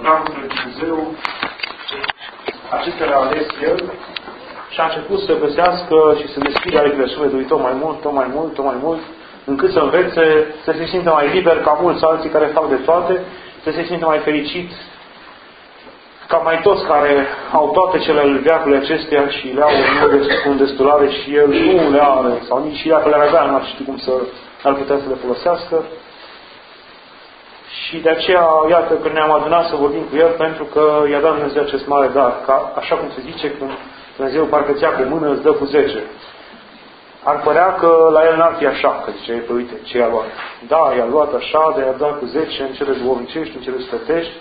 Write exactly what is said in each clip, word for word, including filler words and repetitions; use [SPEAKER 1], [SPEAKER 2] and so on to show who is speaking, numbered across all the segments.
[SPEAKER 1] Harul lui Dumnezeu, acestea le-a ales El și a început să găsească și să deschidă aripile sufletului tot mai mult, tot mai mult, tot mai mult, încât să învețe, să se simtă mai liber ca mulți alții care fac de toate, să se simtă mai fericit ca mai toți care au toate cele veacului acestea și le au în destulare și El nu le are, sau nici și dacă le-ar avea, nu ar ști cum să ar putea să le folosească. Și de aceea, iată că ne-am adunat să vorbim cu El, pentru că i-a dat Dumnezeu acest mare dar. Ca, așa cum se zice, când Dumnezeu parcă ți-a cu mână, îți dă cu zece. Ar părea că la El n-ar fi așa, că zice, păi uite, ce i-a luat. Da, i-a luat așa, de i-a dat cu zece în cele duhovnicești, în cele sfătești,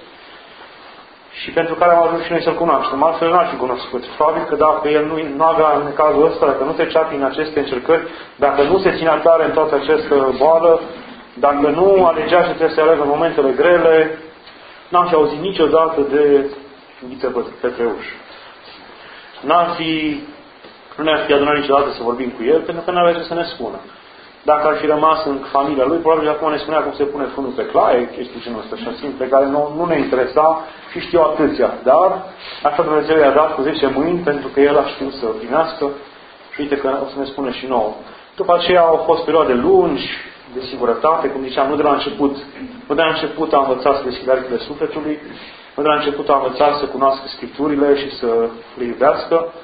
[SPEAKER 1] și pentru care am ajuns și noi să-L cunoaștem. Altfel n-ar fi cunoscut. Probabil că dacă El nu, nu avea în cazul ăsta, dacă nu trecea prin aceste încercări, dacă nu se ținea tare în toată această boală, dacă nu alegea și trebuie să aleagă în momentele grele, n-am fi auzit niciodată de Ghiță Petreuș. N-ar fi, nu ne-ar fi adunat niciodată să vorbim cu El, pentru că n-avea ce să ne spună. Dacă ar fi rămas în familia lui, probabil acum ne spunea cum se pune fânul pe claie, chestii genul ăsta, așa simple, care nu, nu ne interesa și știu atâția. Dar așa Dumnezeu i-a dat cu zece mâini, pentru că El a știut să primească și uite că o să ne spună și nouă. După aceea au fost perioade lungi de singurătate, cum ziceam, nu de la început, nu de la început a învățat să deschidă aripile sufletului, nu de la început a învățat să cunoască Scripturile și să le iubească.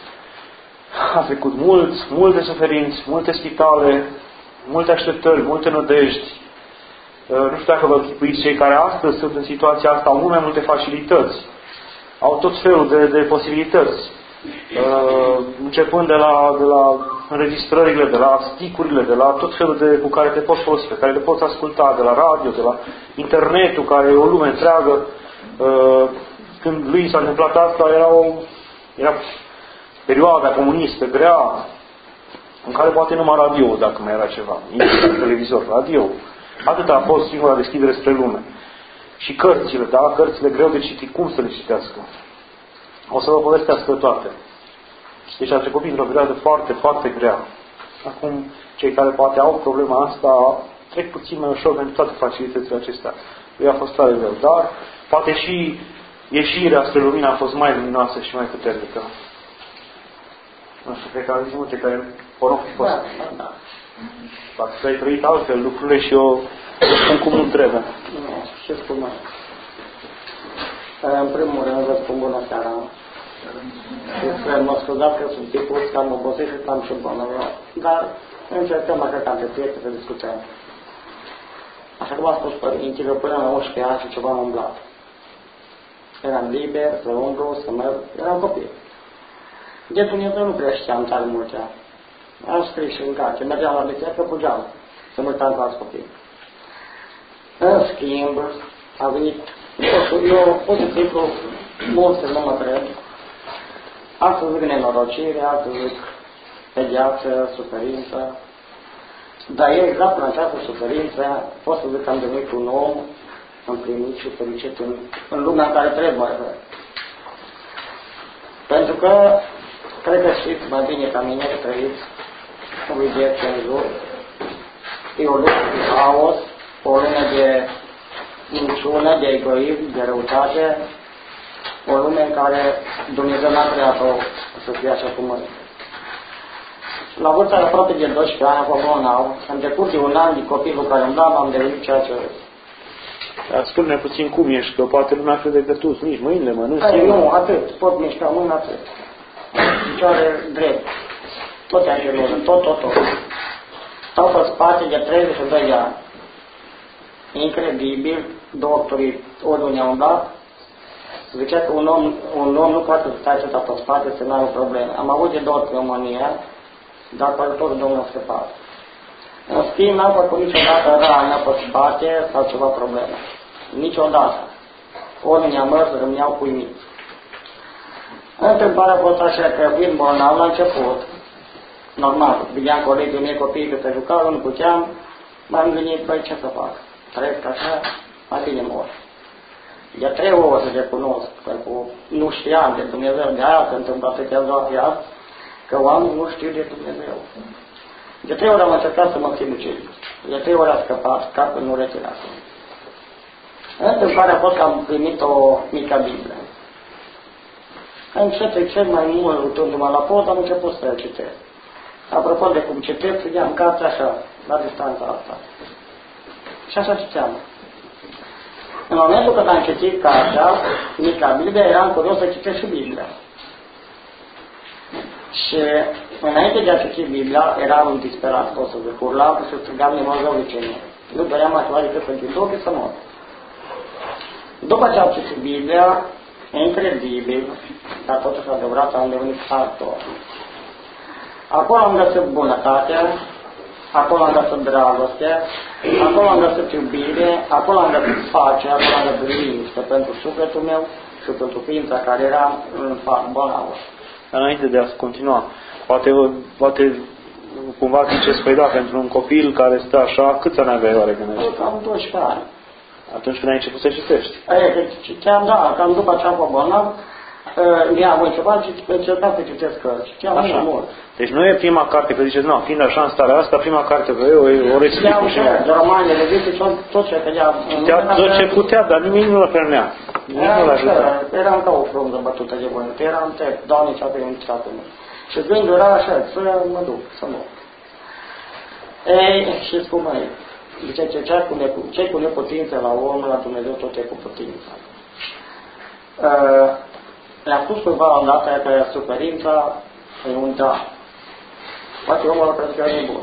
[SPEAKER 1] A trecut mulți, multe suferinți, multe spitale, multe așteptări, multe nădejdi. Nu știu dacă vă închipuiți, cei care astăzi sunt în situația asta au mult mai multe facilități. Au tot felul de, de posibilități. Uh, începând de la, de la înregistrările, de la sticurile, de la tot felul de cu care te poți folosi, pe care le poți asculta, de la radio, de la internetul, care e o lume întreagă. Uh, când lui s-a întâmplat asta, era o era perioada comunistă, grea, în care poate numai radio, dacă mai era ceva, nici televizor, radio. Atât a fost singura deschidere spre lume. Și cărțile, da? Cărțile greu de citit, cum să le citească? O să vă povestească toate. Deci a trecut printr-o perioadă foarte, foarte grea. Acum, cei care poate au problema asta, trec puțin mai ușor pentru toate facilitățile acestea. Lui a fost tare greu. Dar, poate și ieșirea spre lumină a fost mai luminoasă și mai puternică. Nu știu, cred că au zis multe care vor fi fost.
[SPEAKER 2] Da, da.
[SPEAKER 1] Dacă ai trăit altfel lucrurile și eu spun cum nu trebuie.
[SPEAKER 2] Nu, ce spun mai? În primul rând vă spun bună seara. Și să mă scuzați că sunt tipul că am obosit și că am și bolnăvă. Dar încercăm așa ca de prieteni să discutăm. Așa cum a spus părintele, până la unsprezece ani și ceva am umblat. Eram liber, să umblu, să merg, eram copil. De Dumnezeu nu prea știam tare multe. Am scris și în carte, mergeam la biserică cu geam, să mă uitam cu alți copii. În schimb, a venit, eu, pur și simplu, mulți nu mă cred. Astăzi zic nenorocire, astăzi zic pedeapsă, suferință. Dar eu exact în această suferință pot să zic că am devenit un om împlinit și fericit în, în lumea în care trebuie. Pentru că cred că știți mai bine ca mine că trăiți în viața în jur. E o lume de haos, o lume de minciună, de egoism, de răutate, o lume în care Dumnezeu n-a creat-o să fie așa cum e. La vârsta de aproape de doisprezece ani, acum bolnav, în decurs de un an de copilul care îmblam, am devenit ceea ce...
[SPEAKER 1] Dar spune-ne puțin cum ești, că poate nu mi-a de gătus, nici mâinile, mănânci.
[SPEAKER 2] Păi nu, atât, pot mișca mâna, atât. Picioare drept, toate acelor, tot, tot, tot. Stau pe spate de treizeci și doi de ani. Incredibil, doctorii oriunde ne-au dat, zicea că un om, un om nu poate să stai atâta pe spate să nu are probleme. Am avut de două pneumonie, dar pe ajutorul Domnului a scăpat. În schimb, n-am făcut niciodată rană pe spate sau ceva probleme. Niciodată. Ori mi-am mers, rămâneau cuimiți. Întâmplarea a fost așa că fiind bolnav la început, normal, vedeam colegii mei copiii că se jucau, nu puteam, m-am gândit, băi, ce să fac? Trăiesc așa, mai bine mor. De trei ori să recunosc, că cu, nu știam de Dumnezeu, de aia se întâmplă atâtea zoafia, că oamenii nu știu de Dumnezeu. De trei ori am încercat să mă sinucid. De trei ori a scăpat, capul nu reținea. Întâmplarea a fost că am primit o mică Biblie. Încet, cel mai mult, uitându-mă la pod, am început să citesc. Apropo de cum citesc, i-am cartea așa, la distanța asta. Și așa citeam. În momentul când am citit cartea, mica Biblie, eram curios să citesc și Biblia. Și înainte de a citi Biblia, eram disperat, pot să zic, urlam și strigam nemazău vicenie. Nu doream altceva decât să închid ochii să mor. După ce am citit Biblia, incredibil, dar totuși adevărat, am devenit altor. Acolo am găsit bunătate, acolo am găsit dragoste, acolo am găsit iubire, acolo am găsit pace, acolo am găsit liniște pentru sufletul meu și pentru ființa care era în fapt bolnavă.
[SPEAKER 1] Înainte de a continua, poate, poate cumva ziceți, păi da, pentru un copil care stă așa, câți ani aveai oare când ai?
[SPEAKER 2] Cam doisprezece ani.
[SPEAKER 1] Atunci când ai început să citești?
[SPEAKER 2] E, citeam, da, cam după ce am fost bolnav, mi-am început și încercam să citesc cărți. Citeam așa mult.
[SPEAKER 1] Deci nu e prima carte, că ziceți, nu, fiind așa în starea asta, prima carte pe eu o rețin.
[SPEAKER 2] Și de romane, reviste, tot ce cădea.
[SPEAKER 1] Tot ce putea, dar nimic nu l-a pernea. Nimic nu l-a ajutat.
[SPEAKER 2] Eram ca o frunză bătută de vânt. Eram te, Doamne, ce-a venit ceatul meu. Și gândul era așa, să mă duc, să mă. Ei, și spun, măi, zice, ce ce cu neputință la om, la Dumnezeu tot e cu putință. Uh, Le-a spus cuiva odată că suferința e un dar. Poate omul ăla crede că e nebun.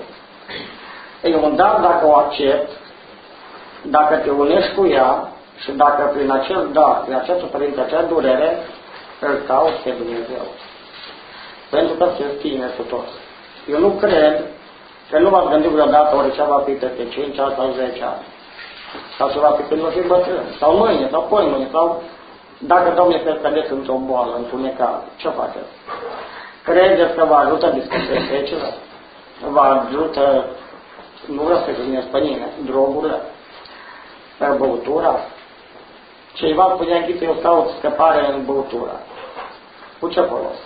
[SPEAKER 2] E un dar dacă o accept, dacă te unești cu ea și dacă prin acel dar, prin acea suferință, acea durere, îl cauți pe Dumnezeu. Pentru că se stine cu tot. Eu nu cred că nu v-ați gândit vreodată ori ce va fi peste cinci ani sau zece ani. Sau ce va fi când nu fi bătrân. Sau mâine, sau poi mâine, sau dacă Domnul este cădeți într-o boală, într-un necaz, ce faceți? Credeți că vă ajută discotecile? Vă ajută, nu vreau să gândesc pe nimeni, drogurile, băutura? Ceiva punea închise, eu caut scăpare în băutura. Cu ce folos?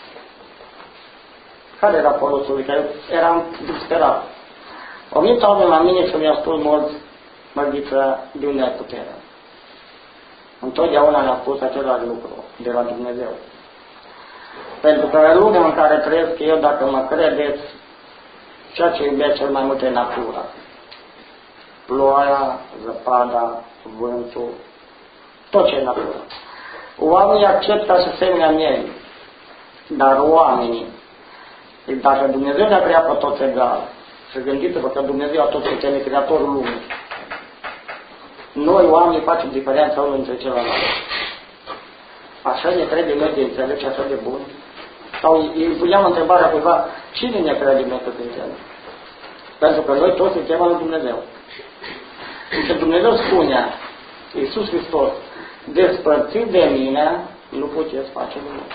[SPEAKER 2] Care era folosul? Că eram disperat. O venit oameni la mine și mi-a spus mulți, mărghiță, de unde ai putere? Întotdeauna ne-a spus același lucru de la Dumnezeu. Pentru că în lumea în care trăiesc eu, dacă mă credeți, ceea ce iubesc cel mai mult e natura. Ploaia, zăpada, vântul, tot ce e natură. Oamenii acceptă și semnea miei, dar oamenii, dacă Dumnezeu ne-a creat pe toți egal, și gândiți-vă că Dumnezeu a tot puternic, creatorul lumii, noi, oamenii, facem diferența unul între celălalt. Așa ne crede noi de înțeleg și așa de bun? Sau îi puneam întrebarea cuiva, cine ne crede noi că suntem? Pentru că noi toți suntem al lui Dumnezeu. Și Dumnezeu spunea, Iisus Hristos, despărțit de mine, nu puteți face nimic.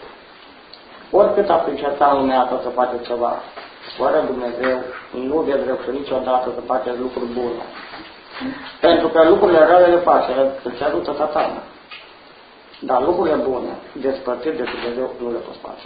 [SPEAKER 2] Oricât ați încercat în lumea asta să faceți ceva, fără Dumnezeu, nu veți reuși niciodată să faceți lucruri bune. Pentru că lucrurile rele le face, îți ajută Satana. Dar lucrurile bune, despărțit de Dumnezeu, nu le poți face.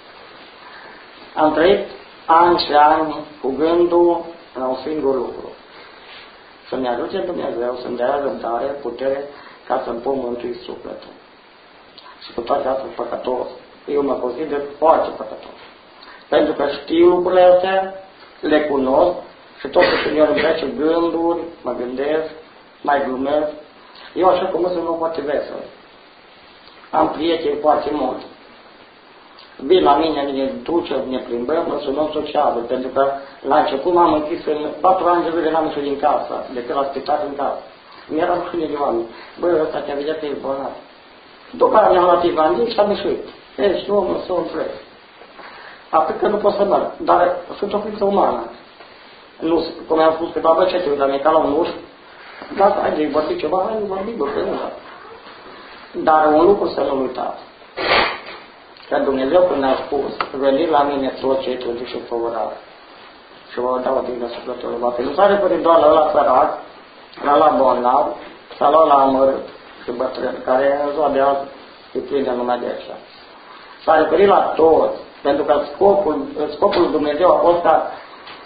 [SPEAKER 2] Am trăit ani și ani cu gândul la un singur lucru. Să-mi ajute Dumnezeu, să-mi dea răbdare, putere, ca să-mi pot mântui sufletul. Și cu toate astea păcătos. Eu mă consider foarte păcătos. Pentru că știu lucrurile astea, le cunosc, și totuși când eu îmi trece gânduri, mă gândesc, mai glumesc. Eu așa cum sunt un foarte vesel. Am prieteni foarte mult. Vin la mine, ne duce, ne plimbăm, mă sunăm sociabil, pentru că la început m-am închis în patru ani de zile, n-am ieșit din casă, decât la spectacol în casă. Mi-era rușine de oameni. Băi, ăsta te-a vedea că e bolnav. După aia mi-am luat Ivandin și am ieșit. Deci nu mă sunt întreg. Atât că nu pot să merg. Dar sunt o ființă umană. Nu, cum am spus că, bă, ce te uita, mi-e ca la un uș, da, hai de vorbi ceva, hai, vorbi, bă, că nu da. Dar un lucru să nu uitați. Că Dumnezeu când a spus, veni la mine toți cei trudi și făurari și vă dau o dignă sufletelor voastre. Nu s-a referit doar la ăla sărac, la ăla bolnav, sau la ăla amărât și bătrân, care în ziua de azi e plin de lumea de așa. S-a referit la toți, pentru că scopul, scopul lui Dumnezeu a fost ca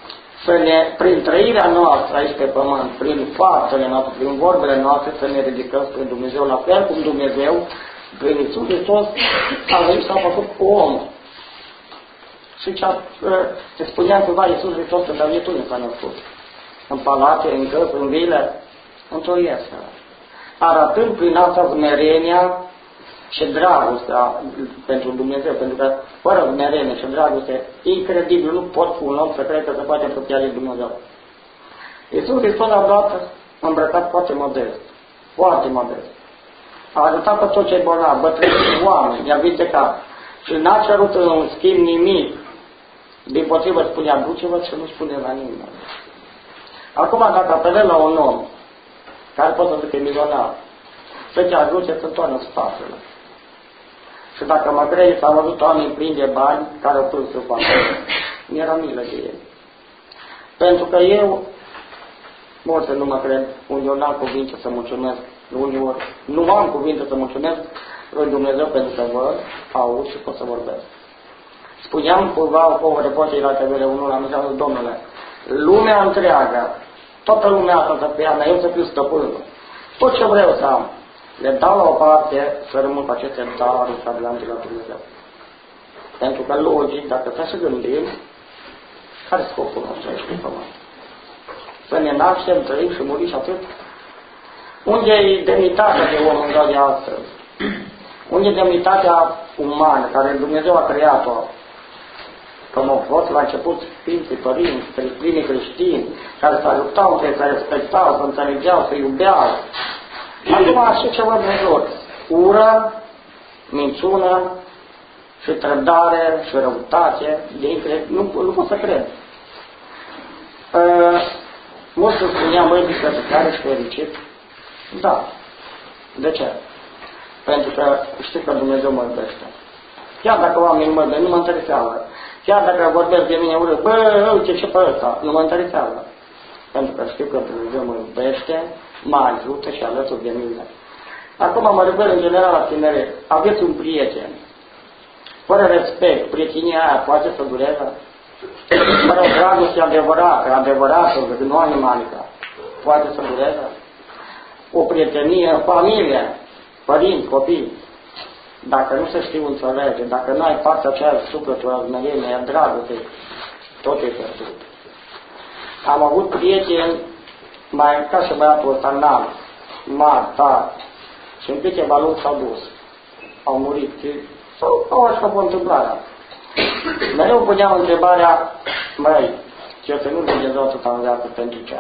[SPEAKER 2] să ne, prin trăirea noastră aici pe pământ, prin faptele noastre, prin vorbele noastre, să ne ridicăm spre Dumnezeu, la fel cum Dumnezeu, prin Iisus Hristos, a venit și s-a făcut om. Și ce, ce spuneam cumva Iisus Hristos în David unde s-a născut? În palate, în căs, în vile, într-o iesă. Arătând prin asta smerenia și dragostea pentru Dumnezeu, pentru că fără smerenie și dragoste, incredibil, nu pot un om să crede că se poate apropia de Dumnezeu. Iisus Hristos a dat îmbrăcat foarte modest, foarte modest. A ajutat pe toți cei bolnavi, bătrâni, oameni, i-a vindecat. Și n-a cerut în schimb nimic. Dimpotrivă spunea, duce-vă și nu spune la nimeni. Acum, dacă apelezi la un om care poate să zică milionar, să te ajute să întoarnă spatele. Și dacă mă crezi, am văzut oameni plini de bani care au pus să facă. Mi-era milă de ei. Pentru că eu, mulți nu mă cred, unde eu n-am cuvinte să mulțumesc, uneori nu am cuvinte să mulțumesc lui Dumnezeu pentru că văd, aud și pot să vorbesc. Spuneam cumva o reporter la T V R unu la mine, domnule, lumea întreagă, toată lumea asta să fie a mea, eu să fiu stăpânul. Tot ce vreau să am, le dau la o parte să rămân cu aceste daruri fabricante la Dumnezeu. Pentru că logic, dacă să și gândim, care e scopul nostru aici pe pământ? Să ne naștem, trăim și murim și atât? Unde e demnitatea de om în ziua de astăzi? Unde e demnitatea umană, care Dumnezeu a creat-o? Cum au fost la început Sfinții Părinți, primii creștini, care se ajutau, se respectau, se înțelegeau, se iubeau. Acum așa ceva de jur. Ură, minciună și trădare și răutate, de incredibil. Nu, nu pot să cred. Uh, mulți îmi spuneam, măi, bisericar, ești fericit? Da. De ce? Pentru că știu că Dumnezeu mă iubește. Chiar dacă oamenii mă iubesc, nu mă interesează. Chiar dacă vorbesc de mine urât, bă, uite ce pe ăsta, nu mă interesează. Pentru că știu că Dumnezeu mă iubește, mă ajută și alături de mine. Acum mă refer în general la tineri. Aveți un prieten. Fără respect, prietenia aia poate să dureze? Fără o dragoste adevărată, adevărată, nu animalică, poate să dureze? O prietenie în familie, părinți, copii, dacă nu se știu înțelege, dacă nu ai partea aceea sufletul, a smereniei, a dragostei, tot e pierdut. Am avut prieteni, mai ca și băiatul ăsta înalt, mari, tari, și în câteva luni s-au dus. Au murit, sau au așa o întâmplare. Mereu puneam întrebarea, măi, ce să nu Dumnezeu atâta în viață pentru ce?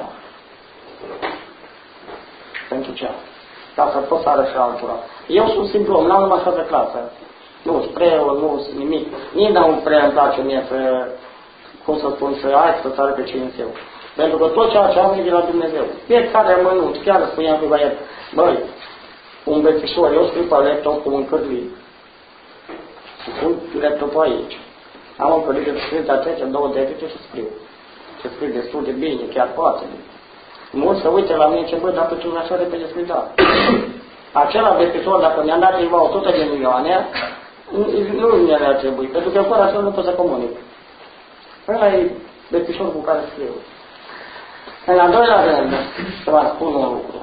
[SPEAKER 2] Pentru ce? Ca să pot să arăt și altora. Eu sunt simplu om, n-am numai așa de clasă. Nu spreu, nu nimic. Nici n-am prea îmi place mie să, cum să spun, să ai să arăt pe cine eu. Pentru că tot ceea ce am e de la Dumnezeu. Fiecare amănunt, chiar spuneam cu băiat, băi, un bețișor, eu scriu pe laptop cu un cârlit. Și pun laptopul aici. Am o cârlit de scriu de atâtea, două degete și scriu. Și scriu destul de bine, chiar poate. Mulți se uite la mine ce băi, dar pe tu așa repede scrii, da. Acela bețișor, dacă mi-am dat ceva o sută de milioane, nu mi-a trebuit, pentru că fără așa nu pot să comunic. Ăla e bețișor cu care scriu. În al doilea rând, să vă spun un lucru.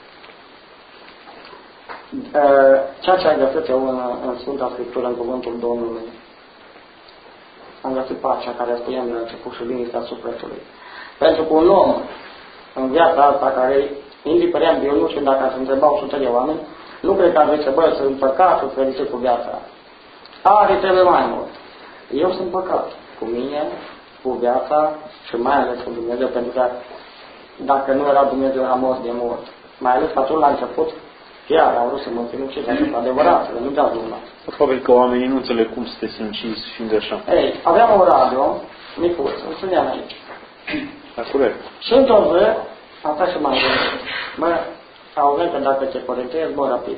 [SPEAKER 2] Ceea ce ai găsit eu în, în Sfânta Scriptură, în Cuvântul Domnului, am găsit pacea care spuneam de la început și liniștea sufletului. Pentru că un om, în viața asta, care, indiferent de eu nu știu dacă ați întreba o sută de oameni, nu cred că ar zice, bă, sunt păcat, sunt fericit cu viața. Are trebuie mai mult. Eu sunt păcat cu mine, cu viața și mai ales cu Dumnezeu, pentru că dacă nu era Dumnezeu, era mort de mort. Mai ales că atunci la început, chiar au vrut să mă ținut și de adevărat, nu dați lumea.
[SPEAKER 1] Probabil că oamenii nu înțeleg cum să te sinciți fiind așa.
[SPEAKER 2] Ei, aveam un radio, micuț, îl țineam aici.
[SPEAKER 1] Da, corect.
[SPEAKER 2] Și într-o zi, am stat și m-am gândit, bă, auzim că dacă te părintezi, mă rapid.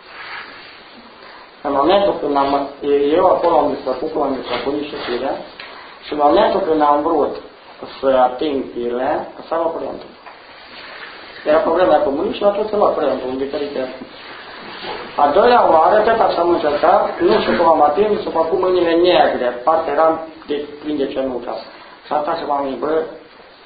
[SPEAKER 2] În momentul când am, eu acolo am disfăcut, cum am disfăcut niște fire, și în momentul când am vrut să ating firele, s-a luat curentul. Era problema cu mâini și atunci se lua curentul în diferite. A doilea oară, tot așa am încercat, nu știu cum am atins, s-au făcut mâinile negre, partea eram de plin de cenușa. Și atunci m-am zis, bă,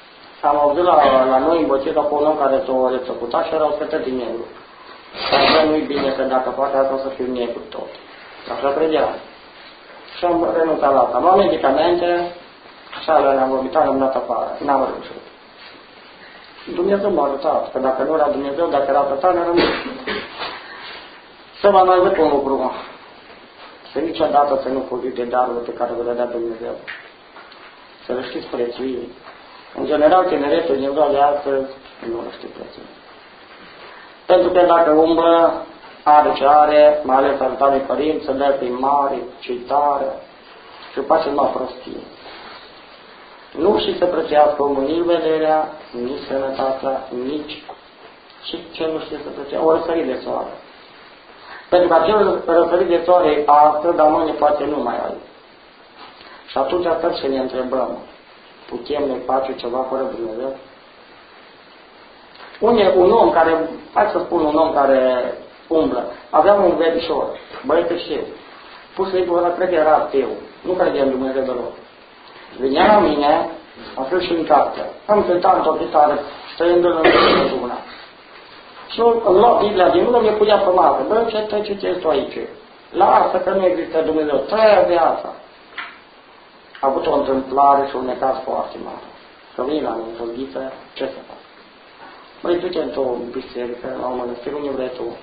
[SPEAKER 2] am auzit la, la noi în Băcet, pe un om care s-o rețăcuta și era o sfătă din negru. Dar nu-i bine că dacă fac asta o să fiu negru tot. Așa credea. Și am renunțat la asta. Am luat medicamente, așa le-am vomitat, le-am dat afară. N-am reușit. Dumnezeu m-a ajutat, că dacă nu era Dumnezeu, dacă era tătan, era rămâne. Să vă mai zic un lucru. Să niciodată să nu fugiți de darurile pe care vă le dea Dumnezeu. Să le știți prețui. În general, tineretul din ziua de astăzi nu le știu prețui. Pentru că dacă umblă, are ce are, mai ales ajutat de părinți, să dea prin mare, citare și face numai prostie. Nu și să prețuiască omul nici vederea, nici sănătatea, nici și ce nu știe să prețuiască, o răsărit de soare. Pentru că acel răsărit de soare astăzi, dar mâine poate nu mai ai. Și atunci atât să ne întrebăm, putem noi face ceva fără Dumnezeu? Unde un om care, hai să spun un om care umblă, aveam un verișor, băieți știu, pur și simplu, cred că era ateu, nu credea în Dumnezeu deloc. Venea la mine, am fost și în carte, am cântat într-o chitară, stăindu-l în Dumnezeu. Și îmi lua Biblia din mână, mi-o punea pe masă, bă, ce te citești tu aici? Lasă că nu există Dumnezeu, trăia viața. A avut o întâmplare și un necaz foarte mare. Să vin la mine, să zice, ce să fac? Măi, du-te într-o biserică, la o mănăstire, unde vrei tu,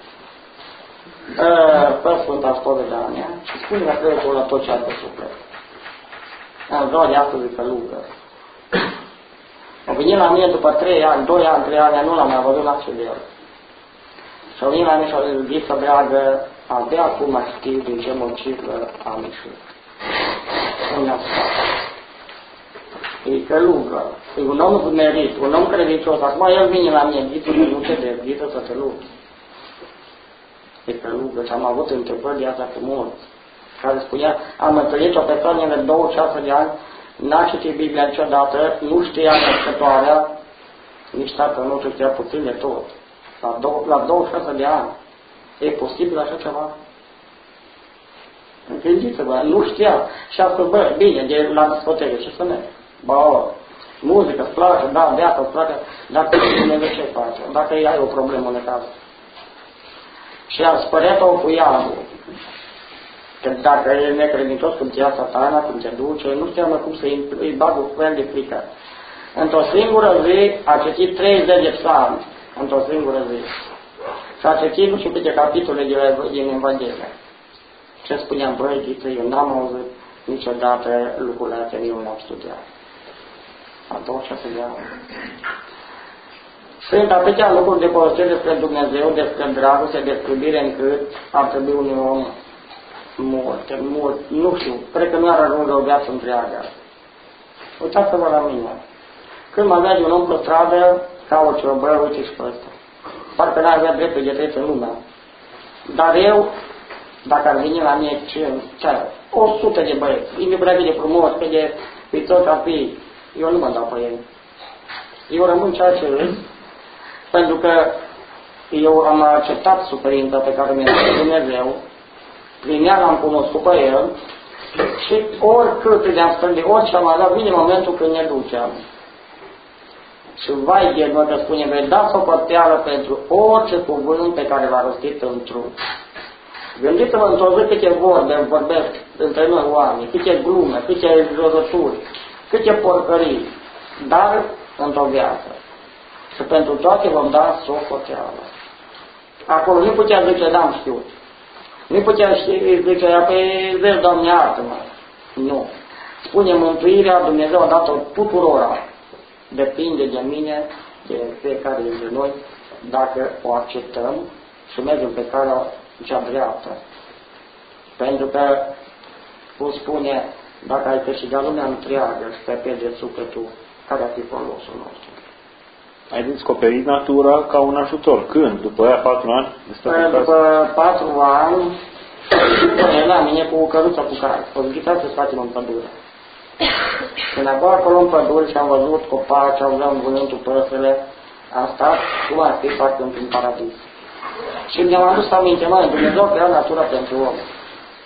[SPEAKER 2] pe Sfânta Spovedania și spune că trebuie la tot ce are pe suflet. În ziua de astăzi de călugăr. Au venit la mine după trei ani, doi ani, trei ani, nu l-am mai văzut la ce de el. Și au venit la mine și au zis să breagă, abia acum știu din ce mocifră am ieșit. Nu mi-a spus. E călugăr, e un om merit, un om credincios. Acum el vine la mine, zice că nu te dezghită să te lupți. E călugăr și am avut întrebări de asta cu mulți. Care spunea, am întâlnit o persoană de douăzeci și șase de ani, n-a citit Biblia niciodată, nu știa născătoarea, nici tatăl nostru știa puțin de tot. La, dou- la douăzeci și șase de ani. E posibil așa ceva? Gândiți-vă, nu știa. Și a spus, bă, bine, de la discotecă, ce să merg? Bă, muzică, îți place, da, viața, îți place, dar pe Dumnezeu ce face? Dacă ai o problemă în casă. Și a spăreat-o cu iambul. Că dacă e necredincios, cum te ia satana, cum te duce, nu știam cum să îi bag o fel de frică. Într-o singură zi a citit treizeci de psalmi, într-o singură zi. Și a citit nu știu câte capitole din Evanghelie. Ce spuneam, băi, Ghiță, eu n-am auzit niciodată lucrurile astea, eu le-am studiat. A douăzeci și șase de ani. Sunt atâtea lucruri de povestire despre Dumnezeu, despre dragoste, despre iubire, încât ar trebui unui om multe, mult, nu știu, cred că nu ar ajunge o viață întreagă. Uitați-vă la mine. Când mă vede un om pe stradă, caut eu, bă, uite și pe ăsta. Parcă n-ar avea dreptul de trăit în lumea. Dar eu, dacă ar veni la mine ce, ce o sută de băieți, indiferent de frumos, pe de pitoți ar fi, eu nu mă dau pe ei. Eu rămân ceea ce îs, pentru că eu am acceptat suferința pe care mi-a dat Dumnezeu, prin ea l-am cunoscut pe el și oricât le-am strândit, orice am avea, vine momentul când ne duceam. Și vai de noi că spune, vei da socoteală pentru orice cuvânt pe care l-a rostit în trup. Gândiți-vă într-o zi câte vorbe vorbesc între noi oameni, câte glume, câte jurături, câte porcării, dar într-o viață. Și pentru toate vom da socoteală. Acolo nu putea zice, n-am știut. Nu putea zice, apoi vezi, Doamne, iartă-mă. Nu. Spune, mântuirea Dumnezeu a dat-o tuturora. Depinde de mine, de fiecare dintre noi, dacă o acceptăm și mergem pe calea cea dreaptă. Pentru că, cum spune, dacă ai câștigat lumea întreagă și te pierde sufletul, care ar fi folosul nostru?
[SPEAKER 1] Ai descoperit natura ca un ajutor. Când? După aia patru ani?
[SPEAKER 2] După patru ani, după la mine cu o căruță cu care. O ziceam să facem în pădure. Când am fost acolo în pădure și am văzut copaci, auzeam vânântul, păsările, am stat cum ar fi parcă într-un paradis. Și mi-am adus aminte, măi, Dumnezeu crea natura pentru om.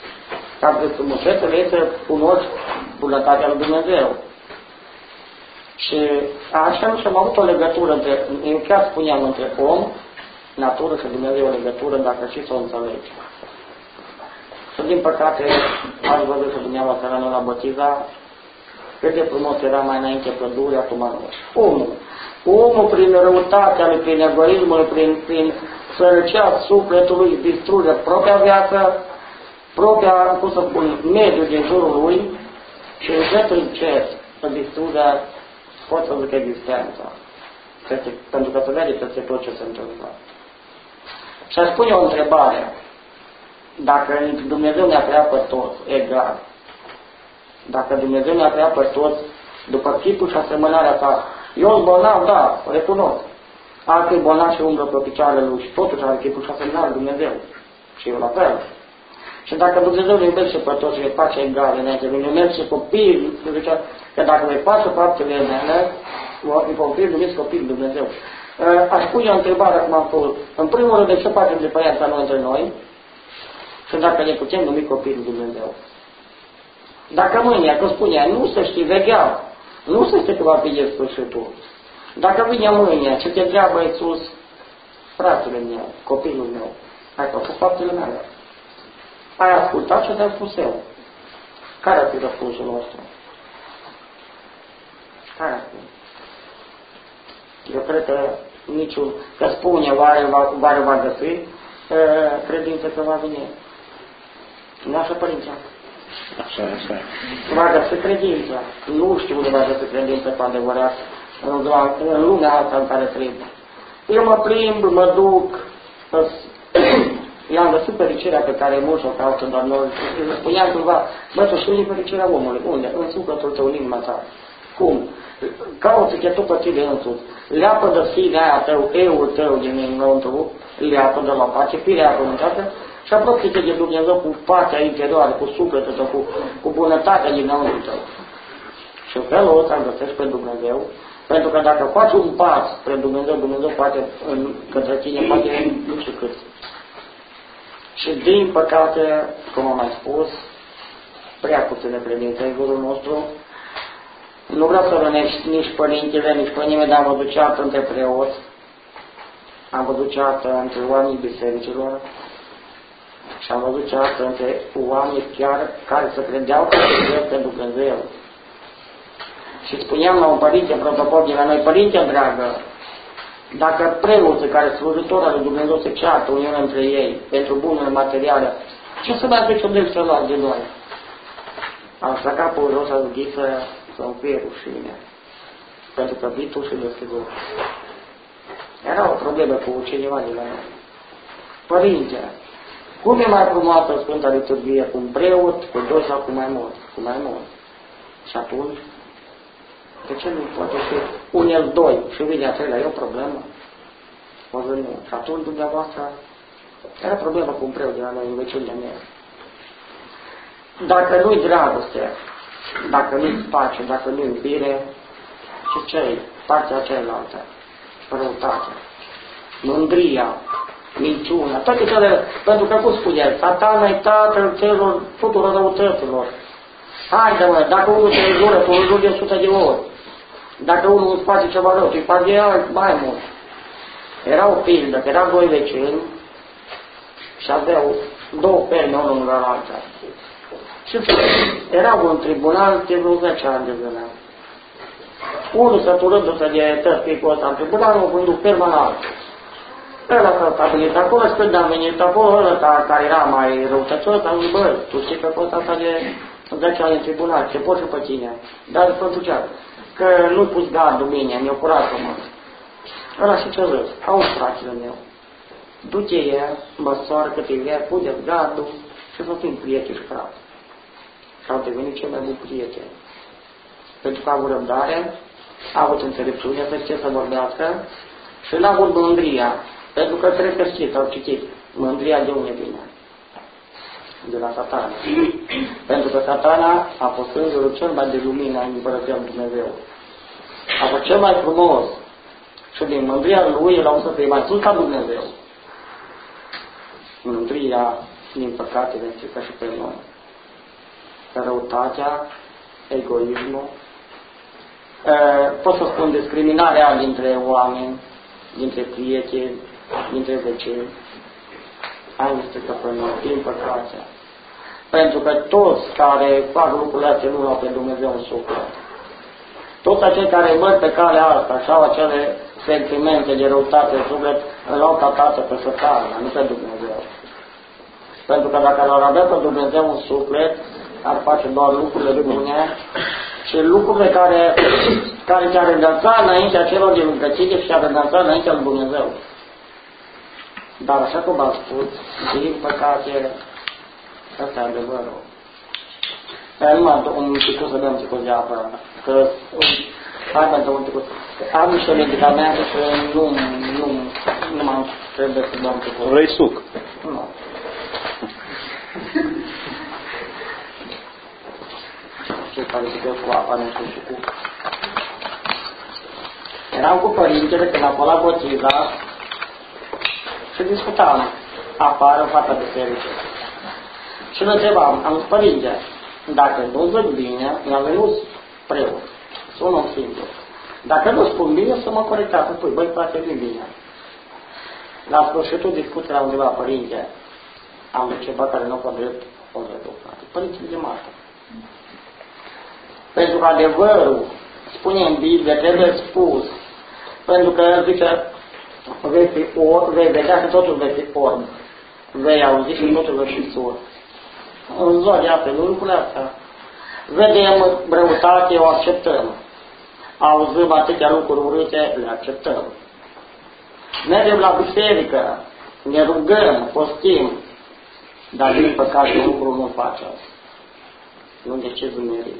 [SPEAKER 2] Ca de frumusețele este cunosc bunătatea lui Dumnezeu. Și așa nu și-am avut o legătură între, eu chiar spuneam, între om, natură și Dumnezeu, o legătură, dacă și să o înțelegi. Și din păcate, ați văzut și dumneavoastră la noi la boteza, cât de frumos era mai înainte pădurea, acum nu. Omul. Omul prin răutatea lui, prin egoismul, prin, prin sărăcia sufletului, distruge propria viață, propria, cum să spun, mediul din jurul lui și încet încet să distruge, pot să zic, existența. Pentru că se vede peste tot ce se întâmplă. Și aș pune o întrebare. Dacă Dumnezeu ne-a creat pe toți egal, dacă Dumnezeu ne-a creat pe toți după chipul și asemănarea sa, eu sunt bolnav, da, o recunosc. Altul e bolnav și umblă pe picioarele lui și totuși are chipul și asemănarea Dumnezeu. Și eu la fel. Și dacă Dumnezeu ne iubește pe toți și ne face egal înainte, ne iubește copii, zicea că dacă vei face faptele mele, vom fi numiți copii de Dumnezeu. Aș pune o întrebare acum am făcut. În primul rând, de ce facem diferența noi între noi? Și dacă ne putem numi copii de Dumnezeu. Dacă mâine, că spunea, nu se știe, veghea, nu se știe că va fi de sfârșitul. Dacă vine mâine, ce te întreabă Iisus, fratele meu, copilul meu, ai făcut faptele mele. Ai ascultat ce te-am spus eu. Care ar fi răspunsul nostru? Care ar fi? Eu cred că niciun, că spune, oare va, oare va găsi credință că va veni. Nu așa, părința?
[SPEAKER 3] Așa, așa.
[SPEAKER 2] Va găsi credința. Nu știu unde va găsi credință cu adevărat în, în lumea asta în care trăim. Eu mă plimb, mă duc, i-am găsit fericirea pe care mulți o caută, dar noi spuneam cumva, bă, tu știi fericirea omului. Unde? În sufletul tău, în inima ta. Cum? Caută-te tu pe tine însuți. Leapă de sinea aia tău, euul tău din înăuntru, leapă de la pace, firea pământească și apropie-te de Dumnezeu cu pacea interioară, cu sufletul tău, cu, cu bunătatea din înăuntru tău. Și în felul ăsta găsești pe Dumnezeu, pentru că dacă faci un pas spre Dumnezeu, Dumnezeu poate în, către tine, poate nu știu cât. Și din păcate, cum am mai spus, prea puține credințe în jurul nostru. Nu vreau să rănești nici părintele, nici pe nimeni, dar am văzut ceartă între preoți, am văzut ceartă între oamenii bisericilor și am văzut ceartă între oameni chiar care se credeau că este Dumnezeu. Și spuneam la un părinte protopol de la noi, părinte dragă, dacă preoții care slujitor al lui Dumnezeu se ceartă uniunea între ei pentru bunurile materiale, ce să mai aduce de celălalt de noi? Am stat capul jos, a zis să să-mi fie rușine, pentru că vitul și desigur. Era o problemă cu cineva de la noi. Părinte, cum e mai frumoasă Sfânta Liturghie cu un preot, cu doi sau cu mai mult? Cu mai mult. Și atunci, de ce nu poate fi unul doi și vine a treilea? E o problemă? O zi nu. Și atunci, dumneavoastră, era problemă cu un preot de la noi, în vecinile mele. Dacă nu-i dragoste, dacă nu-i pace, dacă nu-i iubire, și ce-i? Partea cealaltă, răutatea, mândria, minciuna, toate cele, pentru că cum spune el, Satana e tatăl celor tuturor răutăților. Haide mă, dacă unul te jură, tu îl juri de o sută de ori. Dacă unul îți face ceva rău, tu îi faci de alt mai mult. Era o pildă, că erau doi vecini și aveau două perne, unul lângă alta. Și erau în tribunal de vreo zece ani de zile. Unul săturându-se de tăspicul ăsta în tribunal, o vândut perma la altul. Ăla s-a stabilit acolo și când am venit acolo, ăla care era mai răutăcios, am zis, bă, tu știi că poți asta de zece ani în tribunal, ce poți și pe tine. Dar pentru ce? Că nu-i pus gardul mine, mi-o curat-o, mă. Ăla și ce râs? Auzi, fratele meu. Du-te el, măsoară cât îi vrea, pune gardul și să fim prieteni și frate. Și au devenit cel mai bun prieten. Pentru că a avut răbdare, a avut înțelepciune, să știe să vorbească și n-a avut mândria. Pentru că cred că știți, au citit. Mândria de unde vine? De la Satana. Pentru că Satana a fost îngerul cel mai de lumină în Împărăția lui Dumnezeu. A fost cel mai frumos. Și din mândria lui el a să fie mai sus ca Dumnezeu. Mândria, din păcate, ne strică și pe noi. Răutatea, egoismul, pot să spun discriminarea dintre oameni, dintre prieteni, dintre vecini. Am stricat pe noi, din păcate. Pentru că toți care fac lucrurile astea nu au pe Dumnezeu în suflet. Toți acei care văd pe calea asta și au acele sentimente de răutate în suflet, îl au ca tată pe Satana, nu pe Dumnezeu. Pentru că dacă l-ar avea pe Dumnezeu în suflet, ar face doar lucrurile bune și lucrurile care, care te-ar înălța înaintea celor din rugăciune și te-ar înălța înaintea lui Dumnezeu. Dar așa cum am spus, din păcate, ăsta e adevărul. Dar numai un pic să dăm un pic de apă, că hai pentru un pic. Am niște medicamente și nu, nu, nu m-am trebuie să dăm un pic.
[SPEAKER 3] Vrei suc?
[SPEAKER 2] Nu. Ce care se dă cu apa, nu știu și cu. Eram cu părintele când am fost la Boțiza și discutam afară în fața bisericii. Și îl întrebam, am zis, părinte, dacă nu zic bine, mi-a venit preot, sunt un om simplu. Dacă nu spun bine, să mă corectează, păi, băi, frate, nu bine. La sfârșitul discuției la undeva, părinte, am de ceva care nu pot drept, o drept, frate. Părinte, de Marta. Pentru că adevărul, spune în Biblie, trebuie spus, pentru că el zice, vei fi orb, vei vedea că totul vei fi orb, vei auzi și totul vei fi surd. În ziua de apă, lucrurile astea. Vedem răutate, o acceptăm. Auzim atâtea lucruri urâte, le acceptăm. Mergem la biserică, ne rugăm, postim, dar din păcate lucrul nu face asta. Nu de ce zânerii?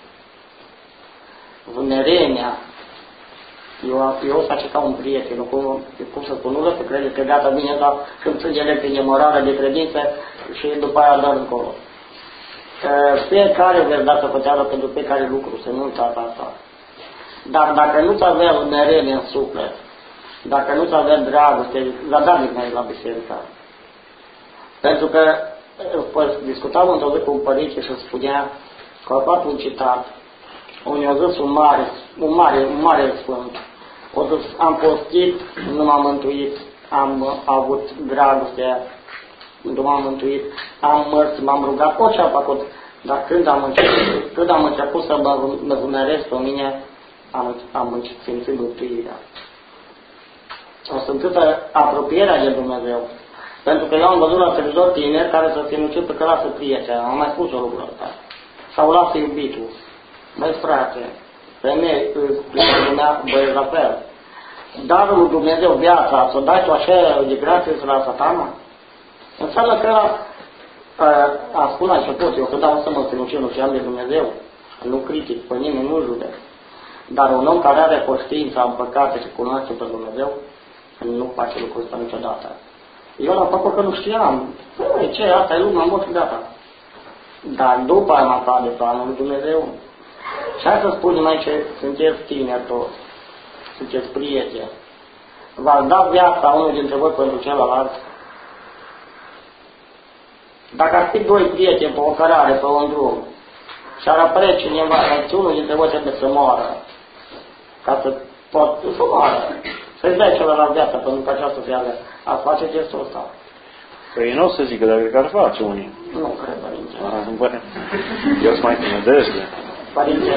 [SPEAKER 2] Zânerenia. Eu, eu să ca un prieten, cum, cum să spun, nu vreau să crede că gata bine, dar când sunt elecții de morală, de credință și după aia doar încolo. Fiecare veți da socoteală pentru fiecare lucru, să nu uitați asta. Dar dacă nu-ți avea zânerenie în suflet, dacă nu-ți avea dragoste, la dat mai la biserică. Pentru că păi, discutam într-o zi cu un părinte și spunea că a luat un citat, unde a zis un mare, un mare, un mare sfânt. O zis, am postit, nu m-am mântuit, am avut dragoste, nu m-am mântuit, am mărs, m-am rugat, orice am făcut. Dar când am început, când am început să mă, mă zumeresc pe mine, am, am simțit mântuirea. O simțită apropierea de Dumnezeu. Pentru că eu am văzut la televizor tineri care să sinucid pe că lasă prieteni. Am mai spus o lucru ăsta. Sau lasă iubitul. Măi frate, femei, lumea, băieți la fel. Dar lui Dumnezeu viața, să dai tu așa de grație să la Satana? Înseamnă că ăla, a spus la început, eu că dau să mă sinucid și am de Dumnezeu. Nu critic, pe nimeni nu judec. Dar un om care are conștiința în păcate și cunoaște pe Dumnezeu, nu face lucrul ăsta niciodată. Eu l-am făcut că nu știam. Păi, ce, asta e lumea, am mort și gata. Dar după am aflat de planul lui Dumnezeu. Și hai să spunem aici, sunteți tineri toți, sunteți prieteni. V-ați dat viața unul dintre voi pentru celălalt. Dacă ar fi doi prieteni pe o cărare, pe un drum, și ar apărea cineva, și unul dintre voi trebuie să moară, ca să pot să moară, să-i dai celălalt viața, pentru că aceasta se avea. Ați face gestul ăsta.
[SPEAKER 3] Păi nu o să zică, dar cred că ar face unii.
[SPEAKER 2] Nu cred, părinte.
[SPEAKER 3] Ah, eu sunt mai tinădejde.
[SPEAKER 2] Părinte,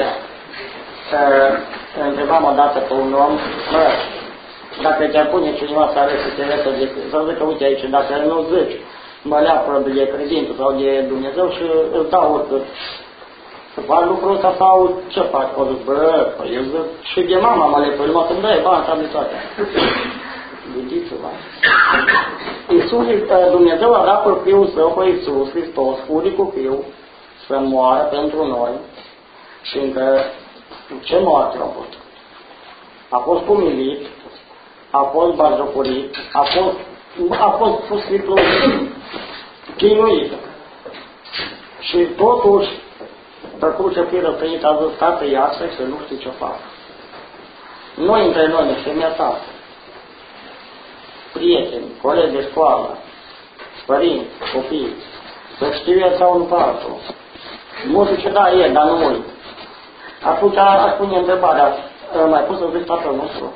[SPEAKER 2] întrebam odată pe un om, mă, dacă te-ar pune cineva să arăți să te arătă, să zică, uite aici, dacă nu zici, mă leapă de credință sau de Dumnezeu și îți dau oricât. Să fac lucrul ăsta sau ce faci? O zic, bă, păi eu zic, și de mama mă lepă, numai să-mi dai bani, să-mi toate. Gândiți-vă. Iisus, Dumnezeu a dat pe Fiul Său, pe Iisus Hristos, unicul Fiu, să moară pentru noi. Și încă ce moarte a fost? A fost umilit, a fost batjocorit, a fost, a fost pus chinuit. Și totuși, pe cruce fie răstănit, a zis, Tată, iartă și nu știu ce fac. Noi între noi, niște mea prieteni, colegi de școală, părinți, copii, să știu el sau nu pe altul. Nu știu ce da e, dar nu uit. Atunci aș pune întrebarea, mai poți să zici Tatăl nostru?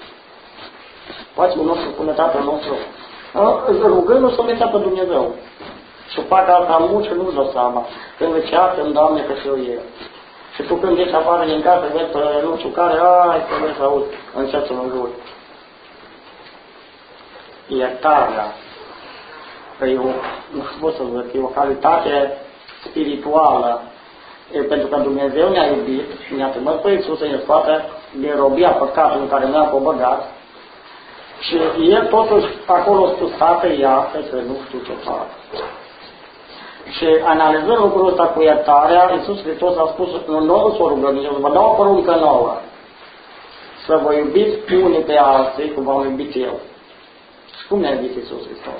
[SPEAKER 2] Poate unul să spune Tatăl nostru? Rugându-se să metea pe Dumnezeu. Și fac asta mult și nu-ți dă seama. Când îți iartă-mi, Doamne, că știu eu. Și tu când ești afară din casă, vezi pe nu știu care, ai, să vezi să auzi, încep să mă juri. Iertarea. E o, nu știu pot să zic, e o calitate spirituală. E pentru că Dumnezeu ne-a iubit, ne-a trimis pe Iisus să ne scoată din robia păcatului în care ne-a pobăgat. Și El totuși acolo spus, Tată, iartă că nu știu ce fac. Și analizând lucrul ăsta cu iertarea, Iisus Hristos a spus, nu, nu s-o rugăm, eu vă dau o poruncă nouă. Să vă iubiți unii pe alții cum v-am iubit eu. Și cum ne-a iubit Iisus Hristos?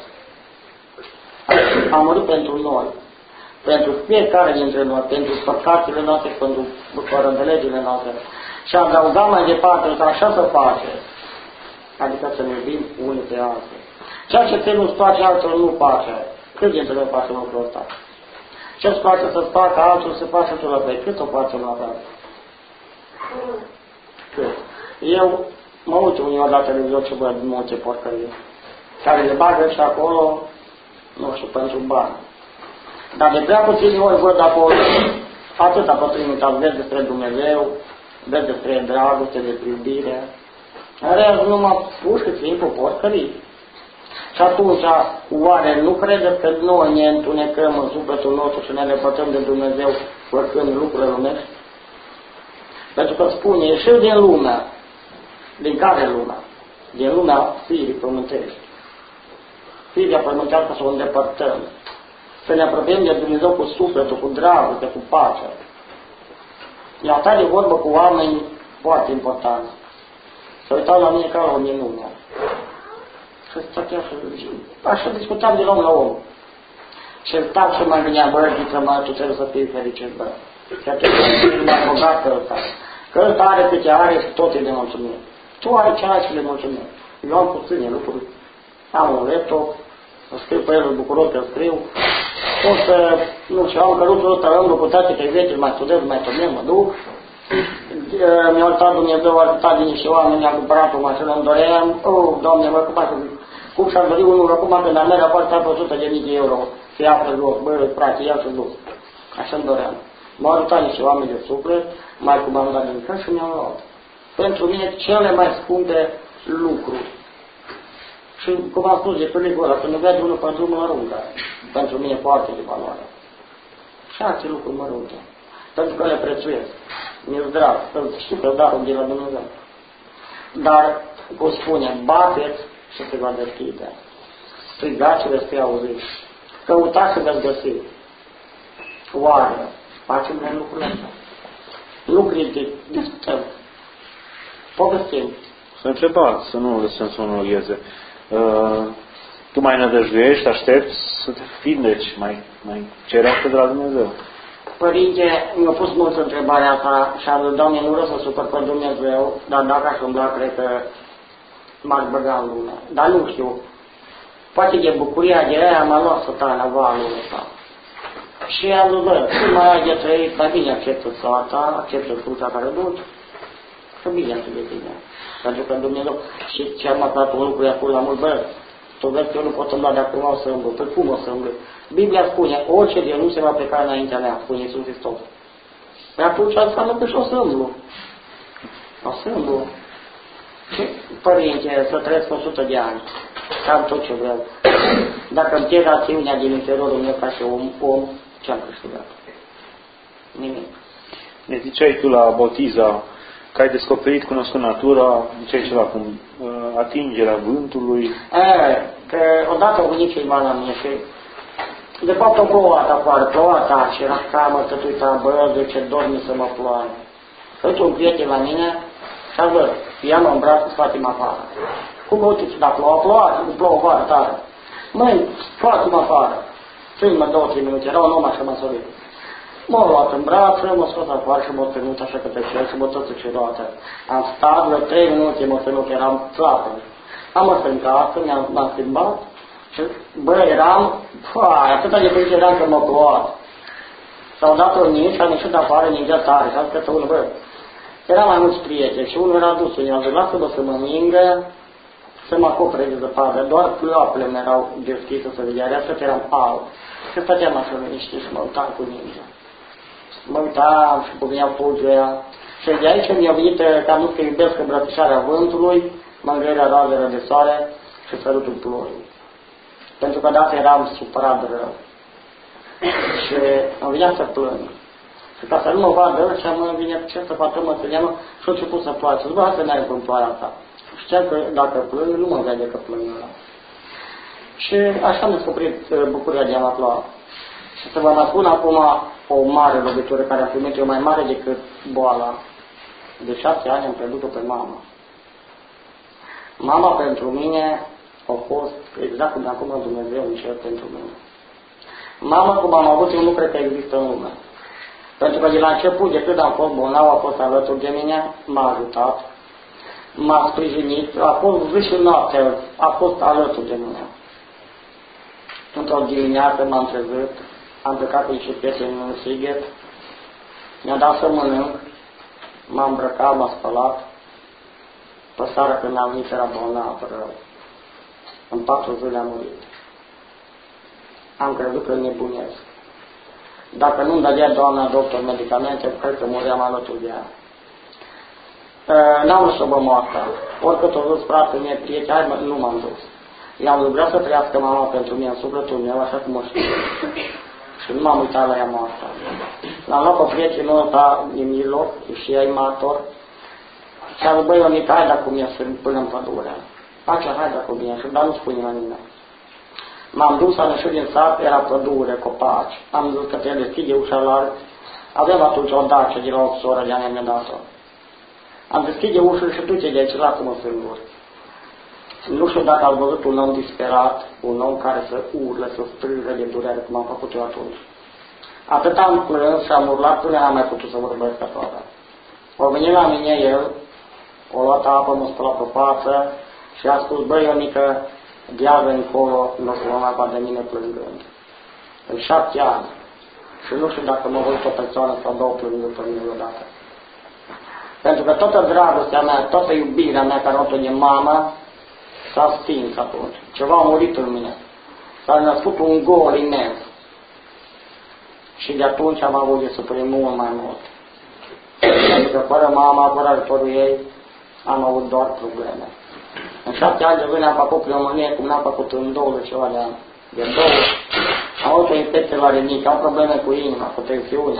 [SPEAKER 2] A murit pentru noi. Pentru fiecare dintre noi, pentru păcatele noastre, pentru părăndelegile noastre. Și a adăugat mai departe că așa să faceți. Adică să ne iubim unii pe alții. Ceea ce te nu-ți place, altul nu face. Cât dintre noi face lucrul ăsta? Ce-ți place să-ți facă altul, să face tu la fel? Cât o face la fel? Cât? Eu mă uit uneori la televizor și văd multe porcării, care le bagă și acolo, nu știu, pentru bani. Dar de prea puțini ori văd acolo atâta pătrimitat, vezi despre Dumnezeu, vezi despre dragoste, despre iubire. În rest, numai pur și simplu porcării. Și atunci, oare nu credeți că noi ne întunecăm în sufletul nostru și ne lepătăm de Dumnezeu făcând lucrurile lumești? Pentru că spune, ieșiți din lumea. Din care lumea? Din lumea firii pământești. Firea pământească să o îndepărtăm. Să ne apropiem de Dumnezeu cu sufletul, cu dragoste, cu pace. E a de vorbă cu oameni foarte importanți. Să uitau la mine ca la o minune. Și stătea și așa discutam de om la om. Și stau și mă gândeam, bă, zică, mă, tu trebuie să fii fericit, bă. Și atunci m-a bogat pe ăsta. Că ăsta are câte are și tot e de mulțumit. Tu ai ce ai și de mulțumit. Eu am puține lucruri. Am un laptop, scriu pe el bucuros că scriu. O să, nu știu, am cărutul ăsta, îmi bucutate pe vieții, mai studiez, mai studiez, mă duc. Mi-a ajutat Dumnezeu, a ajutat din niște oameni, mi-a cumpărat o mașină, îmi doream, oh, Doamne, mă, cum, cum și-am dorit unul, acum când am mers, a fost o sută de mii de euro, să ia pe loc, bă, frate, ia și duc. Așa-mi doream. M-au ajutat niște oameni de suflet, mai cum am dat din când și mi-am luat. Pentru mine, cele mai scumpe lucruri. Și, cum am spus, de pelicul ăla, când vede unul pe drum, mă aruncă. Pentru mine foarte de valoare. Și alte lucruri mă aruncă. Pentru că le prețuiesc. Mi-e drag, știu că darul de la Dumnezeu. Dar, cum spune, bateți și se va deschide. Strigați și veți fi auziți. Căutați și veți găsi. Oare, facem noi lucrurile astea? Nu critic, discutăm. Povestim.
[SPEAKER 3] Să întrebați, să nu lăsăm să monologheze. Uh, tu mai nădăjduiești, aștepți să te vindeci, mai, mai ceri asta de la Dumnezeu.
[SPEAKER 2] Părinte, mi-a pus mulți întrebarea asta și a zis, Doamne, nu vreau să supăr pe Dumnezeu, dar dacă aș umbla, cred că m-aș băga în lume. Dar nu știu. Poate de bucuria de aia m-a luat Satana valul ăsta. Și a zis, bă, tu mai ai de trăit, mai bine acceptă soarta, acceptă fruța care duci, că bine atât de bine. Pentru că Dumnezeu, și ce-am aflat un lucru acolo la mult, bă, tu vezi că eu nu pot îmbla de acum o să îmblu. Păi cum o să îmblu? Biblia spune, orice de nu se va pleca înaintea mea, spune Iisus Hristos. Păi atunci înseamnă că și o să îmblu. O să îmblu. Și, părinte, să trăiesc o sută de ani. Am tot ce vreau. Dacă îmi pierd acțiunea din interiorul meu ca și om, om ce-am câștigat? Nimic.
[SPEAKER 3] Ne ziceai tu la Botiza că ai descoperit, cunoscut natura, ziceai ceva cum uh, atingerea vântului.
[SPEAKER 2] E, că odată au venit ceiva la mine și de fapt o plouat afară, plouat tare și era camă, tătuita, bă, de ce dormi să mă ploaie. Uite un prieten la mine și a zis, i-am în braț cu scoate-mă afară. Cum mă uite, dar ploua, ploua, nu plouă afară tare. Măi, scoate-mă afară. Țin-mă două, trei minute, era un om așa măsorit. M-a luat în braț, m-a scos afară și m-a ținut așa că pe cer și m-a tot suceroată. Am stat la trei minute, m-a ținut, eram țapă. Am mers în casă, m-am schimbat și, bă, eram, fai, atâta de frică eram că m-a plouat. S-au dat o ninge și am ieșit afară, ningea tare. Și am zis că unul, bă, era mai mulți prieteni și unul era dus, unul a zis, lasă-mă să mă ningă, să mă acopere de zăpadă. Doar ploapele mi erau deschise să vedea, restul eram alb. Și stăteam așa liniștit și mă uitam cu ninge. Mă uitam și puneau fulgerea. Și de aici mi-a venit că am zis că iubesc îmbrățișarea vântului, mângâierea razelor de soare și sărutul ploii. Pentru că dată eram supărat de rău. Și îmi venea să plâng. Și ca să nu mă vadă ăștia, mă vine ce să facă, mă să neamă și-o început să ploaie. Și bă, să n-ai în ploaia asta. Știam că dacă plâng, nu mă vede că plâng ăla. Și așa am descoperit bucuria de a mă ploua. Și să vă mai spun acum o mare lovitură care a primit eu mai mare decât boala. De șapte ani am pierdut-o pe mama. Mama pentru mine a fost exact cum acum Dumnezeu în cer pentru mine. Mama, cum am avut, eu nu cred că există în lume. Pentru că de la început, de când am fost bolnav, a fost alături de mine, m-a ajutat, m-a sprijinit, a fost zi și noapte, a fost alături de mine. Într-o dimineață m-am trezit, am plecat cu niște prieteni în Sighet, mi-a dat să mănânc, m-am îmbrăcat, m-a spălat, pe seara când am venit era bolnav rău. În patru zile am murit. Am crezut că nebunesc. Dacă nu-mi dădea doamna doctor medicamente, cred că muream alături de ea. N-am vrut să mă moartă. Oricât o zis frate mie, prieteni, nu m-am dus. I-am rugat să trăiască mama pentru mine în sufletul meu, așa cum o știu. Și nu m-am uitat la ea moartă. L-am luat pe prietenul ăsta din mijloc, și ea e martor. Și am zis, băi, Ionica, hai dacă mie să până în pădure. Face, hai dacă mie, dar nu spune la nimeni. M-am dus, am ieșit din sat, era pădure, copaci. Am zis că trebuie deschide ușa larg. Aveam atunci o dace de la opt ore de ani mi-a dat-o. Am deschide ușul și duce de aici, lasă-mă singur. Nu știu dacă ați văzut un om disperat, un om care să urle, să strângă de durere, cum am făcut eu atunci. Atât am plâns și am urlat până n-am mai putut să vorbesc aproape. O venit la mine el, o luat apă, m-a spălat pe față și a spus, băi, Ionica, de azi încolo nu o să mă mai vadă mine plângând. În șapte ani. Și nu știu dacă mă văd o persoană sau două plângând pe mine odată. Pentru că toată dragostea mea, toată iubirea mea care o de mama s-a stins atunci. Ceva a murit în mine. S-a născut un gol imens. Și de atunci am avut de suferit mult mai mult. Pentru că fără mama, fără ajutorul ei, am avut doar probleme. În șapte ani de zile am făcut pneumonie, cum n-am făcut în douăzeci ceva de ani. De două. Am avut o infecție la rinică, am probleme cu inima, cu tensiunea.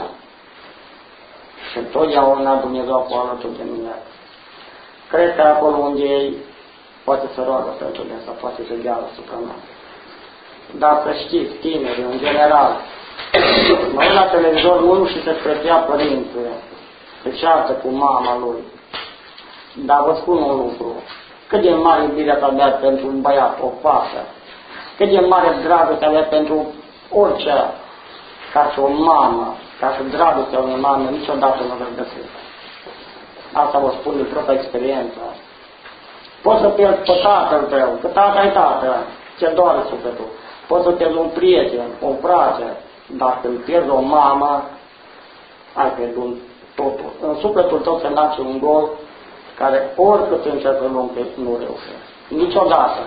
[SPEAKER 2] Și întotdeauna Dumnezeu a fost alături de mine. Cred că acolo unde ei poate să roagă pentru mine, sau poate să gheală asupra mea. Dar să știți, tineri, în general, mă uit la televizor unul și se scrăpea părintele, se ceartă cu mama lui. Dar vă spun un lucru. Cât de mare iubirea ta avea pentru un băiat, o fată, cât de mare dragoste avea pentru orice, ca și o mamă, ca și dragostea unei mame, niciodată nu veți găsi. Asta vă spun din propria experiență. Poți să pierzi pe tatăl tău, că tata e tată, ce doare sufletul. Poți să pierzi un prieten, o frate, dar când pierzi o mamă, ai pierdut totul. În sufletul tău se naște un gol care oricât încercă lumea nu reușește. Niciodată.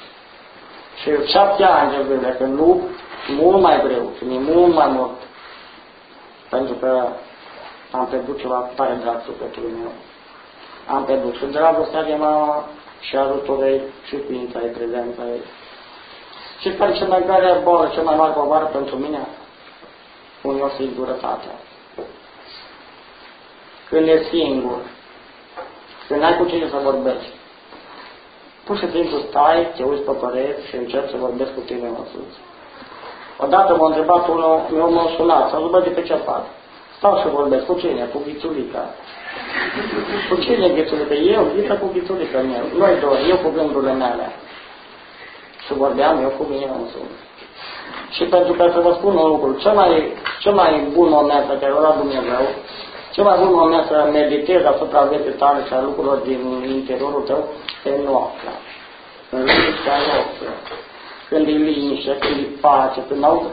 [SPEAKER 2] Și șapte ani de zile, când lupt, mult mai greu și mi mult mai mult. Pentru că am pierdut ceva tare drag sufletului meu. Am pierdut și dragostea de mama, și ajutorul ei, și ființa ei, prezența ei. Și care cea mai gare boală, cea mai mare povară pentru mine? Un o singurătate. Când e singur, când n-ai cu cine să vorbești, pur și simplu stai, te uiți pe păreți și încerci să vorbești cu tine însuți. Odată m-a întrebat unul, eu m-a sunat, s-a zis, bă, de pe ce fac? Stau și vorbesc, cu cine? Cu Ghițulica. Cu cine e Ghițulica? Eu, Ghița cu Ghițulica meu. Noi doi, eu cu gândurile mele. Și vorbeam eu cu mine însuți. Și pentru că să vă spun un lucru, cel mai, cel mai bun moment pe care o dat Dumnezeu, cel mai bun moment să meditezi asupra vieții tale și a lucrurilor din interiorul tău, e noaptea. În liniștea noastră. Când e liniște, când e pace, când auzi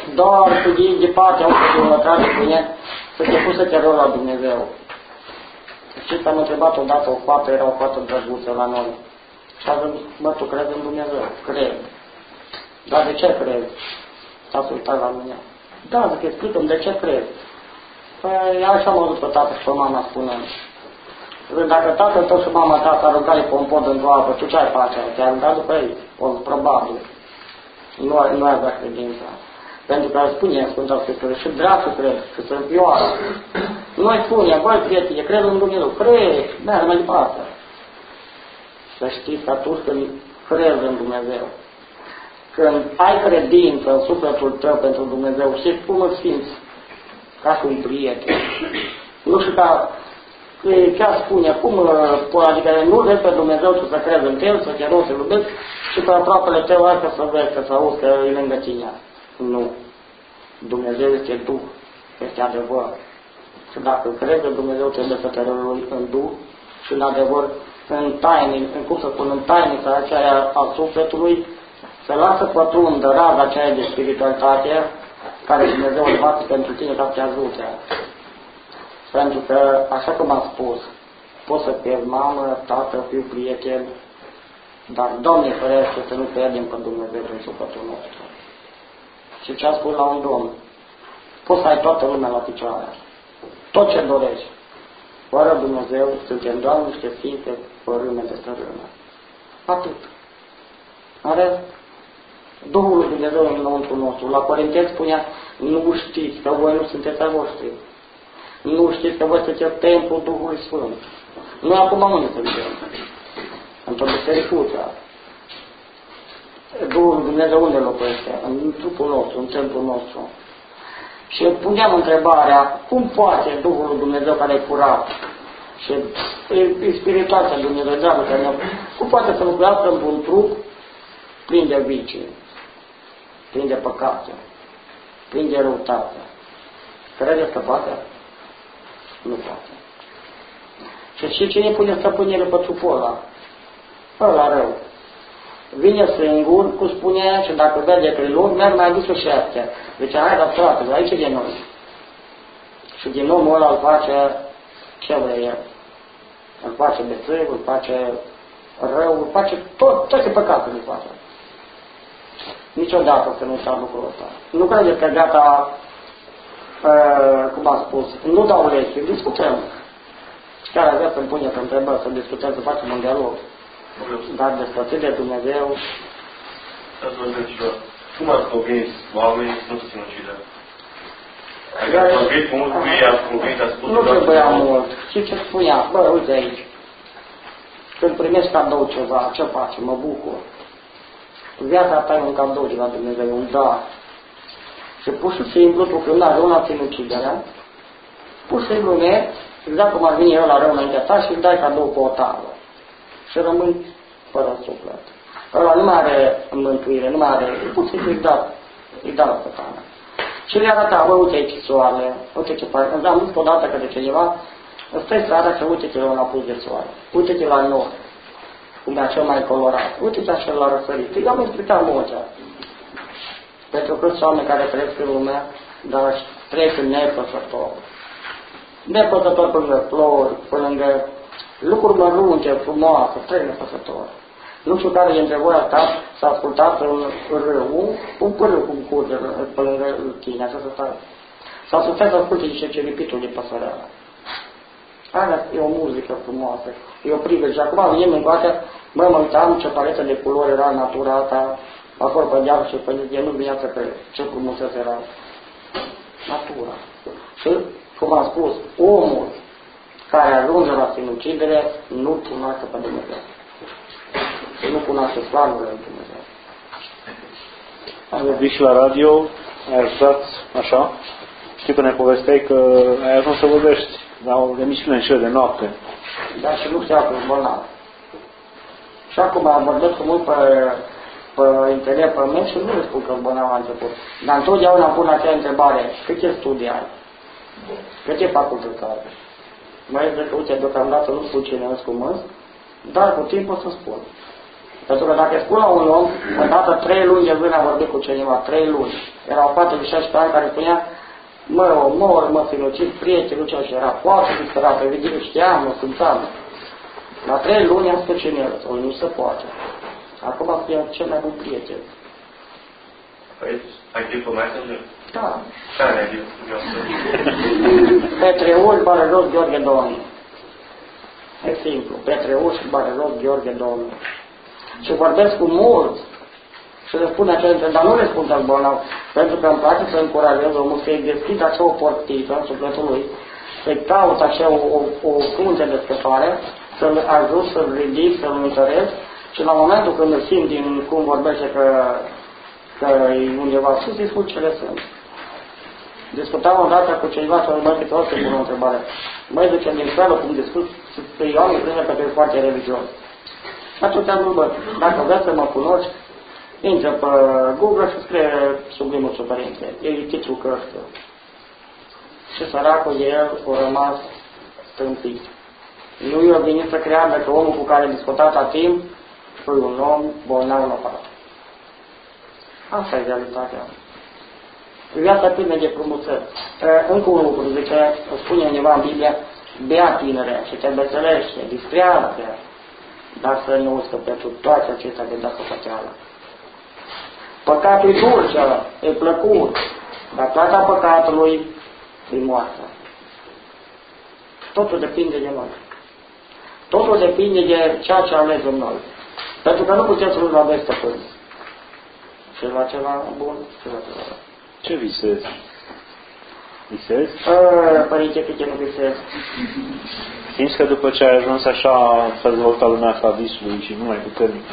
[SPEAKER 2] doar tu de partea unde te următoare bine să te pui să te rogi la Dumnezeu. Știți că am întrebat odată o fată, era o fată drăguță la noi. Și a zis, mă, tu crezi în Dumnezeu? Cred. Dar de ce crezi? S-a uitat la mine. Da, zic, explică-mi de ce crezi. Păi așa am auzit pe tată și pe mama spunând. Zic, dacă tatăl tău și mama ta s-ar ruga pe un pod într-o apă, tu ce ai face? Te-ai rugat după ei? O, probabil. Nu, nu ai avea credința. Pentru că spune Sfânta Scriptură și dracul cred, și sunt pioară. Noi spune, băi, prietene, cred în Dumnezeu, cred, merg mai departe. Să știți că atunci când crezi în Dumnezeu, când ai credință în sufletul tău pentru Dumnezeu, știți cum îl simți? Ca și un prieten. Nu știu ca, chiar spune, cum, adică nu vezi pe Dumnezeu tu să crezi în El, să te rogi, să iubesc, și pe aproapele tău asta să vezi, că să auzi că e lângă tine. Nu. Dumnezeu este Duh, este adevăr. Și dacă crezi în Dumnezeu, trebuie să te rog în Duh și în adevăr, în taine, în cum să spun, în tainița aceea a sufletului, să lasă pătrundă raza aceea de spiritualitate care Dumnezeu îl face pentru tine ca să te ajute. Pentru că, așa cum am spus, poți să pierzi mamă, tată, fiu, prieten, dar Doamne ferește să nu pierdem pe Dumnezeu din sufletul nostru. Și ce a spus la un domn, poți să ai toată lumea la picioare, tot ce dorești. Fără Dumnezeu, suntem doar niște ființe părâme de stărâme. Atât. Are Duhul lui Dumnezeu înăuntru nostru. La Corinteni spunea, nu știți că voi nu sunteți a voștri. Nu știți că voi sunteți templul Duhului Sfânt. Noi acum unde suntem? Într-o bisericuță. Duhul lui Dumnezeu unde locuiește? În trupul nostru, în templul nostru. Și puneam întrebarea, cum poate Duhul lui Dumnezeu care e curat și e spirituală Dumnezeu, dragă, cum poate să lucrească într-un trup plin de vicii, plin de păcate, plin de răutate? Credeți că poate? Nu poate. Și și cine pune stăpânire pe trupul ăla? Ăla rău. Vine singur, cum spunea, și dacă vede că e lung, merg mai adus și astea. Deci, hai, dar frate, aici e de noi. Și din omul ăla îl face ce vrea el. Îl face bețâv, îl face rău, îl face tot, toate păcatele îl face. Niciodată să nu uita lucrul ăsta. Nu credeți că gata, uh, cum am spus, nu dau lecții, discutăm. Și chiar avea să-mi pune pe întrebări, să discutăm, să facem un dialog. Dar despărțit de Dumnezeu...
[SPEAKER 4] Ați văzut și eu. Cum ați convins oamenii să nu se sinucidă? Adică ați vorbit mult cu ei, ați convins, ați spus...
[SPEAKER 2] Nu trebuia mult. Și ce spunea? Bă, uite aici. Când primești cadou ceva, ce faci? Mă bucur. Viața ta e un cadou de la Dumnezeu, un dar. Și pur și simplu, tu când ajungi la sinuciderea, pur și simplu ne, exact cum ar veni eu la rău înaintea ta și îți dai cadou cu o tavă. Și rămâi fără suflet. Ăla nu mai are mântuire, nu mai are... Pur și simplu îi dau, îi dau pe tine. Și le arăta, bă, uite aici soarele, uite ce faci. Îmi am zis odată că de cineva, stai seara și uite-te la un apus de soare, uite-te la nor, cum e cel mai colorat, uite-te așa la răsărit. Eu am explicat multea. Pentru că sunt oameni care trăiesc în lumea, dar trăiesc nepăsător. Nepăsător pe lângă flori, pe lângă lucruri mărunte, frumoase, trăiesc nepăsător. Nu știu care dintre voi asta s-a ascultat un râu, un pârâu cum curge pe lângă tine, așa să stai. S-a ascultat să asculte niște ceripitul de păsăreală. Aia e o muzică frumoasă, e o privire. Și acum venim în coate, mă, mă uitam ce paletă de culori era natura asta, acolo pe deal și pe zi, nu vinea să cred ce frumusețe era natura. Și, cum am spus, omul care ajunge la sinucidere nu cunoaște pe Dumnezeu. Și nu cunoaște planurile lui Dumnezeu.
[SPEAKER 3] Am vorbit și la radio, ai ajutat așa. Știi că ne povesteai că ai ajuns să vorbești la o emisiune în cele de noapte.
[SPEAKER 2] Da, și nu știa că e bolnav. Și acum am vorbit cu mult pe, pe internet, pe mail și nu le spun că e bolnav la început. Dar întotdeauna pun acea întrebare, câte studii ai? Câte facultăți ai? Mai zic că, uite, deocamdată nu spun cine îți cum îți, dar cu timpul o să spun. Pentru că dacă spun la un om, odată trei luni de zile am vorbit cu cineva, trei luni. Erau patruzeci și șase ani care spunea, mă, mor, mă sinucid, prietenul cel și era foarte disperat, evident știam, mă simțeam. La trei luni am spus cine el, sau nu se poate. Acum spune cel mai bun prieten.
[SPEAKER 4] Păi, ai timp pe Messenger?
[SPEAKER 2] Da.
[SPEAKER 4] Care ai timp?
[SPEAKER 2] Petreul, Barăros, Gheorghe Domnul. E simplu, Petreul și Barăros, Gheorghe Domnul. Și vorbesc cu mulți și le spun acele, dar nu le spun tot bolnav, pentru că îmi place să încurajez omul să-i deschid așa o portiță în sufletul lui, să-i caut așa o, o, o punte de scăpare, să-l ajut, să-l ridic, să-l întăresc și la momentul când îl simt din cum vorbește că, că e undeva sus, îi spun cele sunt. Discutam odată cu ceiva să mă zic orice bună întrebare. Măi, zice, din felul cum discut, eu am impresia că e foarte religios. Atunci am zis, bă, dacă vreți să mă cunoști, intră pe Google și scrie Sublimul Său Părinte. E titlul cărții. Și săracul el a rămas stâmpit. Nu i-a venit să creadă că omul cu care a discutat la timp e un om bolnav la pat. Asta e realitatea. Viața plină de frumusețe. Încă un lucru, zice, spune undeva în Biblie, bea tinere și te veselește, distrează, dar să nu uscă pentru toate acestea de dată făceală. Păcatul e dulce, e plăcut, dar plata păcatului e moartea. Totul depinde de noi. Totul depinde de ceea ce alegem noi. Pentru că nu puteți să nu aveți stăpâni. Și la ceva bun, și la ceva rău.
[SPEAKER 3] Ce visezi? Visezi?
[SPEAKER 2] Părinte, câte nu visez.
[SPEAKER 3] Simți că după ce ai ajuns așa, s-a dezvoltat lumea asta a visului și nu mai puternic?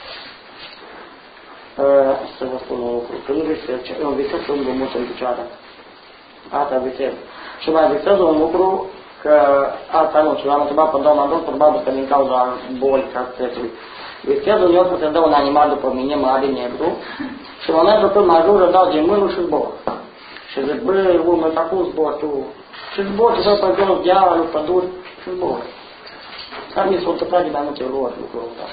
[SPEAKER 2] Să vă spun un lucru. Când visez, eu visez să umblu mult în picioare. Asta visez. Și mai visez un lucru că asta nu, și l-am întrebat pe doamna doctor, probabil că din cauza bolii casetului. Visez uneori că se dă un animal după mine, mare, negru, și în momentul când mă ajură, dau din mână și zbor. Și zic, băi, urmă, acum zbor tu. Și zbor, și dă pe jos, diavolul, păduri, și zbor. Dar mi s-a întâmplat de mai multe ori lucrul ăsta.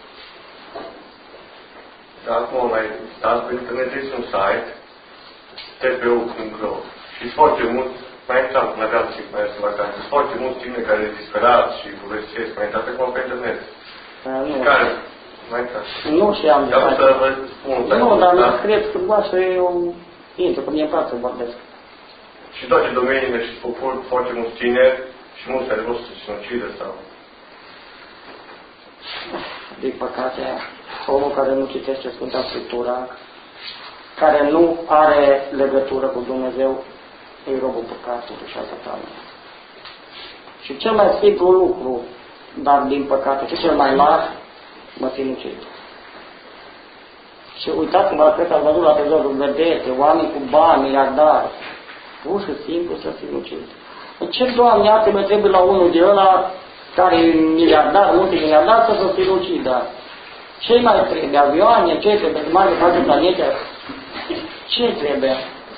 [SPEAKER 4] Dar acum mai dați pe internet, este un site, T P U punct R O, și foarte mult, mai intram în vacanță și mai este vacanță, foarte mulți tineri care e disperat și povestesc, mai intrați acum pe internet.
[SPEAKER 2] Nu.
[SPEAKER 4] Care? Mai intrați.
[SPEAKER 2] Nu știam de
[SPEAKER 4] asta. Să vă spun.
[SPEAKER 2] Nu, dar nu cred că bă, să eu intru, că mie-mi place să vorbesc.
[SPEAKER 4] Și toate domeniile și popor, foarte mulți tineri și mulți care vor să se sinucidă sau...
[SPEAKER 2] Din păcate, omul care nu citește Sfânta Scriptura, care nu are legătură cu Dumnezeu, e robul păcatului și a Satanului. Și cel mai simplu lucru, dar din păcate, și cel mai las, mă sinucid. Și uitați-vă, cred că ați văzut la televizorul, vedete, oameni cu bani, miliardari, pur și simplu să sinucid. Ce, Doamne, iată, mă trebuie la unul de ăla, care e miliardar, multimiliardar, să se sinucidă. Ce mai trebuie? Avioane? Ce trebuie? Să mai face planete? Ce trebuie?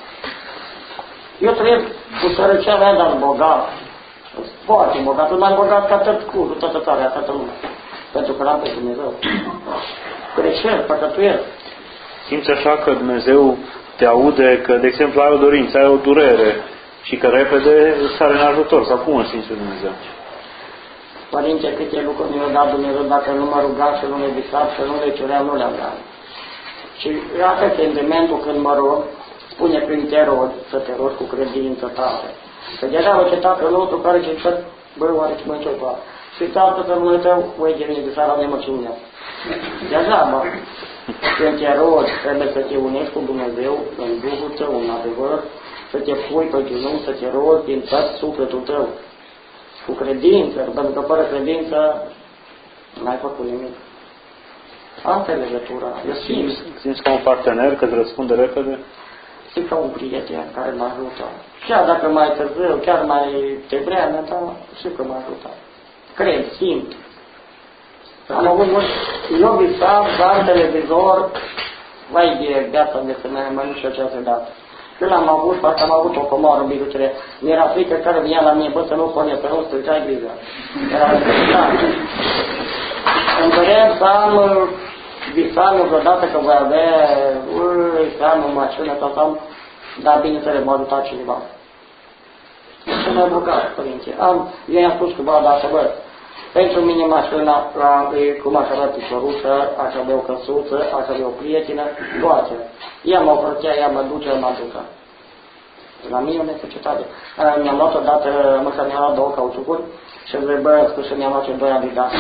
[SPEAKER 2] Eu trebuie cu sărăcia mea, dar bogat. Foarte bogat. Mai bogat ca tot curul, toată țara, toată lumea. Pentru că l-am pe Dumnezeu. Greșesc, păcătuiesc.
[SPEAKER 3] Simți așa că Dumnezeu te aude, că, de exemplu, ai o dorință, ai o durere și că repede sare în ajutor. Sau cum îl simți pe Dumnezeu?
[SPEAKER 2] Părinte, câte lucruri mi-a dat Dumnezeu dacă nu mă rugam și nu le visam și nu le ceream, nu le-am dat. Și iată sentimentul când mă rog, spune prin te rog, să te rog cu credință tare. Că deja ce Tatăl nostru care zice, bă, oare ce mă începa? Și Tatăl Tămânul tău, uite, de mine de seara de măciunea. Degeaba. Când te rog, trebuie să te unești cu Dumnezeu în Duhul tău, în adevăr, să te pui pe genunchi, să te rogi din tot sufletul tău. Cu credință, pentru că fără credință n-ai făcut nimic. Asta e legătura. Eu simt.
[SPEAKER 3] Simți ca un partener că îți răspunde repede?
[SPEAKER 2] Simt ca un prieten care mă ajută. Chiar dacă mai târziu, chiar mai devreme, dar știu că mă ajută. Cred, simt. Am avut mult. Eu visam, dar televizor, vai de viața de femeie, mai nu știu ce ați dat. Când am avut, parcă am avut o comoară în biruțele, mi-era frică care vinea la mine, bă, să nu pune pe nu, să-ți ai grijă. Era frică. Îmi doream să am visam eu vreodată că voi avea, ui, să am o mașină, tot am, dar bineînțeles, m-a ajutat cineva. Și mai bogat, părinte. Am, eu i-am spus că, bă, dar să văd, pentru mine mașina, cum aș avea piciorușă, aș avea o căsuță, aș avea o prietenă, toate. Ea mă ofărțea, ea mă duce, mă ducă. La mine o necesitate. Mi-am luat odată, măcar mi-am luat două cauciucuri și îmi zic, bă, spus și mi-am luat și doi Adidas.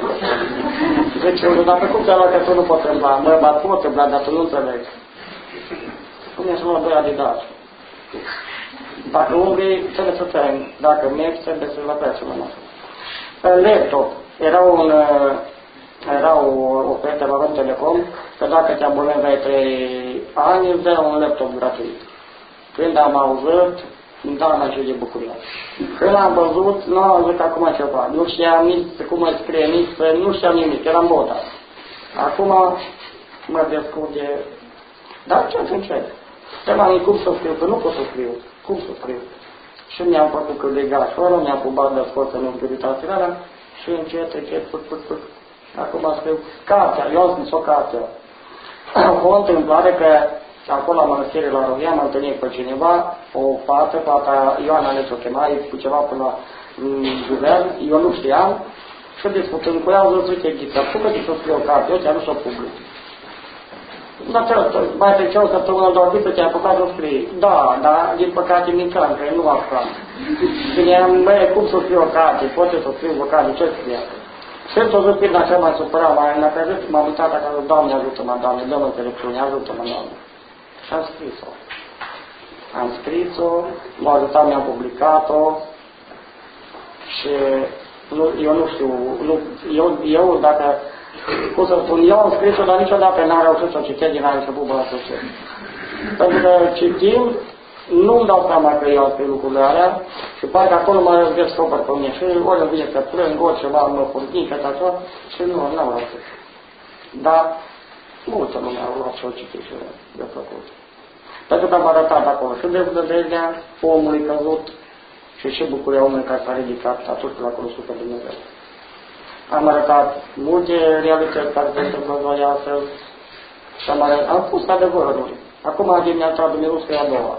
[SPEAKER 2] Zice, eu, dacă cum te-a luat că tu nu poți îmbla? Mă, ba, pot îmbla, dar tu nu înțelegi. Cum mi-aș luat doi Adidas? Dacă umbli, trebuie să trăim. Dacă mergi, trebuie să-l apreți la noastră. Laptop. Era un... Era o ofertă la Rom Telecom, că dacă te abonezi ai trei ani, îți dă un laptop gratuit. Când am auzit, îmi dau mai de bucurie. Când am văzut, nu am văzut acum ceva. Nu știam nici cum îi scrie, nici nu știam nimic, eram bota. Acum mă descurge. Dar ce să încerc? Te-am cum să scriu, că nu pot să scriu. Cum să scriu? Și mi-am făcut cât de gașoră, mi-am pubat de scos în urguritatea și încet, încet, put, put, put. Acum scriu cartea, eu am scris o carte. O întâmplare că acolo la mănăstire la Rovia m-am întâlnit pe cineva, o fată, fata Ioana Neț o chema, cu ceva până la guvern, eu nu știam, și discutând cu ea, am zis, uite, Ghiță, cum că să scriu o carte, eu ți-am dus o public. Dar ce, mai trece o săptămână, două Ghiță, te-ai apucat să scrii. Da, dar din păcate micam, că nu apucam. Și le-am, băi, cum să scriu o carte, poate să scriu o carte, ce scrie? Și tot zi prin așa mai supărat, mai înapărat, m-am uitat acasă, Doamne ajută-mă, Doamne, dă-mă înțelepciune, ajută-mă, Doamne. Și am scris-o. Am scris-o, m-a ajutat, mi-am publicat-o și nu, eu nu știu, nu, eu, eu dacă, cum să spun, eu am scris-o, dar niciodată n-am reușit să o citesc din la început până la sfârșit. Pentru că citim, nu-mi dau seama că eu am scris lucrurile alea și parcă acolo mă descoper pe mine și ori îmi vine să plâng, ori ceva mă furnică, așa, și nu, n-am reușit. Dar multă lume au luat și o citit și de făcut. Pentru că am arătat acolo și de vederea omului căzut și și bucuria omului care s-a ridicat atunci când a cunoscut pe Dumnezeu. Am arătat multe realități care se întâmplă în noi astăzi și am, arătat, am pus adevărul. Acum dimineața Dumnezeu scrie a doua.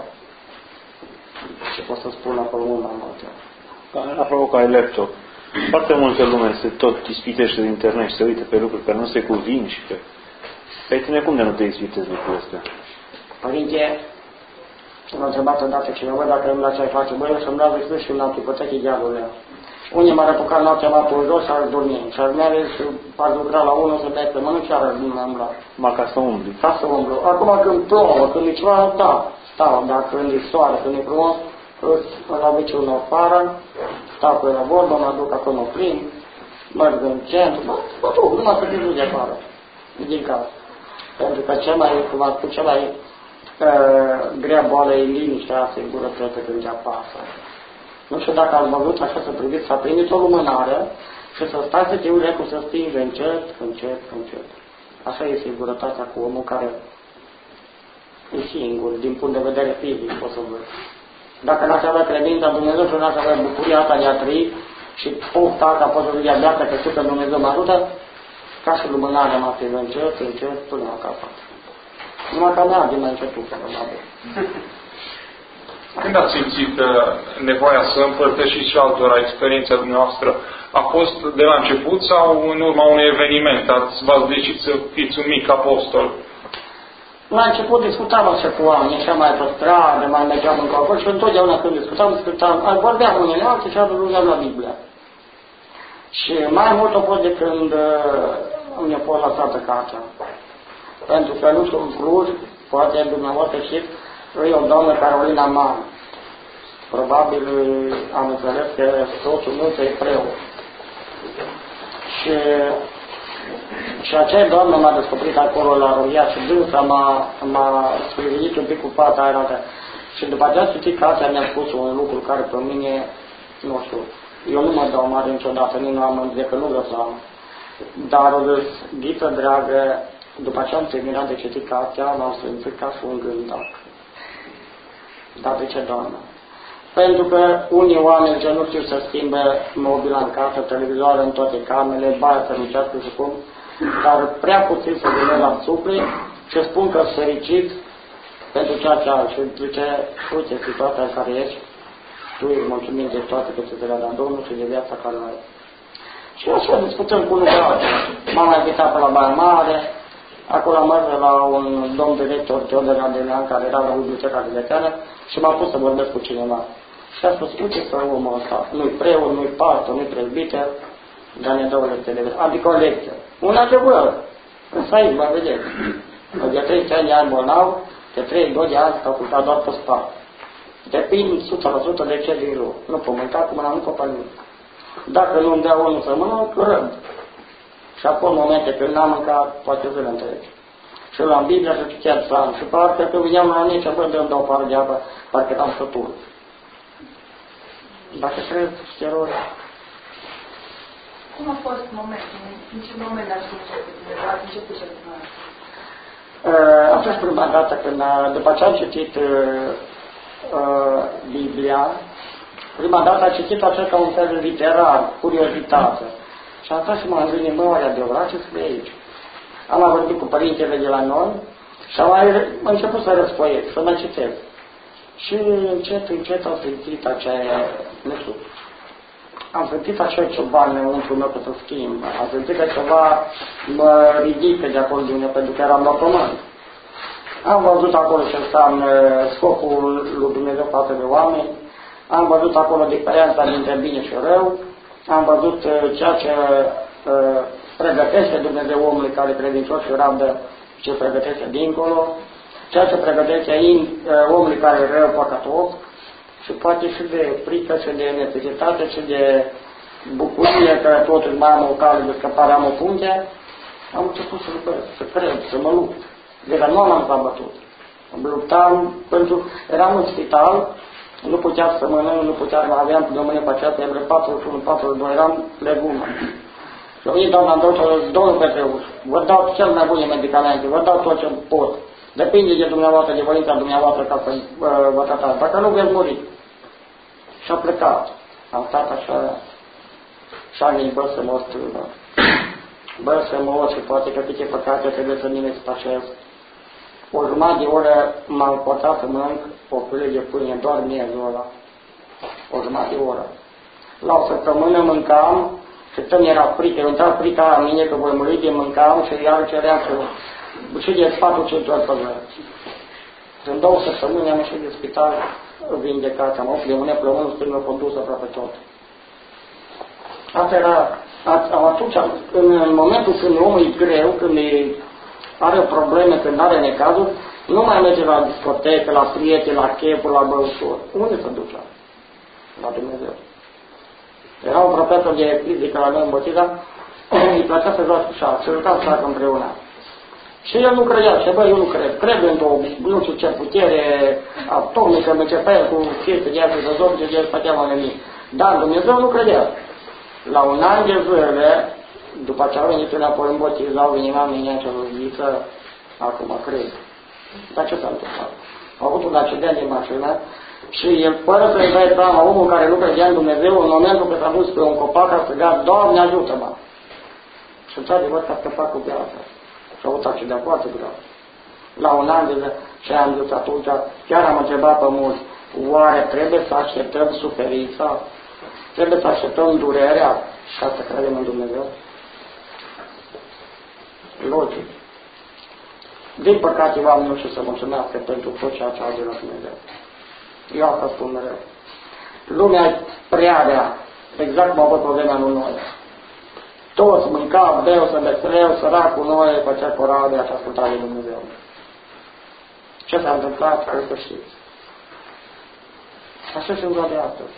[SPEAKER 2] Ce pot să spun acolo mult mai multe.
[SPEAKER 3] Apropo că ai laptop. Foarte multă lume se tot ispitește de internet și se uită pe lucruri care nu se cuvin și pe... Pe tine cum de nu te ispitezi lucrurile astea?
[SPEAKER 2] Părinte, m-a întrebat odată cineva dacă îmi la ce ai face, băi, eu să-mi dau decât și îmi ipotecă idealurile. Unii m-ar apuca noaptea m-a pe jos și ar dormi. Și ar merge și ar lucra la unul să bea pe mână și ar umbla.
[SPEAKER 3] Ma ca să umbli.
[SPEAKER 2] Ca să umblu. Acum când plouă, când e ceva, da, stau. Dar când e soare, când e frumos, îl aduce unul afară, stau cu el la vorbă, mă duc acolo plin, merg în centru, mă, mă duc, numai să te duci afară, din casă. Pentru că cea mai, cum am spus, cea mai uh, grea boală e liniștea, singurătate când te apasă. Nu știu dacă ați văzut așa să priviți, să prindeți o lumânare și să stați să te uite cum să stingi încet, încet, încet. Așa e singurătatea cu omul care e singur, din punct de vedere fizic, pot să văd. Dacă n-ați avea credința Dumnezeu și n-ați avea bucuria asta de a trăi și pofta asta pot să zic viața că știu că Dumnezeu mă ajută, ca și lumânarea mă prind încet, încet, până la capăt. Numai că merge mai încetul, probabil.
[SPEAKER 5] Când ați simțit nevoia să împărtășiți și altora experiența dumneavoastră? A fost de la început sau în urma unui eveniment? Ați v-ați decis să fiți un mic apostol?
[SPEAKER 2] La început discutam așa cu oameni, ieșeam mai pe stradă, mai mergeam în copăr și întotdeauna când discutam, discutam, vorbeam unele alții și ajungeam la Biblie. Și mai mult a fost de când uh, mi-a fost lăsată cartea. Pentru că nu știu, în Cluj, poate dumneavoastră știți, e o doamnă Carolina Man. Probabil am înțeles că soțul meu e preot. Și, și acea doamnă m-a descoperit acolo la Rovia și dânsa m-a, m-a sprivinit un pic cu fata aia. Și după aceea citit cartea mi-a spus un lucru care pe mine, nu știu, eu nu mă dau mare niciodată, nici nu am de că nu lăsam. Dar o zis, Ghiță dragă, după ce am terminat de citit cartea, m-am simțit ca și un gândac. Dar de ce, Doamnă? Pentru că unii oameni ce nu știu să schimbe mobila în casă, televizoare în toate camerele, baia să lucească și cum, dar prea puțin să gândesc la suflet și spun că fericit pentru ceea ce ai și zice, uite, situația în care ești, tu ești mulțumit de toate că ți se le-a dat Domnul și de viața care o ai. Și așa discutăm cu unul altul. M-am mai invitat pe la Baia Mare, acolo am mers la un domn director, Teodor Adelian, care era la biblioteca județeană și m-a pus să vorbesc cu cineva. Și a spus, uite să omul ăsta, nu-i preot, nu-i pastor, nu-i prezbiter, dar ne dă o lecție de viață, adică o lecție. Un adevăr. Însă aici, mă vedeți, de treizeci ani ani bolnav, de treizeci și doi de ani s-au culcat doar pe spate. Depind o sută la sută de ce din rău. Nu pot mânca cu mâna, nu pot pe dacă nu-mi dea unul să mănânc, răd. Și apoi, în momente când n-am mâncat, poate zile întregi. Și la Biblia și chiar psalm. Și parcă că veneam la mine și bă, dă-mi dau pară de apă, parcă eram sătul. Dacă crezi, eroi.
[SPEAKER 6] Cum a fost momentul? În ce moment ați început? Ați început să dumneavoastră?
[SPEAKER 2] A fost prima dată când, după ce am citit uh, uh, Biblia, prima dată a citit așa ca un fel de literar, curiozitate. Și am stat și m-am gândit, mă, oare adevărat ce scrie aici? Am vorbit cu părintele de la noi și am, mai, am început să răspoiesc, să mai citesc. Și încet, încet am simțit acea, nu știu, am simțit acea cioban înăuntru meu că să schimb. Am simțit că ceva mă ridică de acolo din mine, pentru că eram la pământ. Am văzut acolo ce înseamnă scopul lui Dumnezeu față de oameni. Am văzut acolo diferența dintre bine și rău. Am văzut ceea ce uh, pregătește Dumnezeu omului care credincios și rabdă, ce pregătește dincolo. Ceea ce pregătește in, uh, omului care e rău, păcătos. Și poate și de frică, și de necesitate, și de bucurie că totuși mai am o cale de scăpare, am o punte. Am început să lucrez, să cred, să mă lupt. De la nu am s-a bătut. Luptam pentru... Eram în spital, nu puteam să mănânc, nu puteam, aveam pe domnule pe aceea, pe patruzeci și unu patruzeci și doi, eram legumă. Și eu doamna doctor, domnul Petreuș, vă dau cel mai bune medicamente, vă dau tot ce pot. Depinde de dumneavoastră, de voința dumneavoastră ca să uh, vă tratați. Dacă nu veți muri. Și a plecat. Am stat așa și am zis, bă, să mă strână. Bă, să mă și poate că câte păcate trebuie să mine spășesc. O jumătate de oră m-am portat să mănânc o culie de pâine, doar miezul ăla. O jumătate de oră. La o săptămână mâncam și tot era frică. Eu intra frica la mine că voi muri de mâncam și iar ceream să... Și de patru cinci ori pe zi. În două săptămâni am ieșit de spital vindecat, am opt luni plămânul stâng mi-a condus aproape tot. Asta era, atunci, în momentul când omul e greu, când e, are probleme, când are necazuri, nu mai merge la discotecă, la prieteni, la chefuri, la băutură. Unde se ducea? La Dumnezeu. Era un profesor de fizică la noi în Botida, îi plăcea să joace șah, să jucam șah împreună. Și el nu credea, și bă, eu nu cred, cred într-o, nu știu ce putere atomică, începea el cu chestii de astea, filozofice, de el făcea mai nimic. Dar Dumnezeu nu credea. La un an de zile, după ce au venit înapoi în Boteza, au venit la mine și au zis că acum cred. Dar ce s-a întâmplat? Au avut un accident de mașină și el, fără să-i dai seama, omul care nu credea în Dumnezeu, în momentul când s-a dus pe un copac, a strigat, Doamne ajută-mă! Și într-adevăr s-a scăpat cu viața. Și a avut accident foarte grav. La un an de zi, și am zis atunci, chiar am întrebat pe mulți, oare trebuie să așteptăm suferința? Trebuie să așteptăm durerea ca să credem în Dumnezeu? Logic. Din păcate, oamenii nu știu să mulțumească pentru tot ceea ce au de la Dumnezeu. Eu asta spun mereu. Lumea e prea rea, exact cum a fost problema lui noi. Toți mâncau, beau, să veseleu, săracul noi, făcea corabia și asculta de Dumnezeu. Ce s-a întâmplat? Cred că știți. Așa și în ziua de astăzi.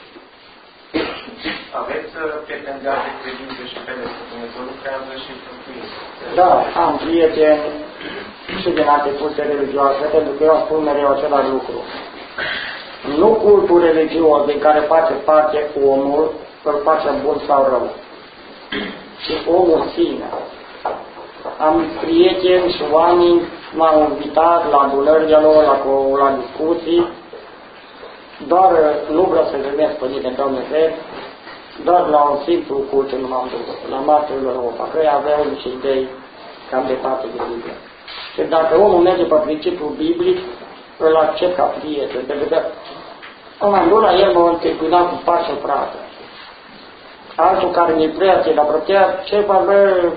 [SPEAKER 4] Aveți prieteni de alte credințe și credeți că Dumnezeu lucrează și făcuiți?
[SPEAKER 2] Da, am prieteni și din alte curse religioase, pentru că eu spun mereu același lucru. Nu cultul religios din care face parte omul, îl face bun sau rău. Și omul sine. Am prieteni și oameni m-au invitat la adunările lor, la, la discuții, doar nu vreau să gândesc pe nimeni, Doamne, cred, doar la un simplu cult nu m-am dus, la martirilor Europa, că ei aveau niște idei cam departe de Biblie. Și dacă omul merge pe principiul biblic, îl accept ca prieten, pentru că în luna el mă întâmpina cu pașă frate. Altul care mi-e prea ți-l apropiat, ce va vrea,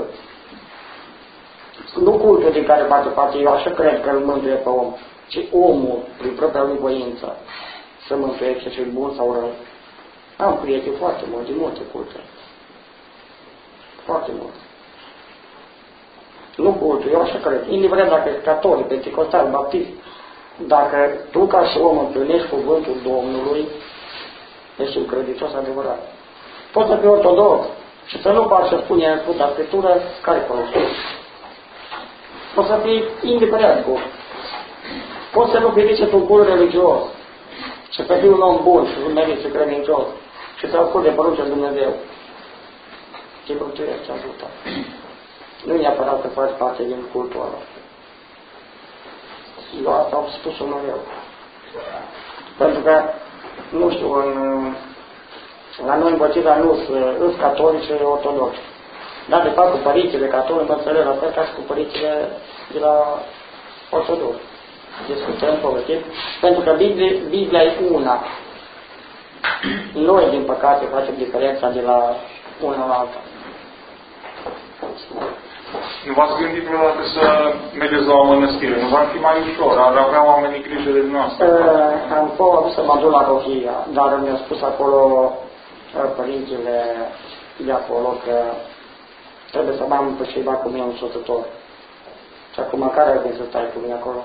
[SPEAKER 2] nu cultul din care face parte, eu așa cred că îl mântuie pe om, ci omul, prin propria lui voință, să mântuiește și bun sau rău. Am prieteni foarte mulți, din multe culte. Foarte mult. Nu cultul, eu așa cred. Indiferent dacă ești catolic, penticostal, baptist, dacă tu ca și om întâlnești cuvântul Domnului, ești un credincios adevărat. Poți să fii ortodox și să nu faci ce spune în Sfânta Scriptură, care folosești. Poți să fii indiferent bun. Poți să nu fii nici un cult religios și să fii un om bun și un merit și credincios și să asculte poruncea lui Dumnezeu. Ce mântuiești, ce ajută. Nu e neapărat să faci parte din cultul ăla. Eu asta am spus-o mereu. Pentru că, nu știu, în, la noi în Băcița nu sunt catolici și ortodoxi. Dar, de fapt, cu părințile catolici, mă înțeleg la fel ca și cu părințile de la ortodoxi. Discutăm, povestim, pentru că Biblia, Biblia e una. Noi, din păcate, facem diferența de la una la alta.
[SPEAKER 5] Nu v-ați gândit vreodată să mergeți la o mănăstire? Nu v-ar fi mai ușor? Ar avea oamenii grijă de dumneavoastră?
[SPEAKER 2] Uh, am fost să mă duc la Rohia, dar mi-a spus acolo uh, părintele de acolo că trebuie să am pe ceva cu mine un soțător. Și acum care ar să stai cu mine acolo?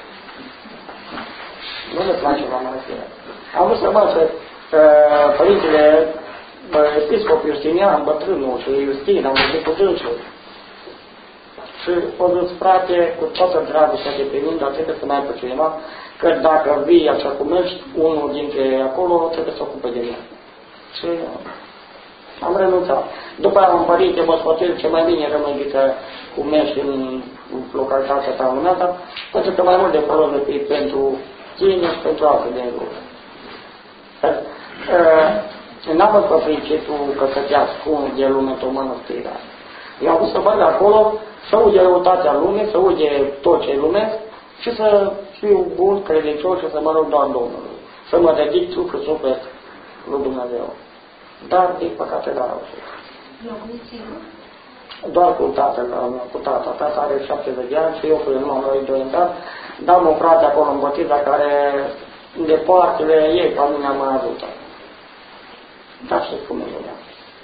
[SPEAKER 2] Nu le place la mănăstire. Am vrut să văd că uh, părintele uh, episcop Justinian, bătrânul și Justin, am văzut cu dânsul. Și o zis, frate, cu toată dragostea de pe mine, dar trebuie să mai ai pe cineva, că dacă vii așa cum ești, unul dintre acolo trebuie să ocupe de mine. Și am renunțat. După aia un părinte mă sfătuie ce mai bine rămâi decât cum ești în localitatea ta lumea ta, pentru că mai mult de folos de fi pentru tine și pentru alte de lucruri. N-am văzut pe principiul că să te ascund de lume într-o mănăstire. Eu am vrut să văd acolo, să uite răutatea lumii, să uite tot ce e lumesc și să fiu bun, credincios și să mă rog doar Domnului. Să mă dedic trup și suflet lui Dumnezeu. Dar, din păcate, n-am reușit. Doar cu tatăl, cu tata. Tata are șaptezeci de ani și eu cu el nu am luat doi ani, dar am un frate acolo în Bătița care de poartele ei pe mine mă ajută. Dar știți cum e lumea.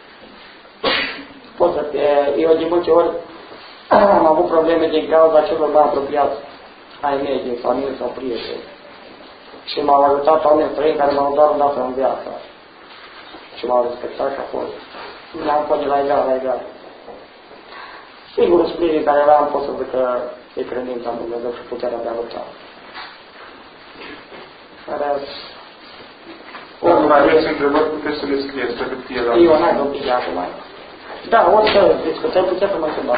[SPEAKER 2] Pot să fie, eu de multe ori am avut probleme din cauza celor mai apropiați ai mei, din familie sau prieteni. Și m-au ajutat oameni străini care m-au doar dat în viață. Și m-au respectat și a fost. N-am fost de la egal la egal. Singurul spirit care l-am pot să zic că e credința în Dumnezeu și puterea de a lupta. Care...
[SPEAKER 5] Dacă mai aveți întrebări, puteți să le scrieți pe hârtie.
[SPEAKER 2] Eu n-ai de opinie acum. Da, o să discutăm, putem să mă întrebăm.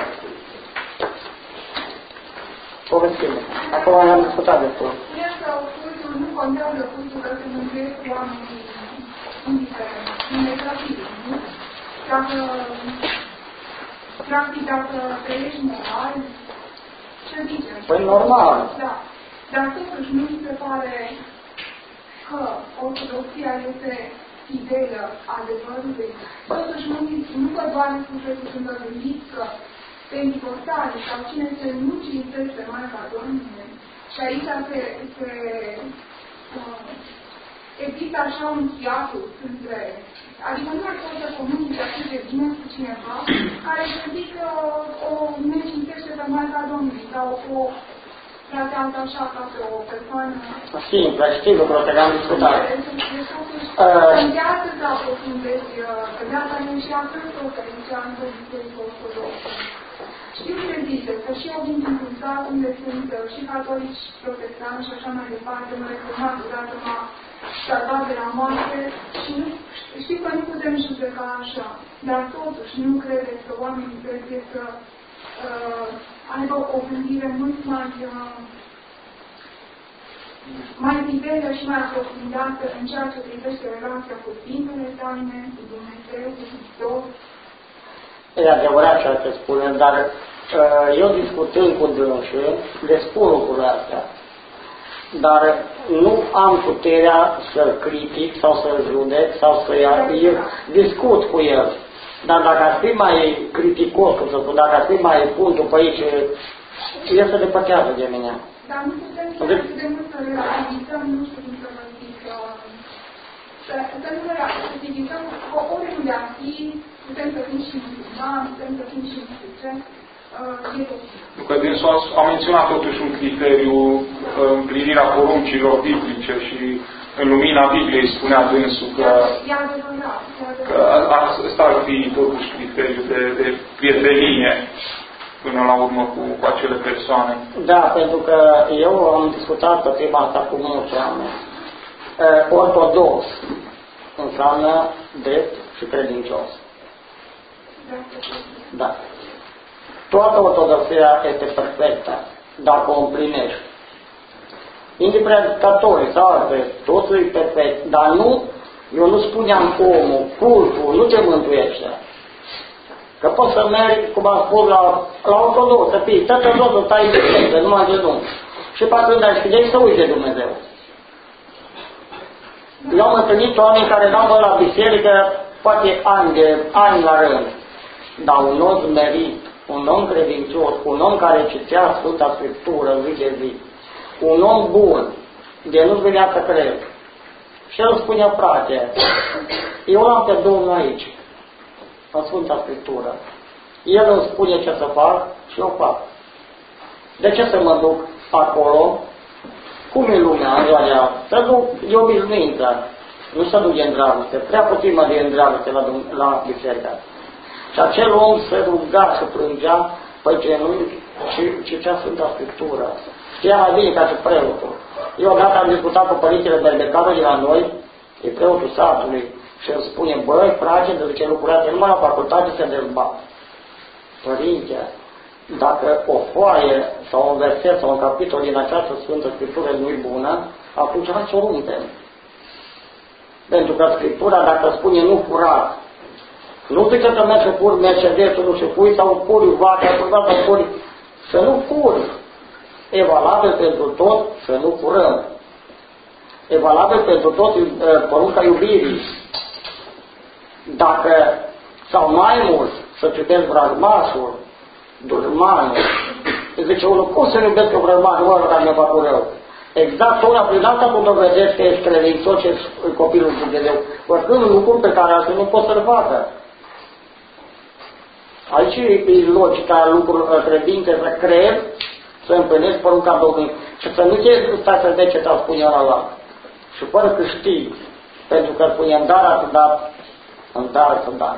[SPEAKER 2] Povestim. Acum am discutat destul.
[SPEAKER 6] Spuneți că cultul nu contează cultul că se mântuiesc oamenii indiferent, negativ, nu? Dacă, practic, dacă trăiești moral, ce zicem?
[SPEAKER 2] Păi normal.
[SPEAKER 6] Da. Dar totuși nu mi se pare că ortodoxia este fidelă adevărului. Totuși nu, nu vă doare sufletul când vă gândiți că penticostali sau cine se nu cinstește Maica Domnului. Și aici se, se uh, există așa un hiatus între, adică nu ar pot să comunice atât de bine cu cineva care să zică o ne cinstește pe Maica Domnului sau o tratează așa ca pe o persoană
[SPEAKER 2] simplă, știi lucrul care am discutat.
[SPEAKER 6] Contează să aprofundezi, că de asta nu și a Hristos aici în Biserică Ortodoxă. Știu ce ziceți, că și eu vin dintr-un sat unde sunt și catolici, protestanți și așa mai departe, mă reformat odată m-a salvat de la moarte și nu, știu că nu putem judeca așa, dar totuși nu credeți că oamenii trebuie să uh, aibă o gândire mult mai uh, mai fidelă și mai aprofundată în ceea ce privește relația cu Sfintele Taine, cu Dumnezeu, cu Hristos.
[SPEAKER 2] E adevărat ceea ce spune, dar eu discutând cu dânsul, le spun lucrurile astea, dar nu am puterea să-l critic sau să-l judec sau să ia, eu discut cu el. Dar dacă ar fi mai criticos, cum să spun, dacă ar fi mai punctul pe aici, el se depătează de mine.
[SPEAKER 6] Dar nu putem să de... de mult să relativizăm, nu știu cum să vă zic, să, să nu relativizăm, oriunde am fi, putem să fim și musulmani, putem să fim și nu știu ce,
[SPEAKER 5] Pentru că dânsul a menționat totuși un criteriu, împlinirea poruncilor biblice și în lumina Bibliei spunea dânsul că, că asta ar fi totuși criteriu de, de prietenie până la urmă cu, cu acele persoane.
[SPEAKER 2] Da, pentru că eu am discutat pe tema asta cu mulți oameni. Ortodox înseamnă drept și credincios. Da. Toată ortodoxia este perfectă dacă o împlinești. Indiferent catolic sau alte, totul e perfect, dar nu, eu nu spuneam omul, cultul, nu te mântuiește. Că poți să mergi, cum am spus, la, la ortodox, să fii, tătă totul, stai de numai de Dumnezeu. Și pe atunci ai știi să uiți de Dumnezeu. Eu am întâlnit oameni care n-au fost la biserică, poate ani, de, ani la rând, dar un om smerit, un om credincios, un om care citea Sfânta Scriptură zi de zi, un om bun, de nu-ți venea să cred. Și el spunea, frate, eu l-am pe Domnul aici, în Sfânta Scriptură. El îmi spune ce să fac și eu fac. De ce să mă duc acolo? Cum e lumea în ziua de azi? Să duc de obișnuință, nu să duc de îndravăște. Prea puțin mă de îndravăște la, la biserică. Și acel om se ruga și plângea pe genunchi și citea Sfânta Scriptură. Știa mai bine ca și preotul. Eu odată am discutat cu părintele Berbecaru de la noi, e preotul satului, și îmi spune, băi, frate, de ce lucrează numai la facultate se dezbat. Părinte, dacă o foaie sau un verset sau un capitol din această Sfântă Scriptură nu-i bună, atunci hai să o rumpem. Pentru că Scriptura, dacă spune nu fura, nu zice că mergi să furi Mercedes-ul, nu și pui, sau furi vaca, sau furi, să nu furi. E valabil pentru tot să nu furăm. E valabil pentru tot porunca iubirii. Dacă, sau mai mult, să citesc vrajmașul, dușmanul, zice unul, cum să iubesc eu vrajmașul ăla care mi-a făcut rău? Exact una prin asta cum dovedești că ești credincios și ești copilul lui Dumnezeu. Oricând lucruri pe care asta nu poți să-l facă. Aici e logica lucrurilor credințe, să cred, să împlinești porunca Domnului și să nu te stai să vezi ce te-au spune ăla la. Și fără că știi, pentru că spune în dar ați dat, în dar ați dat.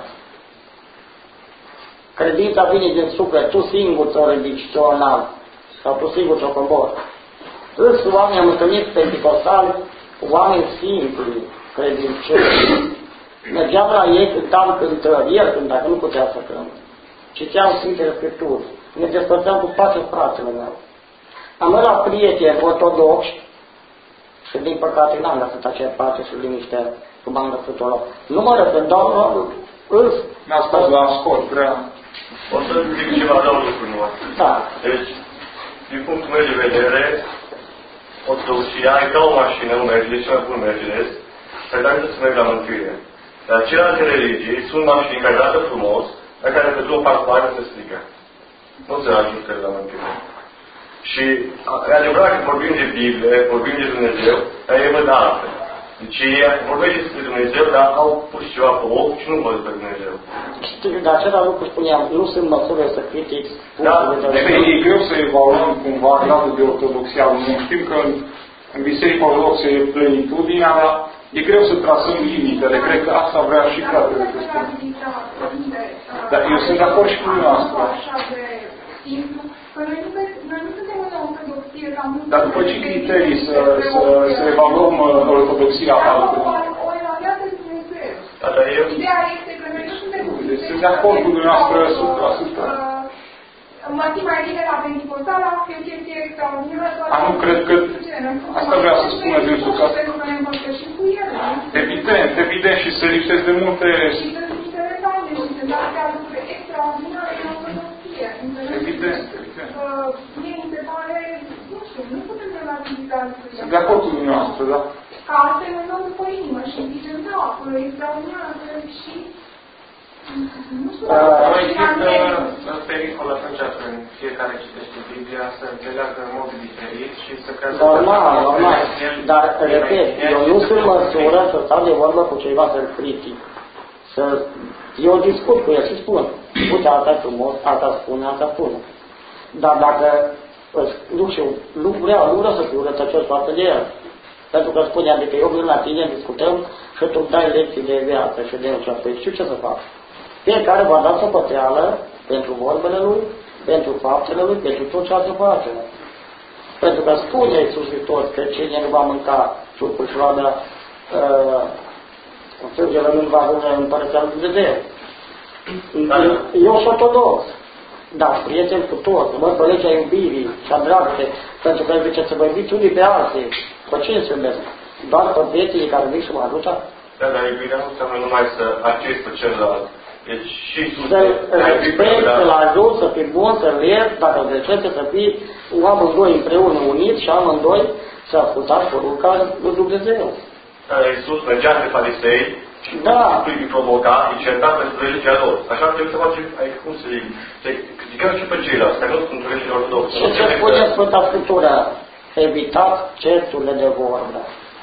[SPEAKER 2] Credința vine din suflet, tu singur ți-o ridici, ți-o înalt, sau tu singur ți-o cobori. Îți oameni am întâlnit penticostali, oameni simpli, credincioși. Mergeam la ei, cântam cântări, el cânta, că nu putea să cânt. Citeam Sfintele Scripturi, ne despărțeam cu patru fratele meu. Am mers la prieteni ortodoxi și din păcate n-am lăsat acea pace și liniște cum am lăsat-o la. Nu mă răspund, doar îs.
[SPEAKER 5] Mi-a spus la scot, prea.
[SPEAKER 4] O să zic ceva de lucruri nu.
[SPEAKER 2] Da.
[SPEAKER 4] Deci, din punctul meu de vedere, ortodoxia e ca o mașină, un Mercedes, și mai bun Mercedes, care trebuie să merg la mântuire. Dar celelalte religii sunt mașini care arată frumos, dar care pe două parcare se strică. Nu se ajută la mântuire. Și e adevărat că vorbim de Biblie, vorbim de Dumnezeu, dar e văd altfel. Deci ei vorbește despre Dumnezeu, dar au pus ceva pe ochi și nu văd pe Dumnezeu.
[SPEAKER 2] Știi, de acela lucru spuneam, nu sunt măsură să critic.
[SPEAKER 4] Da,
[SPEAKER 5] e greu să evaluăm cumva gradul de ortodoxia. Nu știm că în, în Biserica Ortodoxă e plenitudinea, dar e greu să trasăm limitele. Cred că asta vrea și fratele să spun. Dar eu sunt de acord și cu dumneavoastră. Dar după ce criterii să, să, să evaluăm ortodoxia altfel?
[SPEAKER 6] Ideea este că noi nu suntem...
[SPEAKER 5] Sunt de acord cu dumneavoastră o sută la sută.
[SPEAKER 6] Mă simt mai bine la Pentecostal, la o chestie extraordinară.
[SPEAKER 5] A, nu cred că... Asta vrea să spună dânsul că... Evident, evident, și se lipsesc de multe...
[SPEAKER 6] Și sunt interesante și sunt astea lucruri extraordinare în ortodoxie.
[SPEAKER 5] Evident.
[SPEAKER 6] activitatea.
[SPEAKER 5] Sunt de acord cu dumneavoastră, da?
[SPEAKER 6] Ca altfel ne luăm după inimă și zicem, da, acolo extraordinează și nu știu,
[SPEAKER 4] nu există pericol atunci când fiecare citește Biblia să înțeleagă în mod diferit și să creadă...
[SPEAKER 2] Normal, normal. Dar, repet, eu nu sunt măsură să stau de vorbă cu ceiva să-l critic. Să... Eu discut cu el și spun, uite, asta e frumos, asta spune, asta spune. Dar dacă nu știu, nu vreau, nu vreau să fiu rătăcios față de el. Pentru că spune, adică eu vin la tine, discutăm și tu dai lecții de viață și de ce. Păi știu ce să fac. Fiecare va da socoteală pentru vorbele lui, pentru faptele lui, pentru tot ce a să face. Pentru că spune Iisus Hristos că cine nu va mânca trupul și va bea uh, sângele nu va rămâne în Împărăția lui Dumnezeu. Eu sunt ortodox, dar prieten cu toți, mă, pe legea iubirii și a dragostei, pentru că zice să vă iubiți unii pe alții. Pe cine se iubesc? Doar pe prietenii care vin și mă ajută?
[SPEAKER 4] Da, dar iubirea nu înseamnă numai să accept pe celălalt. Deci și
[SPEAKER 2] să-l respect, să-l ajut, să fii bun, să-l iert, dacă îl greșește, să fii amândoi împreună uniți și amândoi să ascultați porunca lui Dumnezeu.
[SPEAKER 4] Iisus mergea între farisei și
[SPEAKER 2] da.
[SPEAKER 4] îi provoca, îi certa pentru religia lor. Așa trebuie să facem, cum să zic, să criticăm și pe ceilalți, care nu sunt religia ortodoxă.
[SPEAKER 2] Și ce spune Sfânta Scriptură? Evitați certurile de vorbă.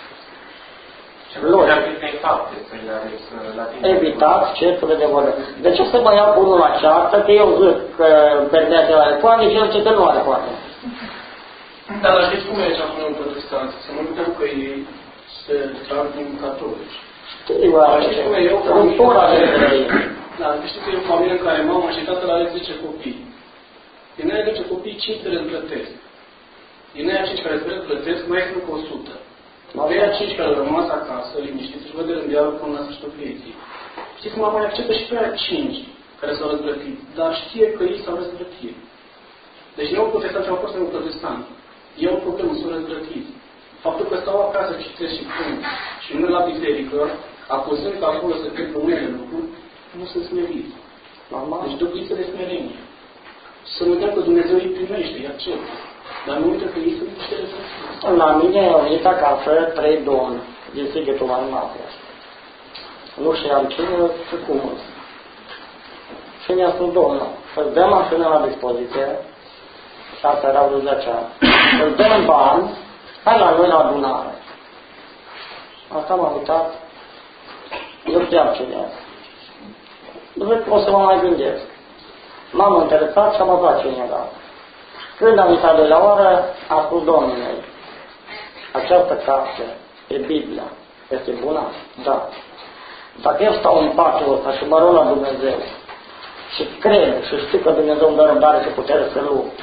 [SPEAKER 2] Evitați certurile de vorbă. De ce să mă iau unul la ceartă, că eu zic că Bernea de la recoane și el ce că nu are recoane?
[SPEAKER 7] Dar la știți cum e ce acum în protestanți? Să nu uităm că ei se trag din catolici. Știți cum e eu? Da, știți că e o familie în care mama și tatăl are zece copii. Din aia zece copii, cinci le împlătesc. Din aia cinci care le plătesc, mai este încă o sută. De aia cinci care au rămas acasă, liniștiți, își văd de rândeală până la sfârșitul vieții. Știți, mama mai acceptă și pe aia cinci care s-au răzplătit, dar știe că ei s-au răzplătit. Deci nu protestant au fost un protestant. E o problemă, s-au răzplătit. Faptul că stau acasă, citesc și pun și nu la biserică, acuzând că acolo se întâmplă unele lucruri, nu sunt smerit. Deci dă lipsă de smerenie. Să nu uităm că Dumnezeu îi primește, îi acceptă. Dar nu uită că ei sunt niște rezultate.
[SPEAKER 2] La mine au venit acasă trei domni din Sighetul mai mare. Nu știam cine și cum. Și mi-a spus, domnul, să-ți dăm mașină la dispoziție, și asta erau de zece ani, să-ți dăm bani, hai la noi la adunare. Asta m-a uitat, eu știam cine e. Zic, o să mă mai gândesc. M-am interesat și am aflat cine era. Când am uitat de la oră, a spus Domnule, această carte e Biblia. Este bună? Da. Dacă eu stau în patul ăsta și mă rog la Dumnezeu și cred și știu că Dumnezeu îmi dă răbdare și putere să lupt,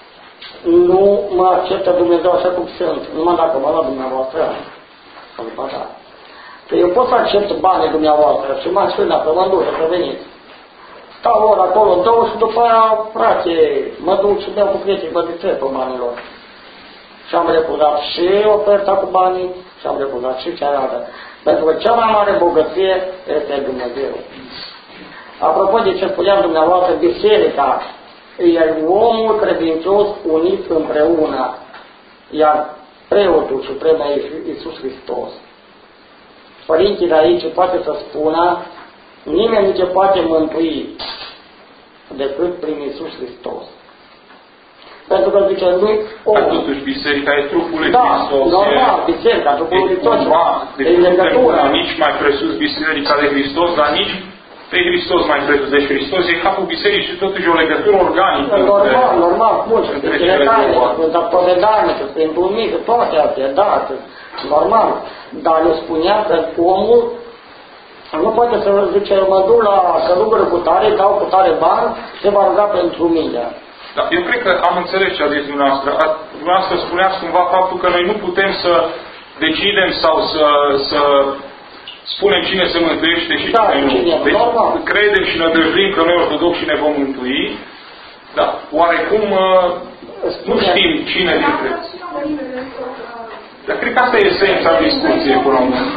[SPEAKER 2] nu mă acceptă Dumnezeu așa cum sunt. Numai dacă mă la dumneavoastră. Să zic așa. Că eu pot să accept banii dumneavoastră și mașina, că mă duc, să veniți. Stau ori acolo, două și după aia, frate, mă duc și beau cu prietenii, mă distrez pe banilor. Și am refuzat și oferta cu banii și am refuzat și cealaltă. Pentru că cea mai mare bogăție este Dumnezeu. Apropo de ce spuneam dumneavoastră, biserica e omul credincios unit împreună, iar preotul suprem e Iisus Hristos. Părinții de aici poate să spună, nimeni nu se poate mântui decât prin Iisus Hristos. Pentru că zice, nu
[SPEAKER 5] Dar totuși biserica e trupul lui
[SPEAKER 2] da,
[SPEAKER 5] Hristos.
[SPEAKER 2] Da, normal, biserica, trupul lui Hristos.
[SPEAKER 5] Deci nu putem nici mai presus biserica de Hristos, dar nici pe Hristos mai presus. Deci Hristos e capul bisericii și totuși e o legătură organică.
[SPEAKER 2] Normal, normal, bun, și Sfântele Taine, Sfânta Povedanie, Sfântul Mică, toate astea, da, normal. Dar ne spunea că omul nu poate să zice, mă duc la călugără cu tare, dau cu tare bani, se va ruga pentru mine.
[SPEAKER 5] Da, eu cred că am înțeles ce a zis dumneavoastră. Dumneavoastră spuneați cumva faptul că noi nu putem să decidem sau să, să spunem cine se mântuiește și
[SPEAKER 2] da,
[SPEAKER 5] cine nu.
[SPEAKER 2] Cine,
[SPEAKER 5] deci
[SPEAKER 2] normal.
[SPEAKER 5] credem și ne dăjduim că noi ortodoxi ne vom mântui, da, oarecum nu știm cine dintre. Dar cred că asta e esența discuției până la urmă.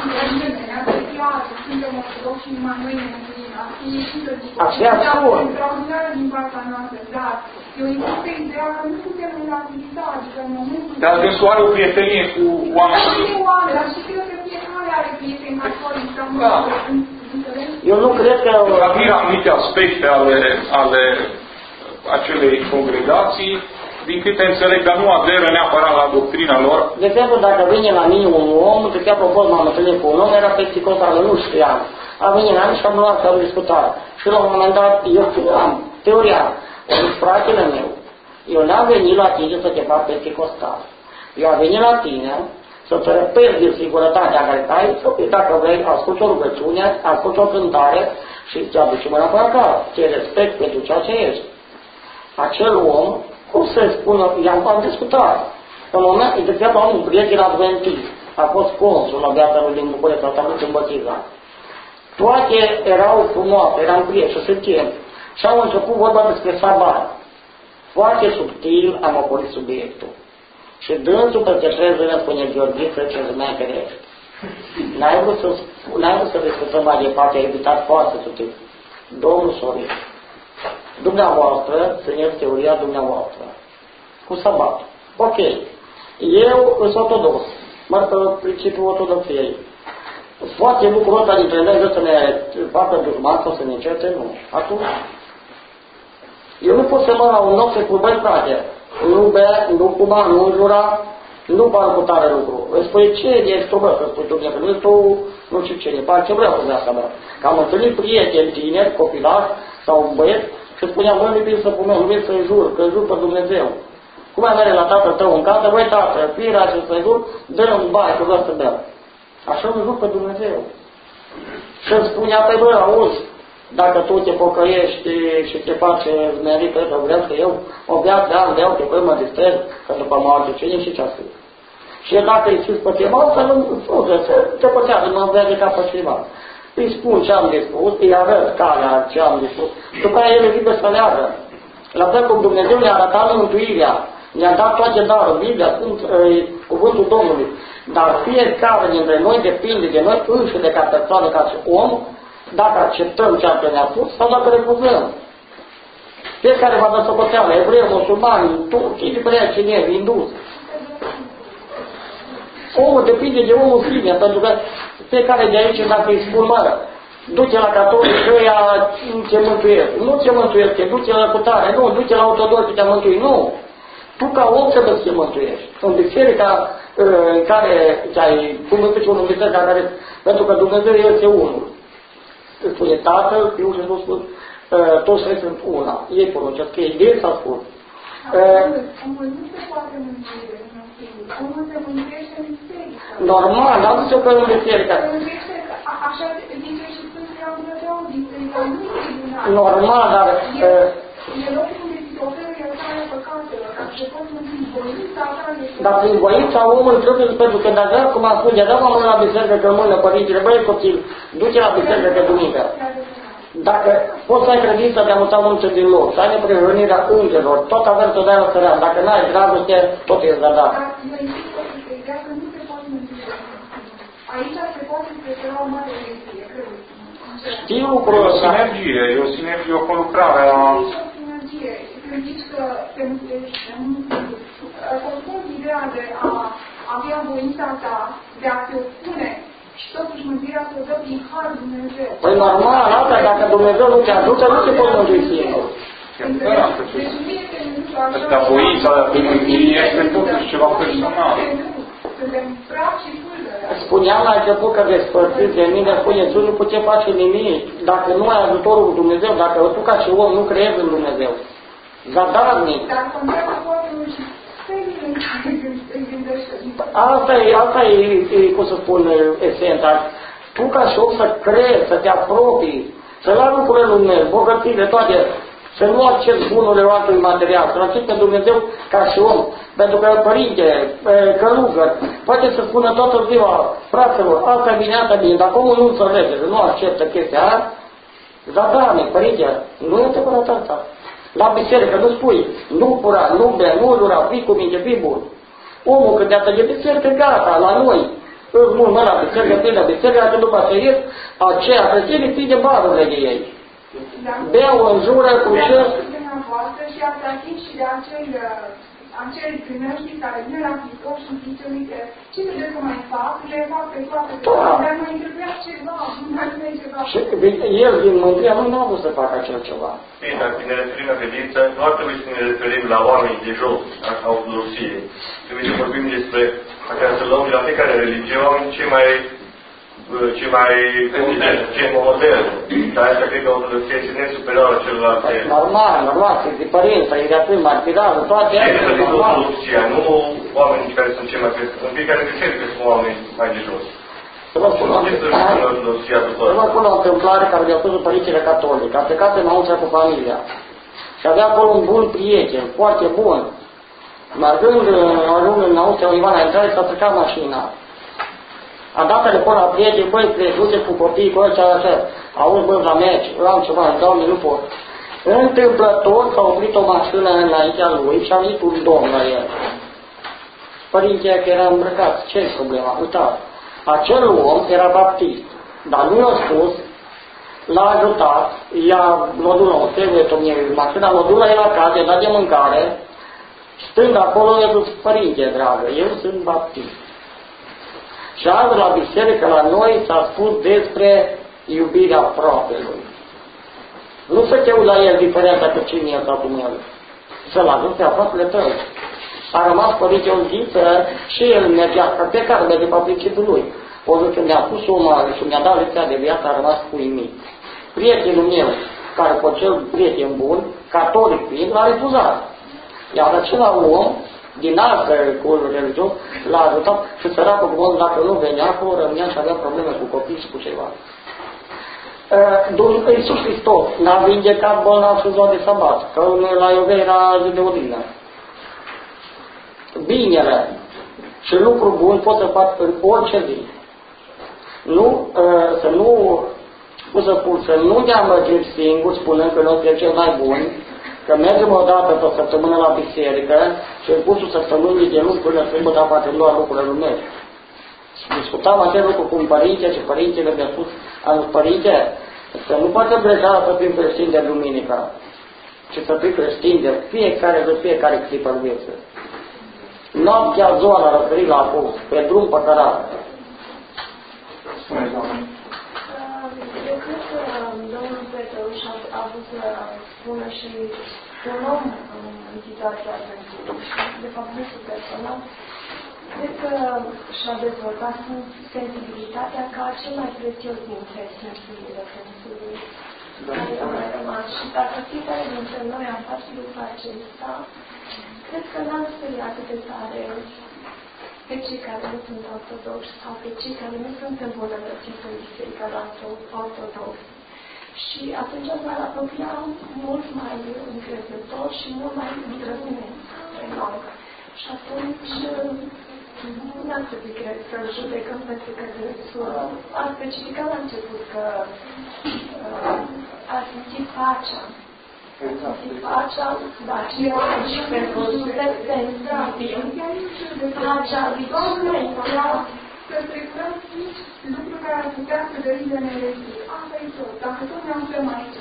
[SPEAKER 2] Așa spun.
[SPEAKER 6] Extraordinară din partea noastră, dar Eu insist pe ideea că nu suntem în activitate, adică în momentul...
[SPEAKER 5] Dar dânsul are o prietenie cu oamenii.
[SPEAKER 6] Dar și oameni, dar și cred că fiecare are prieteni catolici sau
[SPEAKER 5] da.
[SPEAKER 2] Eu nu cred că...
[SPEAKER 5] Avir anumite aspecte ale, ale acelei congregații, din câte înțeleg, dar nu aderă neapărat la doctrina lor.
[SPEAKER 2] De exemplu, dacă vine la mine un om, de exemplu, fost m-am întâlnit cu un om, era psicotal, nu știam. A venit la mine și am luat să discutat. Și la un moment dat, eu știam, teoria, o zis, fratele meu, eu n-am venit la tine să te fac psicostal. Eu am venit la tine să-ți reperi din sigurătatea care ai, să fii, dacă vrei, asculți o rugăciune, asculți o cântare și te aduci mâna pe acasă. Te respect pentru ceea ce ești. Acel om, cum să spună, i-am am discutat. În moment, de exemplu, am un prieten adventist, a fost consul la viața lui din București, a avut în bătizat. Toate erau frumoase, eram prieteni și suntem. Și am început vorba despre sabat. Foarte subtil am oprit subiectul. Și dânsul peste trei zile spune, Gheorghiță, ce zmecher ești. N-ai vrut să, n-ai vrut să discutăm mai departe, ai evitat foarte subtil. Domnul Sorin, dumneavoastră, țineți teoria dumneavoastră. Cu sabat. Ok. Eu sunt ortodox. Mă principiul ortodoxiei. Poate lucrul ăsta dintre noi să ne facă dușman sau să ne certe? Nu. Atunci, eu nu pot să mă la un loc să curbăi frate. Nu bea, nu fuma, nu înjura, nu par cu tare lucru. Îți spui ce ești tu, bă, să spui tu, că nu tu, nu știu ce, par ce vreau cu viața mea. Că am întâlnit prieteni tineri, copilași sau băieți și spuneam, bă, nu vin să fumăm, nu vin să-i jur, că jur pe Dumnezeu. Cum ai mere la tatăl tău în casă, băi, tată, firea și să-i jur, dă-mi bani, că vreau să dăm. Așa îmi jur pe Dumnezeu. Și îmi spunea, pe bă, auzi, dacă tu te pocăiești și te faci merită, că vreau că eu o viață am de eu, că mă distrez, că după moarte cine și ce-a spus. Și dacă îi spus pe ceva, să nu spune, să te pățează, mă vede ca pe ceva. Îi spun ce am de spus, îi arăt calea ce am de spus, după aia el zice să leagă. La fel cum Dumnezeu ne-a arătat mântuirea, ne-a dat toate daruri, Biblia, spun e, cuvântul Domnului. Dar fiecare dintre noi depinde de noi înșine ca persoană, ca și om, dacă acceptăm ceea ce ne-a spus sau dacă refuzăm. Fiecare va da socoteală, evrei, musulmani, turci, indiferent cine e, indus. Omul depinde de omul sine, pentru că fiecare de aici, dacă îi spun, mă, du-te la catolic, că ăia te mântuiesc. Nu te mântuiesc, te duce la cutare, nu, du-te la ortodox, te mântui, nu. Tu ca om trebuie să te mântuiești. În biserica în care ai, cum îi zice unul în biserica care, pentru că Dumnezeu este unul. Îți spune Tatăl, Fiul și Duhul Sfânt, toți trei sunt una. Ei poruncesc că ei vin să ascult.
[SPEAKER 6] Omul nu se poate mântuie în singur. Omul se mântuiește în biserică.
[SPEAKER 2] Normal, n-am zis eu că în biserică.
[SPEAKER 6] Așa zice și Sfântul Dumnezeu, biserica nu e tribunal.
[SPEAKER 2] Normal, dar...
[SPEAKER 6] E locul unde ți se oferă iertarea păcatelor, ca să poți mântui voința ta de...
[SPEAKER 2] Dar prin voința omului trebuie, pentru că dacă, cum am spus, de dăm mână la biserică, că mână părintele, băi copil, du-te la biserică că duminică. Dacă poți să ai credință de a muta multe din loc, să ai neprihănirea îngerilor, tot avem să dai la sărean. Dacă n-ai dragoste, tot e zadat.
[SPEAKER 6] Dar eu insist pe ideea că nu se poate mântui. Aici se poate prefera o mare elecție, cred.
[SPEAKER 2] Știu lucrul ăsta.
[SPEAKER 5] E o sinergie, e o sinergie, o conlucrare a...
[SPEAKER 6] Când zici că te mântuiești, conform ideea de a avea voința ta, de a te opune și totuși mântuirea să o dă prin har Dumnezeu.
[SPEAKER 2] Păi normal, asta, dacă Dumnezeu nu te ajută, nu te poți mântui singur.
[SPEAKER 6] Deci nu este nimic așa...
[SPEAKER 5] Dar voința de mântuire este totuși ceva personal.
[SPEAKER 6] Suntem praf și pâlă.
[SPEAKER 2] Spuneam la început că despărțiți de mine, spune, tu nu putem face nimic dacă nu ai ajutorul lui Dumnezeu, dacă tu ca și om nu crezi în Dumnezeu. Zadarnic.
[SPEAKER 6] Dar contează foarte mult și îi gândește.
[SPEAKER 2] Asta e, asta e, e, cum să spun, esența. Tu ca și om să crezi, să te apropii, să lai lucrurile lui Dumnezeu, bogățile, toate, să nu accepti bunurile altui material, să accepti pe Dumnezeu ca și om. Pentru că părinte, călugăr, poate să spună toată ziua, fraților, asta e bine, asta e bine, dacă omul nu înțelege, nu acceptă chestia aia, zadarnic, părinte, nu e adevărat asta. La biserică nu spui, nu fura, nu bea, nu jura, fii cu minte, fii bun. Omul când iată de biserică, gata, la noi, îți mult mă la biserică, fii la biserică, că după ce ies, aceea creștinii ții de barurile de ei. Beau în jură cu ce...
[SPEAKER 6] dumneavoastră și ați atins și de acel, acel primești care vine la Hristos și zice, uite, ce trebuie să mai fac? Le fac pe toate, dar mai trebuia ceva, mai trebuie ceva.
[SPEAKER 2] Și el din mântria nu n-a vrut să facă acel ceva.
[SPEAKER 4] Bine, dacă ne referim la credință, nu ar trebui să ne referim la oamenii de jos, a ortodoxiei. Trebuie să vorbim despre, dacă să luăm de la fiecare religie, oamenii cei mai ce mai ce model. Dar asta cred că ortodoxia este nesuperioară celelalte.
[SPEAKER 2] Normal, normal, Sfântii Părinți, Trăirea Martirală, toate astea.
[SPEAKER 4] Ce este ortodoxia, nu oamenii care sunt cei mai crescuți. În fiecare biserică sunt oameni mai de jos.
[SPEAKER 2] Să vă spun o întâmplare care mi-a spus părintele catolic. A plecat în Austria cu familia. Și avea acolo un bun prieten, foarte bun. Mergând, ajung în Austria, undeva la intrare, s-a plecat mașina. Am dat telefon la prieteni, băi, pleci, cu copiii, cu ăștia, așa, auzi, bă, la meci, am ceva, doamne, nu pot. Întâmplător s-a oprit o mașină înaintea lui și a venit un domn la el. Părintele că era îmbrăcat, ce-i problema? Uitați, acel om era baptist, dar nu i-a spus, l-a ajutat, i-a l-a dus la o trebuie, mașina, l-a dus la el acasă, i-a dat de mâncare, stând acolo, i-a zis, părinte, dragă, eu sunt baptist. Și azi la biserică la noi s-a spus despre iubirea aproapelui. Nu să te uiți la el diferența că cine e sau cum el. Să-l ajut pe aproapele tău. A rămas părinte o ghiță și el mergea, pe care merge pe principiul lui. O zi când mi-a pus o mare și mi-a dat lecția de viață, a rămas uimit. Prietenul meu, care pe cel prieten bun, catolic fiind, l-a refuzat. Iar acela om, din altă curul religios, l-a ajutat și săracul bun, dacă nu venea acolo, rămânea și avea probleme cu copii și cu ceva. Domnul Iisus Hristos n-a vindecat bolnav și ziua de sabat, că la Iove era zi de odihnă. Binele și lucru bun pot să fac în orice zi. Nu, să nu, cum să spun, să nu ne amăgim singuri, spunând că noi suntem cel mai buni, că mergem o dată pe săptămână la biserică și în cursul săptămânii de luni până sâmbătă facem doar lucrurile lumești. Discutam acest lucru cu un părinte și părintele mi-a spus, am zis, părinte, să nu facem greșeala să fim creștini de duminică, ci să fim creștini de fiecare zi, fiecare clipă în viață. Noaptea, ziua la răsărit la apus, pe drum pe cărat.
[SPEAKER 3] Spune, doamne.
[SPEAKER 8] Eu cred că domnul Petruș a avut să spună și un om în situația aceasta și, de fapt, nu sunt personal, cred că și-a dezvoltat sensibilitatea ca cel mai prețios dintre simțurile Sfântului, care a mai rămas. Și dacă fiecare dintre noi am face lucrul acesta, cred că n-am speriat atât de tare pe cei care nu sunt ortodoxi sau pe cei care nu sunt îmbunătățiți în biserica noastră ortodoxă. Și atunci s-ar apropia mult mai încrezător și mult mai îndrăzneț pe noi. Și atunci n-am să zic să-l judecăm pentru că a specificat la început că a simțit pacea. Pacea, dar și și pentru sensibil, pacea vicinului,
[SPEAKER 6] să trecurați lucruri care ar putea să derive în erezie. Asta e tot. Dacă tot ne aflăm aici,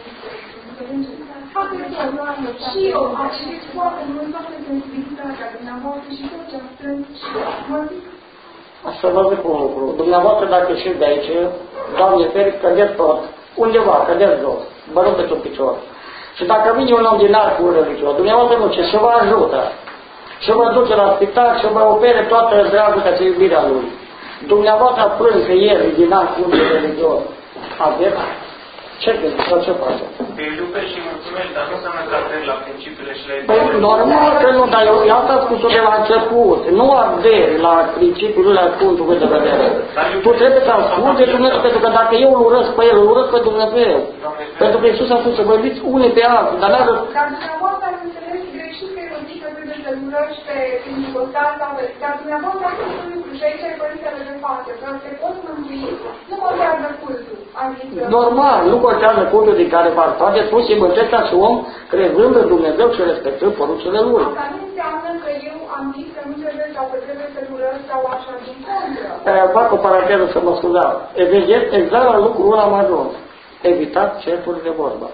[SPEAKER 6] asta e tot. Și eu apreciez foarte mult toată sensibilitatea dumneavoastră și tot ce am strâns și mă zic.
[SPEAKER 2] Să vă zic un lucru. Dumneavoastră, dacă ieșiți de aici, Doamne feri, cădeți tot. Undeva, cădeți jos. Vă rog pe un picior. Și dacă vine un om din arcul religios, dumneavoastră nu ce, și vă ajută. Și vă duce la spital și vă ofere toată dragostea și iubirea lui. Dumneavoastră plâng că el e din arcul religios. Aveți? Ce gândiți? Sau ce faceți?
[SPEAKER 9] Că îi iubești și mulțumești, dar nu înseamnă că aderi la principiile și la
[SPEAKER 2] Păi, normal că nu, dar eu, eu asta am spus-o de la început. Nu aderi la principiul la punctul meu de vedere. Tu trebuie să asculti de Dumnezeu, pentru că dacă eu îl urăsc pe el, îl urăsc pe Dumnezeu. Pentru că Iisus a spus să vă iubiți unii pe alții, dar n-are...
[SPEAKER 6] Dar dumneavoastră ați înțeles greșit că eu zic că trebuie să-l urăști pe Pentecostal sau pe... Dar dumneavoastră ați spus un lucru și aici e părintele de față, că te poți mântui, nu contează cultul. Adică...
[SPEAKER 2] Normal, nu contează cultul din care fac parte, spus și mântești ca și om, crezând în Dumnezeu și respectând poruncile Lui.
[SPEAKER 6] Asta nu înseamnă că eu am zis că nu trebuie sau că trebuie să-l urăști sau așa din contră.
[SPEAKER 2] Fac o paranteză să mă scuzați. Exact la lucrul ăla am ajuns. Evitați certuri de vorbă.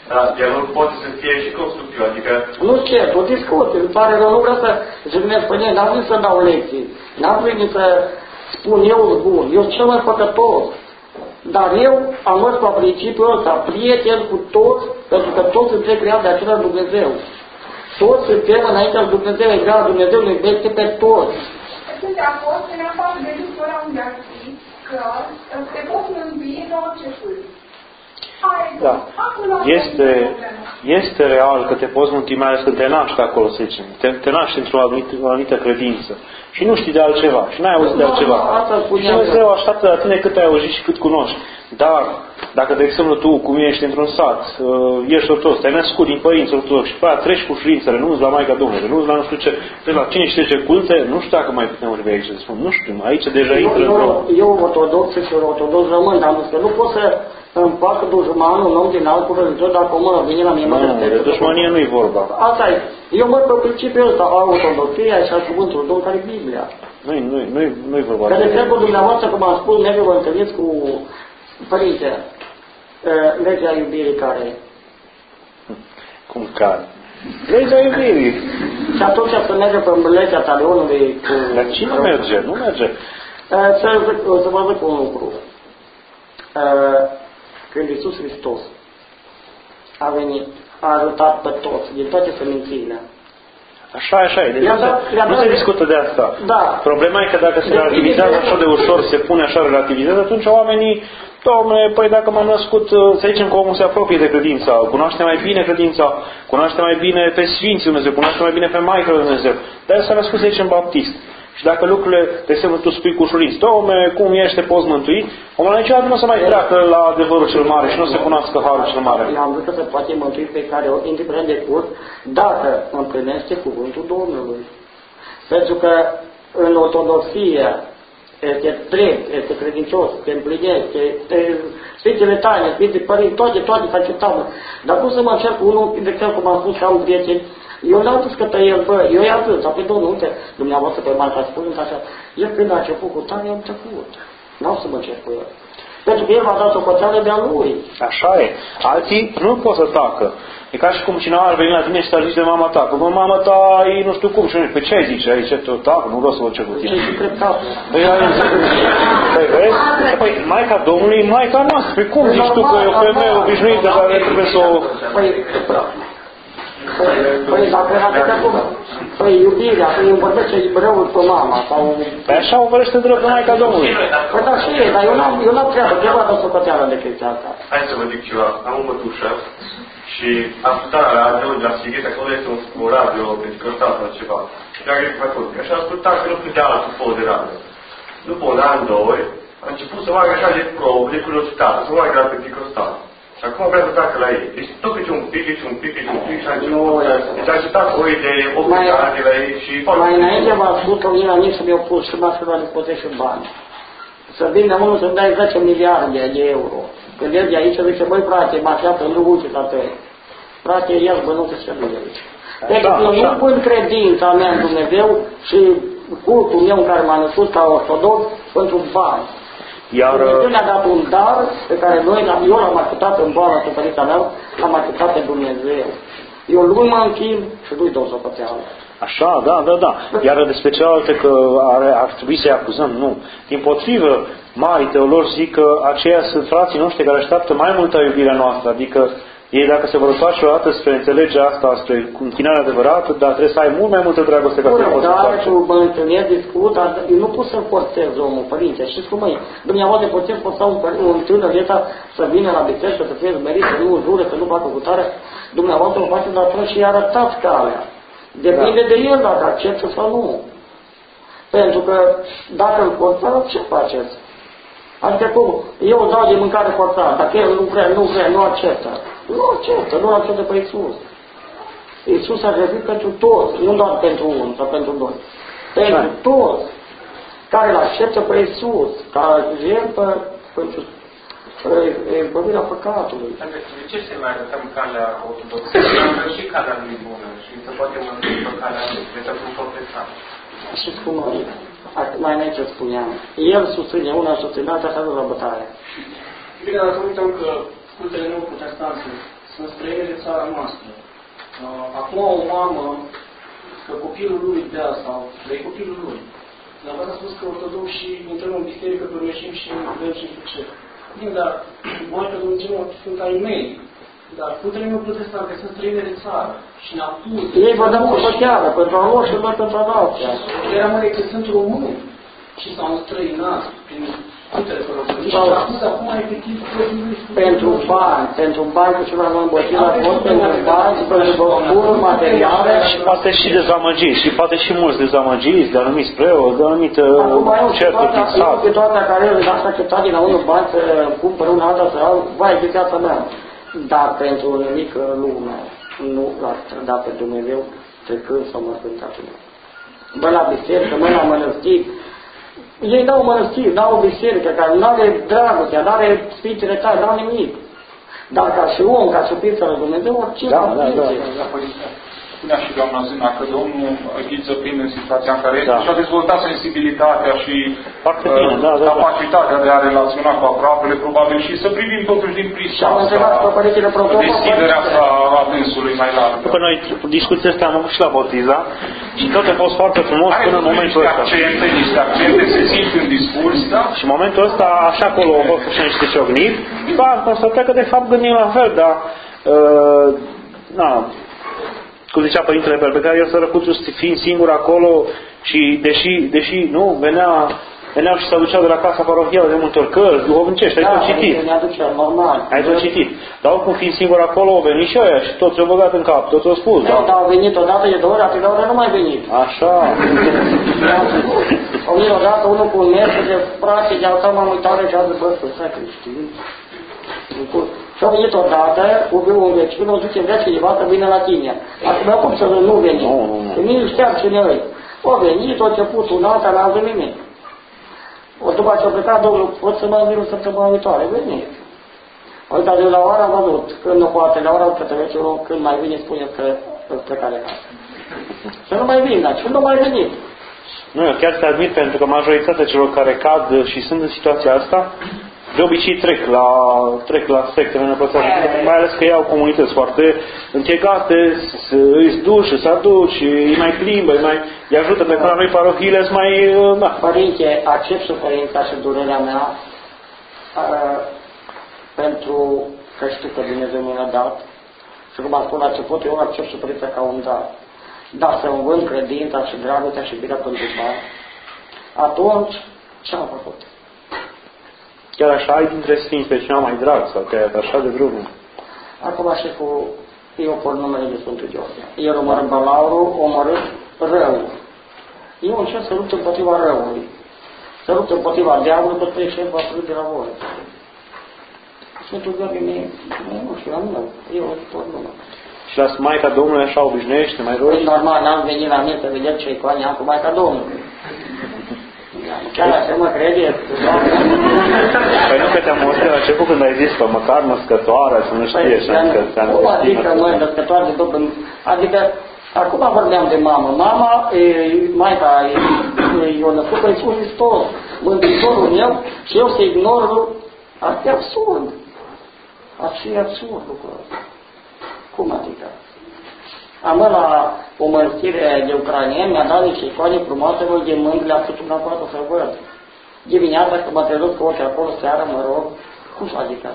[SPEAKER 4] Dar el nu poate să fie și constructiv, adică...
[SPEAKER 2] Nu ce, tu discuți, îmi pare rău, nu vreau să jignesc pe ei, n-am venit să dau lecții, n-am venit să spun eu bun, eu cel mai păcătos. Dar eu am mers pe principiul ăsta, prieten cu toți, pentru că toți suntem creați de același Dumnezeu. Toți suntem înaintea lui Dumnezeu, egal, Dumnezeu ne iubește pe toți.
[SPEAKER 6] Sunt de acord, că ne-am făcut de lucrul ăla unde ar fi că te poți mântui în orice fel.
[SPEAKER 1] Da. Este, este real că te poți mântui, mai ales când te naști acolo, să zicem. Te, te naști într-o anumită, o anumită credință. Și nu știi de altceva. Și n-ai auzit de altceva. Și Dumnezeu așteaptă la tine cât ai auzit și cât cunoști. Dar, dacă, de exemplu, tu, cum ești într-un sat, ești ortodox, te-ai născut din părinți ortodoxi și după aia treci cu șurințele, nu-ți la Maica Domnului, nu-ți la nu știu ce, treci la cine știe ce culte, nu știu dacă mai putem vorbi aici să spun. Nu știu, aici deja intră în
[SPEAKER 2] eu, eu ortodox și ortodox rămân, dar nu, nu pot să împac dușmanul un om din alt cuvântul, dacă o mână vine la mine, mă
[SPEAKER 1] respectă. Nu, de dușmanie nu-i vorba.
[SPEAKER 2] Asta e. Eu mă pe principiul ăsta, a ortodoxia și a cuvântul Domnului, care e Biblia.
[SPEAKER 1] Nu-i, nu-i, nu-i, nu-i vorba.
[SPEAKER 2] Că de exemplu, dumneavoastră, cum am spus, mereu vă întâlniți cu părinte, legea iubirii care e.
[SPEAKER 1] Cum care? Legea iubirii.
[SPEAKER 2] Și atunci să merge pe legea talionului cu...
[SPEAKER 1] Dar cine merge? Nu merge.
[SPEAKER 2] Să, să vă zic un lucru. Când Iisus Hristos a venit, a ajutat pe toți, din toate semințiile.
[SPEAKER 1] Așa, așa e. Deci
[SPEAKER 2] dat,
[SPEAKER 1] nu se discută de asta.
[SPEAKER 2] Da.
[SPEAKER 1] Problema e că dacă se relativizează așa de ușor, se pune așa relativizează, atunci oamenii, dom'le, păi dacă m-am născut, să zicem că omul se apropie de credința, cunoaște mai bine credința, cunoaște mai bine pe Sfinții Dumnezeu, cunoaște mai bine pe Maica lui Dumnezeu. Dar s-a născut, să zicem, baptist. Și dacă lucrurile, de exemplu, tu spui cu ușurință, dom'le, cum ești, te poți mântui, omul niciodată nu o să mai treacă la adevărul cel mare și nu o să cunoască harul cel mare.
[SPEAKER 2] Eu am zis că se poate mântui pe care, indiferent de curs, dacă împlinește cuvântul Domnului. Pentru că în ortodoxie este drept, este credincios, te împlinește, te, Sfintele Taine, Sfintele Părinți, toate, toate se acceptabă. Dar cum să mă încerc cu unul, de exemplu, cum am spus, că am prieteni, eu n-am zis că tăiel, bă, eu i-am zis, sau pe Domnul, uite, dumneavoastră pe Marca spunând așa, el când a început cu tare, am trecut. N-am să mă încerc cu el. Pentru că el v-a dat o coteală de-a lui.
[SPEAKER 1] Așa e. Alții nu pot să tacă. E ca și cum cineva ar veni la tine și te-ar zice de mama ta, că bă, mama ta e nu știu cum și nu, pe ce ai zice aici? Tu, tacă, nu vreau să vă ce cu tine.
[SPEAKER 2] Ce și treptatul.
[SPEAKER 1] Păi, păi, vezi? Păi, Maica Domnului e Maica noastră. Păi cum zici tu că e o femeie obișnuită care trebuie să o...
[SPEAKER 2] Păi, Păi, dacă era de acum, păi iubirea, păi îmi vorbește răul pe mama, sau...
[SPEAKER 1] Păi așa o vorbește drept pe Maica Domnului.
[SPEAKER 2] Păi da, și e, dar eu n-am, eu n-am treabă, trebuie să o coteală de chestia asta.
[SPEAKER 4] Hai să vă zic ceva, am o mătușă și asculta la radio de la Sighet, acolo este un, un radio pentecostal sau ceva. Și a găsit pe acolo. Și a ascultat că nu plătea altul post de radio. După un an, doi, a început să meargă așa de prob, de curiozitate, să meargă la pentecostal. Și acum vrea să tacă la ei. Deci tot câte un pic, câte un pic, câte un pic și a început. Deci a început o idee, o plecare de la ei și...
[SPEAKER 2] Mai înainte v-a spus că unii la mine să mi-au pus și m-a spus la dispoziție bani. Să vină unul să-mi dai zece miliarde de euro. Când el de aici zice, băi frate, m-a cheapă, nu uite la tăi. Frate, el bănuță și nu de aici. Deci eu nu pun credința mea în Dumnezeu și cultul meu în care m-a născut ca ortodox pentru bani.
[SPEAKER 1] Iar...
[SPEAKER 2] Dumnezeu ne-a dat un dar pe care noi, eu l-am acceptat în boala suferința mea, l-am acceptat pe Dumnezeu. Eu lui mă închin și lui dau socoteală.
[SPEAKER 1] Așa, da, da, da. Iar despre cealaltă că ar, ar trebui să-i acuzăm, nu. Dimpotrivă, mari teologi zic că aceia sunt frații noștri care așteaptă mai multă iubirea noastră, adică ei dacă se vor face o dată spre înțelegerea asta, spre închinarea adevărată, dar trebuie să ai mult mai multă dragoste ca să poți să faci.
[SPEAKER 2] Dar mă întâlnesc, discut, dar eu nu pot să-l forțez omul, părinte. Știți cum e? Dumneavoastră puteți forța un, un tânăr de ăsta să vină la biserică, să fie zmerit, să nu jure, să nu facă cutare. Dumneavoastră o faceți atunci și arătați calea. Depinde da. de el dacă acceptă sau nu. Pentru că dacă îl forțați, ce faceți? Adică cum? Eu dau de mâncare forțat, dacă el nu vrea, nu vrea, nu acceptă. Nu acceptă, nu acceptă pe Iisus. Iisus a jertfit pentru toți, nu doar pentru unul sau pentru doi. Pentru toți care îl acceptă pe Iisus, ca jertfă pentru izbăvirea păcatului.
[SPEAKER 9] De ce să mai arătăm calea ortodoxă? Că și calea lui bună și se poate mântui pe calea lui, de un protestant.
[SPEAKER 2] Și cum mai înainte spuneam, el susține una, susține alta, așa la bătaie.
[SPEAKER 7] Bine, dar să uităm că cultele nou protestanțe sunt străine de țara noastră. Acum o mamă, că copilul lui dea sau trei copilul lui, dar v-ați spus că ortodoxii intrăm în biserică, părmeșim și vedem și cu ce. Bine, dar voi că Dumnezeu sunt ai mei, dar puterile meu protestante sunt străine de țară și ne acuză.
[SPEAKER 2] Ei vă dăm cu socheală, pentru a lor și lor pentru a alții.
[SPEAKER 7] Ei rămâne că sunt români și s-au înstrăinat prin putele părăsării și acuză acum efectiv
[SPEAKER 2] pentru bani, pentru bani cu ceva mai îmbătit la fost, pentru bani, pentru bunuri materiale.
[SPEAKER 3] Și poate și dezamăgiți, și poate și mulți dezamăgiți, de anumiți preoți, de anumite certuri fixate.
[SPEAKER 2] Acum eu toate care le am acceptat din la unul bani să cumpăr una alta să iau, vai de viața mea. Dar pentru o mică lume, nu l-a trădat pe Dumnezeu trecând sau mă scântatul. Bă la biserică, mă la mănăstiri. Ei dau mănăstiri, dau o biserică care nu are dragostea, nu are sfințele tale, nu are nimic. Dar ca și om, ca și ființa lui Dumnezeu, orice
[SPEAKER 3] da, da, da,
[SPEAKER 5] da. Spunea și doamna Zâna că Domnul ghiță prin în situația în care este da. și a dezvoltat sensibilitatea și
[SPEAKER 3] bine, uh, da, da,
[SPEAKER 5] capacitatea de a relaționa cu aproapele, probabil, și să privim totuși din prisma asta, deschiderea asta a dânsului mai larg.
[SPEAKER 3] După noi discuția asta am avut și la Botiza și tot a fost foarte frumos
[SPEAKER 5] are
[SPEAKER 3] până în momentul ăsta.
[SPEAKER 5] Accente, niște accente se simt în discurs, da?
[SPEAKER 3] Și în momentul ăsta, așa acolo a fost așa niște ciocniri, și am constatat că de fapt gândim la fel, dar uh, na, cum zicea Părintele Perpecar, el sărăcuțul fiind singur acolo și deși, deși nu, venea, veneau și se aduceau de la casa parohială de multe ori cărți, duhovnicești, ai
[SPEAKER 2] da,
[SPEAKER 3] tot citit.
[SPEAKER 2] Normal.
[SPEAKER 3] Ai tot citit. Dar oricum fiind singur acolo, au venit și ăia și toți au băgat în cap, toți au spus.
[SPEAKER 2] Da, dar au venit odată, e două ori, a treia oră nu mai venit.
[SPEAKER 3] Așa.
[SPEAKER 2] Au venit odată, unul cu un mers, de frate, de-al tău m-am uitat și a zis, bă, stai creștin. Și au venit odată, cu un vecin, o zice, vrea cineva să vină la tine. Acum, cum să nu veni?
[SPEAKER 3] Nu, nu, nu.
[SPEAKER 2] Că nici știam cine îi. O venit, o început un alta, n-a zis nimic. O după ce a plecat, domnul, pot să mă vin o săptămână viitoare? Venit. Uita, de la ora am văzut, când nu poate, la ora cătăveților, când mai vine, spune că îți pleca de casă. Să nu mai vină, și nu mai venit.
[SPEAKER 3] Nu, eu chiar te admit, pentru că majoritatea celor care cad și sunt în situația asta, de obicei trec la, trec la sectele neplățate, mai ales că ei au comunități foarte închegate, îi duci, se aduci, îi mai plimbă, îi mai îi ajută, pe care noi parohiile sunt mai... Da.
[SPEAKER 2] Părinte, accept suferința și durerea mea uh, pentru că știu că Dumnezeu mi-a dat și cum am spus la început, eu accept suferința ca un dar. Dar să învând credința și dragostea și iubirea pentru bani, atunci ce-am făcut?
[SPEAKER 3] Chiar așa ai dintre sfinți pe cineva mai drag sau te-ai atașat de vreunul?
[SPEAKER 2] Acum și cu... Eu por numele de Sfântul Gheorghe. El omorând balaurul, omorând răul. Eu încerc să lupt împotriva răului. Să lupt împotriva diavolului, că trece va frânt de la voi. Sfântul Gheorghe mi-e... Nu știu, la mine. Eu por numele.
[SPEAKER 3] Și la Maica Domnului așa obișnuiește, mai rogi?
[SPEAKER 2] Păi normal, n-am venit la mine să vedem ce icoane am cu Maica Domnului. Chiar așa mă credeți?
[SPEAKER 3] Păi nu că te-am mostrat la început când ai zis că măcar născătoarea să nu știe și că ți-am
[SPEAKER 2] nu adică măi, născătoare de tot. Adică, acum vorbeam de mamă. Mama, e, maica, eu născut pe Iisus Hristos, Mântuitorul meu, și eu să ignor, asta e absurd. Asta e absurd lucrul ăsta. Cum adică? Am la o mănăstire de ucranieni, mi-a dat niște icoane frumoase, vă de mândri, le-am pus una poată să văd. Dimineața, când mă trezesc cu ochii acolo, seara, mă rog, cum să adică?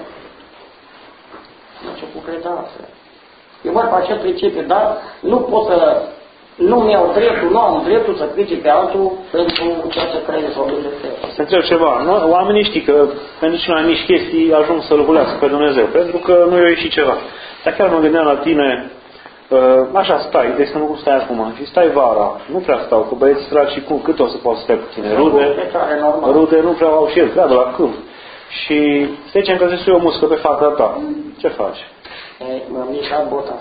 [SPEAKER 2] Nu știu cu credință. Eu mă fac acest principiu, dar nu pot să, nu mi-au dreptul, nu am dreptul să critic pe altul pentru ceea ce crede sau Dumnezeu.
[SPEAKER 3] Să întreb ceva, nu? Oamenii știi că pentru cele mai mici chestii ajung să-L hulească pe Dumnezeu, pentru că nu i-a ieșit ceva. Dar chiar mă gândeam la tine, așa stai, de exemplu cum stai acum, și stai vara, nu prea stau, că băieți tragi și cum, cât o să poți să stai cu tine, rude, rude nu prea au și el, treabă la câmp. Și să zicem că se suie o muscă pe fata ta, ce faci?
[SPEAKER 2] M-am mișat bota.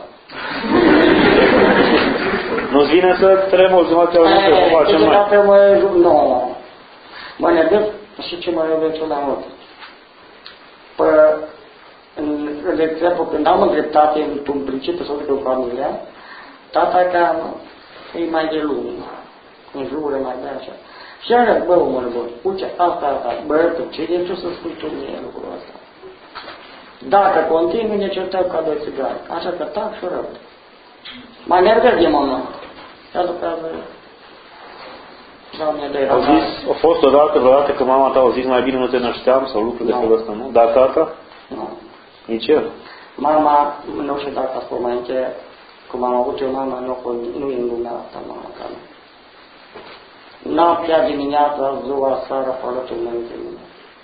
[SPEAKER 3] Nu-ți vine să tremuri, nu te-au zis că facem mai?
[SPEAKER 2] Dacă mă juc, nu. Mă nervez și ce mă nervez cel mai mult. Păi, de exemplu, când am îndreptate într-un principiu să duc în familia, tata cam e mai de lume, în jură mai de așa. Și arăt, bă, omul bun, uite, asta, asta, bă, tu ce de ce să spui tu mie lucrul ăsta? Dacă continui, ne certăm ca doi țigari. Așa că tac și rău. Mai nervez de moment. Iar după aceea, Doamne, de
[SPEAKER 3] Au zis, a fost odată, vreodată că mama ta a zis mai bine nu te nășteam sau lucruri de felul ăsta, nu? Dar tata?
[SPEAKER 2] Nu.
[SPEAKER 3] Nici el?
[SPEAKER 2] Mama, nu știu dacă a spus mai încheie, cum am avut eu mama, nu, nu e în lumea asta, mama ta. Noaptea, dimineața, ziua, seara, alături de mine.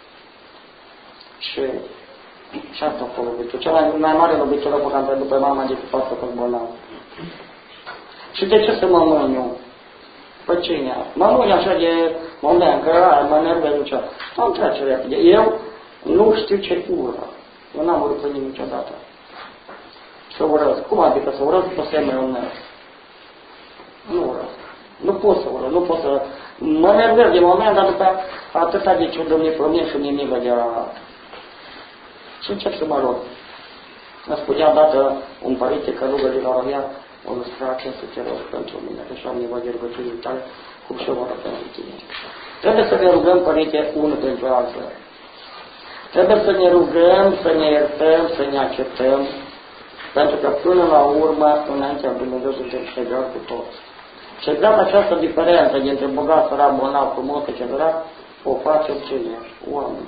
[SPEAKER 2] Și și asta a fost lovitul. Cea mai, mai mare lovitură pe care am pierdut pe mama de pe faptul că bolnav. Și de ce să mă mâniu? Păi cine? Mă mâni așa de moment, că aia, mă nervez cea. Nu trece repede. Eu nu știu ce ură. Eu n-am urât pe nimeni niciodată. Să urăsc. Cum adică să urăsc pe semenul meu? Nu urăsc. Nu pot să urăsc. Nu pot să... Mă nervez de moment, dar după atâta de ciudămie pe mine și mi-e milă de la... Și încep să mă rog. Îmi spunea odată un părinte că rugă de la România, o lustrație să te rog pentru mine, că și am nevoie de rugăciunii tale, cum și eu mă rog pentru tine. Trebuie să ne rugăm, Părinte, unul pentru altul. Trebuie să ne rugăm, să ne iertăm, să ne acceptăm, pentru că până la urmă, înaintea lui Dumnezeu, suntem egali cu toți. Și exact această diferență dintre bogat, sărac, bolnav, frumos, et cetera, o facem cine? Oameni.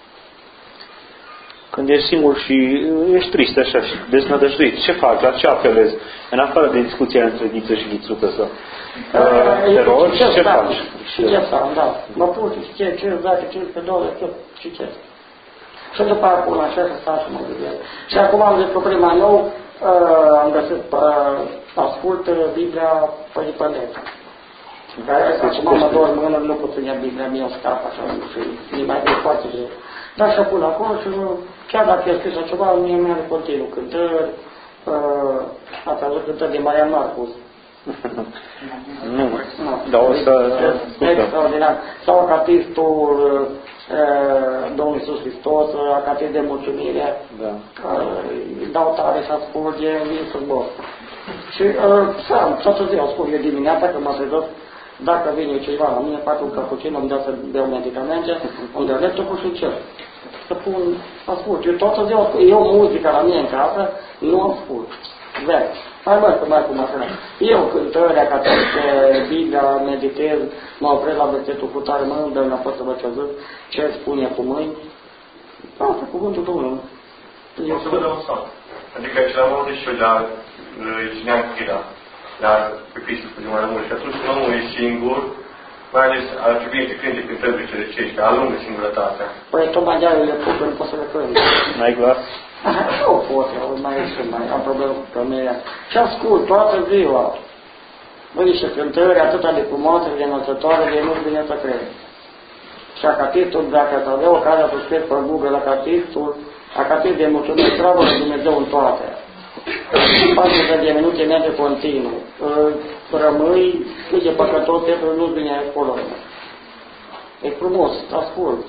[SPEAKER 3] Când ești singur și ești trist așa și deznădăjduit, ce faci? La ce apelezi? În afară de discuția între Ghiță și Ghițucă să te rogi, ce, ce faci?
[SPEAKER 2] Și ce fac, da. Mă pun și ce, ce, dacă ce, pe două, și ce. Și după aia pun așa să stau și mă gândesc. Și acum am descoperit mai nou, uh, am găsit, uh, ascult Biblia pe Ipanet. Care acum mă dor mână, nu pot să ia Biblia, mi-o scap așa și mi mai de foarte greu. Dar și pun acolo și chiar dacă e scris ceva, mie mi-are continuu cântări, uh, ați avut cântări de Marian Marcus.
[SPEAKER 3] Nu, dar o să...
[SPEAKER 2] Extraordinar. Sau acatistul uh, Domnului Iisus Hristos, acatist de mulțumire,
[SPEAKER 3] da.
[SPEAKER 2] Îi dau tare și ascult, e vin frumos. Și uh, toată ziua ascult eu dimineața, că mă trezesc, dacă vine ceva la mine, fac un cappuccino, îmi dă să beau medicamente, îmi dă laptopul și cer. Să pun, ascult. Eu toată ziua ascult. Eu muzica la mine în casă, nu ascult. Vezi. Mai mult, mai cum așa. Eu cântări, acatiste, Biblia, meditez, mă opresc la versetul cu tare, mă îndă înapoi să văd ce zic, ce spune cu mâini. Asta, cuvântul Domnului.
[SPEAKER 4] Eu să vă dau un sfat. Adică ce l-am auzit și eu de la Cinean Chira, la pe Hristos cu mai mult. Și atunci când omul e singur, mai ales ar trebui să cânte cântări bisericești, alungă singurătatea.
[SPEAKER 2] Păi tocmai de-aia eu le pun, că nu pot să le cânt.
[SPEAKER 3] N-ai glas?
[SPEAKER 2] Nu pot, eu mai ieși, mai am probleme cu femeia. Și ascult toată ziua. Bă, niște cântări atâta de frumoase, de înălțătoare, de nu-ți vine să crezi. Și acatistul, dacă ați avea ocazia să scrieți pe Google acatistul, acatist de mulțumesc, slavă lui Dumnezeu în toate. patruzeci de minute merge continuu. Rămâi cât de păcătos, pentru nu-ți vine acolo. E frumos, ascult.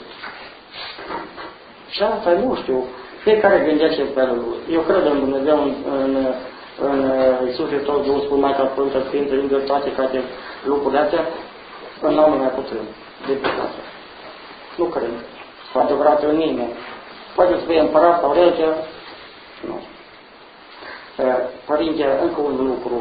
[SPEAKER 2] Și asta nu știu. Fiecare gândește în felul lui. Eu cred în Dumnezeu, în, în, în Iisus Hristos, Duhul Sfânt, Maica Sfântă, Sfântă, lângă toate toate lucrurile astea, în n-am mai putem decât asta. Nu cred. Cu adevărat în nimeni. Poate să fie împărat sau rege. Nu. Părinte, încă un lucru.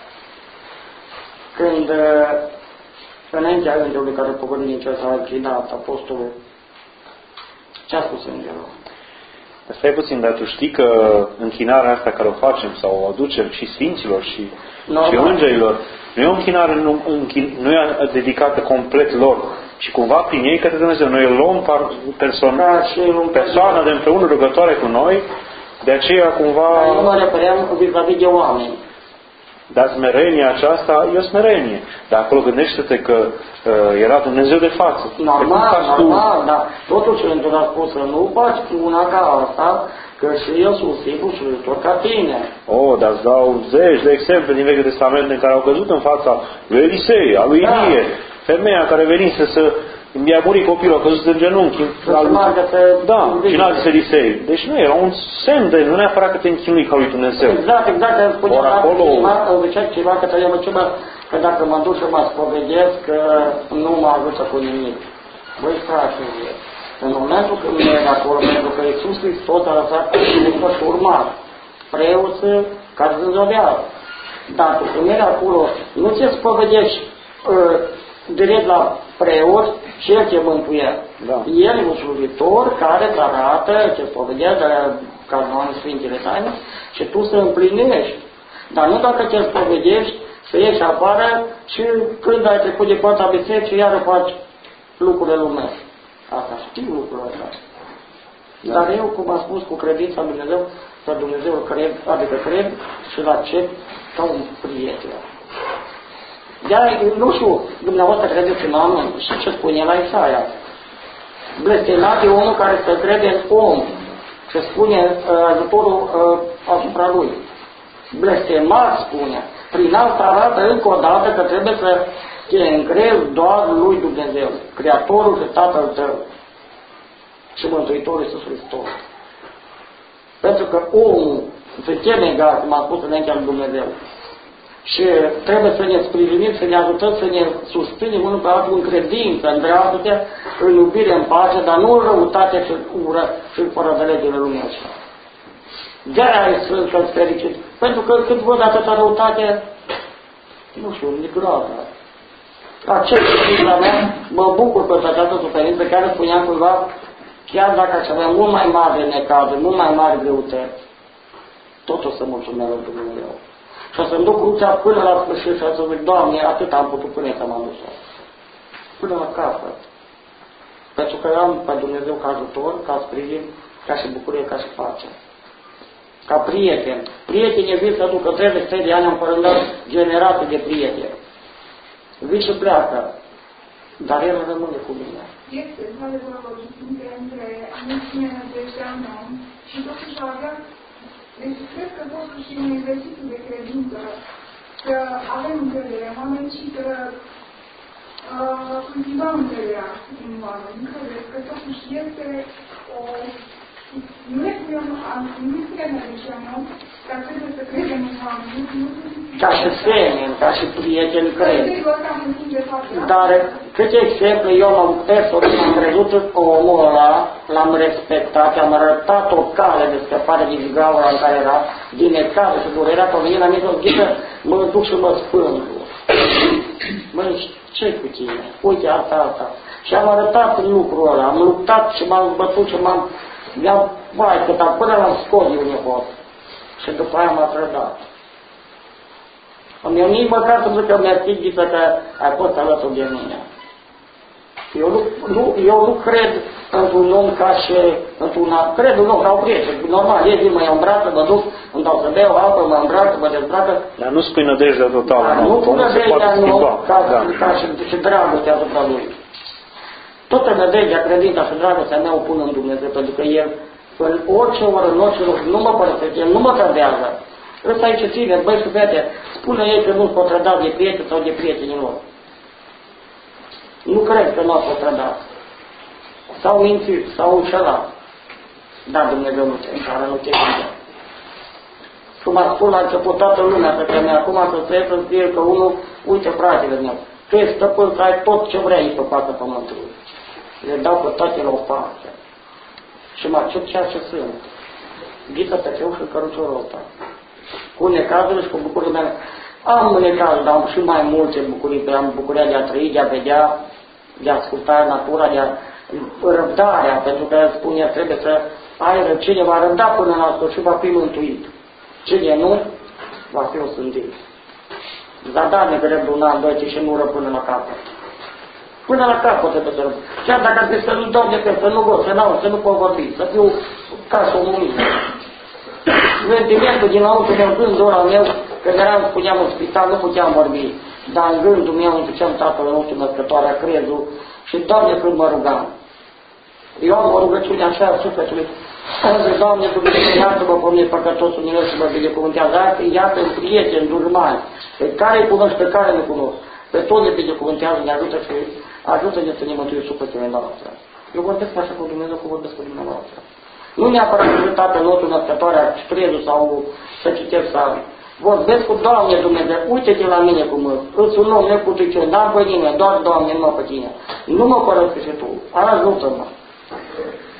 [SPEAKER 2] Când înaintea îngerului care pogorând din cer s-a închinat apostolul, ce a spus îngerul?
[SPEAKER 3] Stai puțin, dar tu știi că închinarea asta care o facem sau o aducem și sfinților și, și îngerilor, nu e o închinare nu, închin, nu e dedicată complet lor, ci cumva prin ei către Dumnezeu. Noi îl luăm persoană, persoană de împreună rugătoare cu noi, de aceea cumva...
[SPEAKER 2] Nu mă refeream vis-a-vis de oameni.
[SPEAKER 3] Dar smerenia aceasta e o smerenie. Dar acolo gândește-te că uh, era Dumnezeu de față.
[SPEAKER 2] Normal, normal, dar totuși într-un a spus să nu faci una ca asta, că și eu sunt sigur și tot ca tine.
[SPEAKER 3] Oh, dar îți dau zeci de exemple din Vechiul Testament în care au căzut în fața lui Elisei, a lui Ilie, da. Femeia care venise să mi-a murit copilul, a căzut în genunchi. Da, și n-a zis Elisei. Deci nu, era un semn de, nu neapărat că te închinui ca lui Dumnezeu.
[SPEAKER 2] Exact, exact, că spunea
[SPEAKER 3] acolo...
[SPEAKER 2] îmi zicea ceva, că trebuie mă ceva, că dacă mă duc și mă spovedesc, că nu mă ajută cu nimic. Băi, frate, În momentul când nu e acolo, pentru că Iisus Hristos a lăsat pe și urmat preoții care zângăvează. Dar tu când mergi acolo, nu te spovedești uh, direct la preot și el te mântuie.
[SPEAKER 3] Da.
[SPEAKER 2] El e un slujitor care îți arată, te spovedează de la canonul Sfintele Taine și tu să împlinești. Dar nu dacă te spovedești, să ieși afară și când ai trecut de poarta bisericii, iară faci lucrurile lumești. Asta știu lucrurile astea. Dar eu, cum am spus, cu credința în Dumnezeu, că Dumnezeu cred, adică cred și îl accept ca un prieten. De-aia, nu știu, dumneavoastră credeți în oameni și ce spune la Isaia. Blestemat e omul care se crede în om și spune uh, ajutorul uh, asupra lui. Blestemat spune. Prin asta arată încă o dată că trebuie să te încrezi doar lui Dumnezeu, Creatorul și Tatăl tău și Mântuitorul Iisus Hristos. Pentru că omul se teme egal, cum am spus înainte al Dumnezeu. Și trebuie să ne sprijinim, să ne ajutăm, să ne susținem unul pe altul în credință, în dragoste, în iubire, în pace, dar nu în răutate și ură și fără de legile lumești. De-aia sunt să-ți fericit. Pentru că când văd atâta răutate, nu știu, mi-e groază. Acest lucru la mea, mă bucur pentru această suferință, care spuneam cuiva, chiar dacă aș avea mult mai mare necazuri, mult mai mare greutăți, tot o să mulțumesc lui Dumnezeu. Și o să-mi duc crucea până la sfârșit și o să zic, Doamne, atât am putut până să m-am dus. Până la capăt. Pentru că am pe Dumnezeu ca ajutor, ca sprijin, ca și bucurie, ca și pace. Ca prieten. Prietenii vin să ducă treizeci de ani, am părândat generații de prieteni. Vin și pleacă. Dar el rămâne cu mine.
[SPEAKER 6] Este, într-adevăr, o distinție între a nu ține nădejdea în om și totuși a avea. Deci cred că totuși e un exercițiu de credință, să avem încredere în oameni și să uh, cultivăm încrederea în oameni. Credeți că totuși este o... Nu ne punem, nu punem nădejdea în om, dar trebuie să credem în oameni.
[SPEAKER 2] Ca și semeni, ca și prieteni cred. Dar câte exemple eu am persoane, am crezut omul ăla, l-am respectat, am arătat o cale de scăpare din gaura în care era, din necază și durerea, că vine la mine o ghiță, mă duc și mă spându. Măi, ce-i cu tine? Uite asta, asta. Și am arătat lucrul ăla, am luptat și m-am bătut și m-am... Mi-am, vai, cât am până l-am scos eu nepot. Și după aia m-a trădat. Eu nici măcar să zic că mi-a zis că ai fost alături de mine. Eu nu, nu, eu nu cred într-un om ca și într-un alt. Cred un om ca o prieten. Normal, ies din mă îmbracă, mă duc, îmi dau să beau apă, mă îmbracă, mă dezbracă.
[SPEAKER 3] Dar nu spui nădejdea totală.
[SPEAKER 2] Da, nu pun nădejdea în om ca, da. ca și, și dragostea asupra lui. Toată nădejdea, credința și dragostea mea o pun în Dumnezeu, pentru că El, în orice oră, în orice loc, nu mă părăsește, El nu mă trădează. Ăsta aici ține, băi și fete, spune ei că nu-s pot trăda de prieteni sau de prietenii lor. Nu cred că nu a fost trădat. S-au mințit, s-au înșelat. Dar Dumnezeu nu te înșală, nu te gânde. Cum a spus la început toată lumea pe care acum să trebuie să scrie că unul, uite fratele meu, tu ești stăpân să ai tot ce vrei pe fața pământului. Le dau pe toate la o parte. Și mă accept ceea ce sunt. Ghiță pe eu și căruciorul ăsta. Cu necazurile și cu bucurile mele. Am necazuri, dar am și mai multe bucurii, că am bucuria de a trăi, de a vedea, de a asculta natura, de a răbdarea, pentru că spune trebuie să ai cine va răbda până la sfârșit, va fi mântuit. Cine nu, va fi osândit. Zadarnic răbdă un an, doi, și nu ră până la capăt. Până la capăt trebuie să răbdă. Chiar dacă ar fi să nu dau de pe, să nu văd, să n-au, să nu pot vorbi, să fiu ca și o mumină. Sentimentul din lăuntru meu, gândul ăla meu, când eram, spuneam în spital, nu puteam vorbi, dar în gândul meu îmi ziceam Tatăl nostru născătoarea crezul și Doamne când mă rugam. Eu am o rugăciune așa a sufletului. Zic, Doamne, Dumnezeu, iartă-mă pe mine păcătosul în el și mă binecuvântează. Iată în prieteni, durmani, pe care îi cunosc, pe care nu cunosc. Pe toți ne binecuvântează, ne ajută și ajută-ne să ne mântuim sufletele noastre. Eu vorbesc așa cu Dumnezeu, că vorbesc cu dumneavoastră. Nu neapărat cu Tatăl nostru născătoarea, crezul sau să citesc sau... Vorbesc cu Doamne Dumnezeu, uite-te la mine cum îți un om neputicios, n-am pe nimeni, doar Doamne, numai pe tine. Nu mă părăsc și tu, ajută-mă.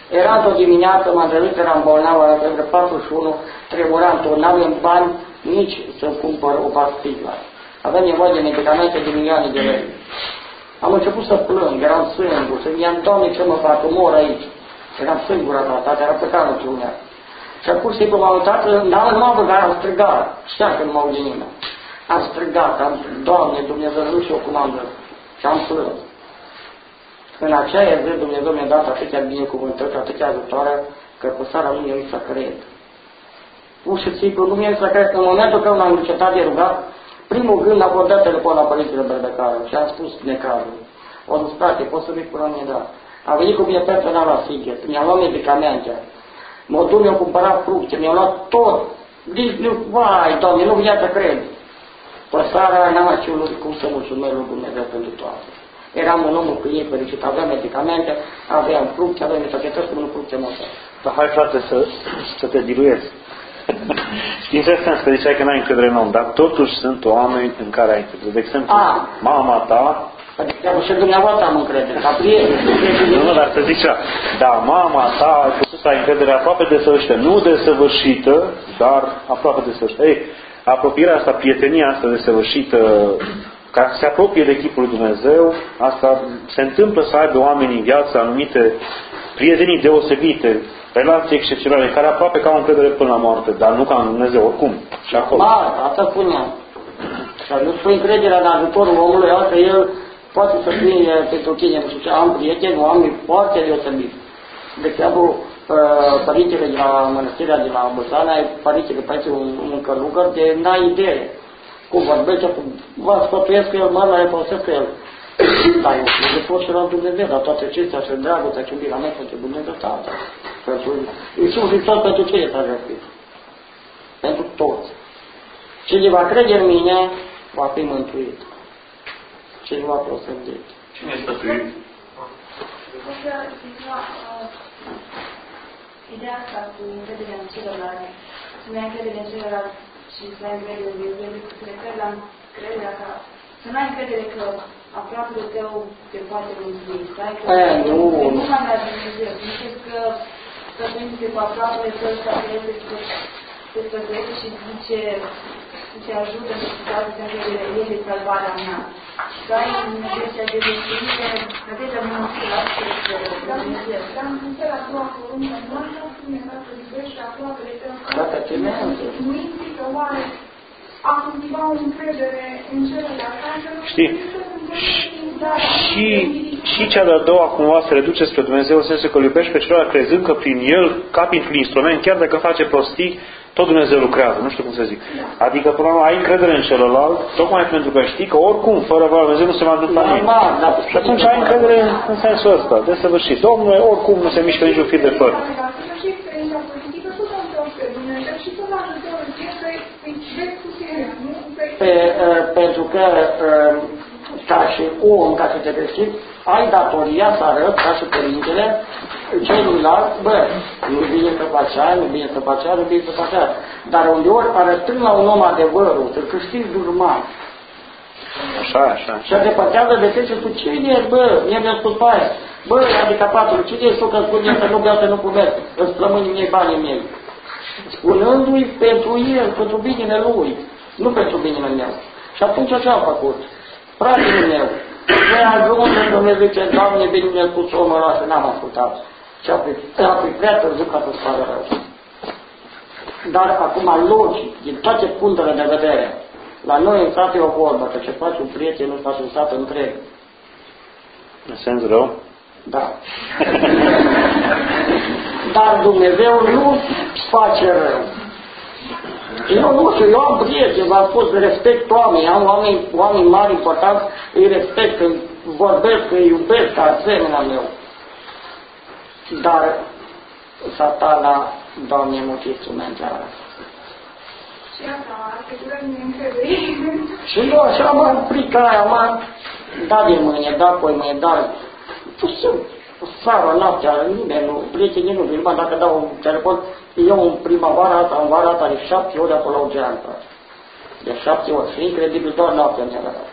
[SPEAKER 2] Era într-o dimineață, m-am trezit, eram bolnav, la patruzeci și unu, tremuram tot, n-aveam bani nici să cumpăr o pastilă. Aveam nevoie de medicamente de milioane de lei. Am început să plâng, eram singur, să mi-am, Doamne, ce mă fac, mor aici. Eram singur acasă, era plecat în lumea. Și pur și simplu m-am uitat, n-am m-am băgat, am strigat, știa că nu m-au de nimeni. Am strigat, am spus, Doamne, Dumnezeu, nu știu cum am dat. Și am plâns. În aceea zi Dumnezeu mi-a dat atâtea binecuvântări, atâtea ajutoare, că cu seara nu mi-a să cred. Pur și simplu nu mi-a să cred. În momentul când am încetat de rugat, primul gând a fost dat telefon la părintele Berbecaru și am spus necazul. O zis, frate, poți să vii cu mine, da. A venit cu mine personal la Sighet, mi-a luat medicamente. Modul mi-a cumpărat fructe, mi-a luat tot. Nici nu, vai, Doamne, nu vine să cred. Pe seara n-am știut cum să mulțumesc lui Dumnezeu pentru toate. Eram un om cu ei fericit, aveam medicamente, aveam fructe, aveam metacetăți, cum nu fructe multe.
[SPEAKER 3] Dar hai, frate, să, să te diluiezi. Interesant că ziceai că n-ai încredere în om, dar totuși sunt oameni în care ai încredere. De exemplu,
[SPEAKER 2] A.
[SPEAKER 3] mama ta...
[SPEAKER 2] Adică și dumneavoastră am încredere, ca prieteni.
[SPEAKER 3] Nu, dar să zic așa, da, mama ta ai putut să ai încredere aproape desăvârșită, nu desăvârșită, dar aproape desăvârșită. Ei, apropierea asta, prietenia asta desăvârșită, ca să se apropie de chipul lui Dumnezeu, asta se întâmplă să aibă oamenii în viață anumite prietenii deosebite, relații excepționale, care aproape că au încredere până la moarte, dar nu ca în Dumnezeu, oricum. Și acolo.
[SPEAKER 2] Da, asta spuneam. Și nu spui încrederea în ajutorul omului, că el poate să fie pentru tine, nu știu ce, am prieteni, oameni foarte deosebiți. De exemplu, părintele de la mănăstirea de la Băsana, părintele, părintele un, un călugăr de n-ai idee. Cum vorbește, vă sfătuiesc că el, mă la folosesc că el. Dar eu de pot și la Dumnezeu, dar toate acestea și dragostea și iubirea mea pentru Dumnezeu Tatăl. Pentru Iisus Hristos, pentru ce e răspit? Pentru toți. Cine va crede în mine, va fi mântuit. Cine va prosăvit.
[SPEAKER 4] Cine este stătuit?
[SPEAKER 8] Ideea asta cu încrederea în celălalt, să nu ai încredere în celălalt și să ai încredere în Dumnezeu, să te referi la încrederea ca să nu ai încredere că aproapele tău te poate mântui. Să ai încredere că nu mai la Dumnezeu. Nu știu că stăpânite cu aproapele tău să crede că te stăpânește și zice, te ajută în situații să încredere, el e salvarea mea. Să ai în nădejdea de mântuire, nădejdea de mântuire la Dumnezeu.
[SPEAKER 6] Dar în puterea a doua poruncă, nu așa spune că să iubești aproapele tău. Nu implică oare a cultiva o încredere în celălalt?
[SPEAKER 3] Știi? Și, și cea de-a doua cumva se reduce spre Dumnezeu în sensul că îl iubești pe celălalt crezând că prin el, ca printr-un instrument, chiar dacă face prostii, tot Dumnezeu lucrează, nu știu cum să zic. Adică, până la urmă, ai încredere în celălalt, tocmai pentru că știi că oricum, fără voia Dumnezeu, nu se va întâmpla nimic. Și atunci ai încredere în, în sensul ăsta, de săvârșit. Domnule, oricum nu se mișcă niciun fir de păr.
[SPEAKER 2] Pe, pentru că ca și om, ca și te creștin, ai datoria să arăți ca și părintele celuilalt, bă, nu bine să faci aia, nu bine să faci aia, nu bine să faci aia. Dar uneori arătând la un om adevărul, să câștigi durman.
[SPEAKER 3] Așa, așa.
[SPEAKER 2] Și depărtează de ce și tu, cine ești, bă, mie mi-a spus pe aia, bă, handicapatul, cine ești tu că spune să nu beau, să nu fumezi, îți plămâni mie banii mei. Spunându-i pentru el, pentru binele lui, nu pentru binele meu. Și atunci ce am făcut? Fratele meu, noi ajung să Dumnezeu zice, Doamne, bine mi-a spus omul ăla și n-am ascultat. Și a fi prea târziu ca să-ți pară rău. Dar acum, logic, din toate punctele de vedere, la noi în sat e o vorbă, că ce faci un prieten nu faci un sat întreg.
[SPEAKER 3] În sens rău?
[SPEAKER 2] Da. Dar Dumnezeu nu face rău. Eu nu știu, eu am prieteni, v-am spus, respect oamenii, am oameni, oameni mari, importanți, îi respect, îi vorbesc, îi iubesc ca asemenea meu. Dar Satana, Doamne, mult instrumente are.
[SPEAKER 6] Și asta, asigură din încredere.
[SPEAKER 2] Și nu așa m-am fricat aia, m-am dat de mâine, da poi mâine, da. Seara, noaptea, nimeni nu, prietenii nu vin, dacă dau un telefon, eu în primăvara asta, în vara asta, de șapte ori acolo la ocean, de șapte ori, și incredibil, doar noaptea mi-a dat.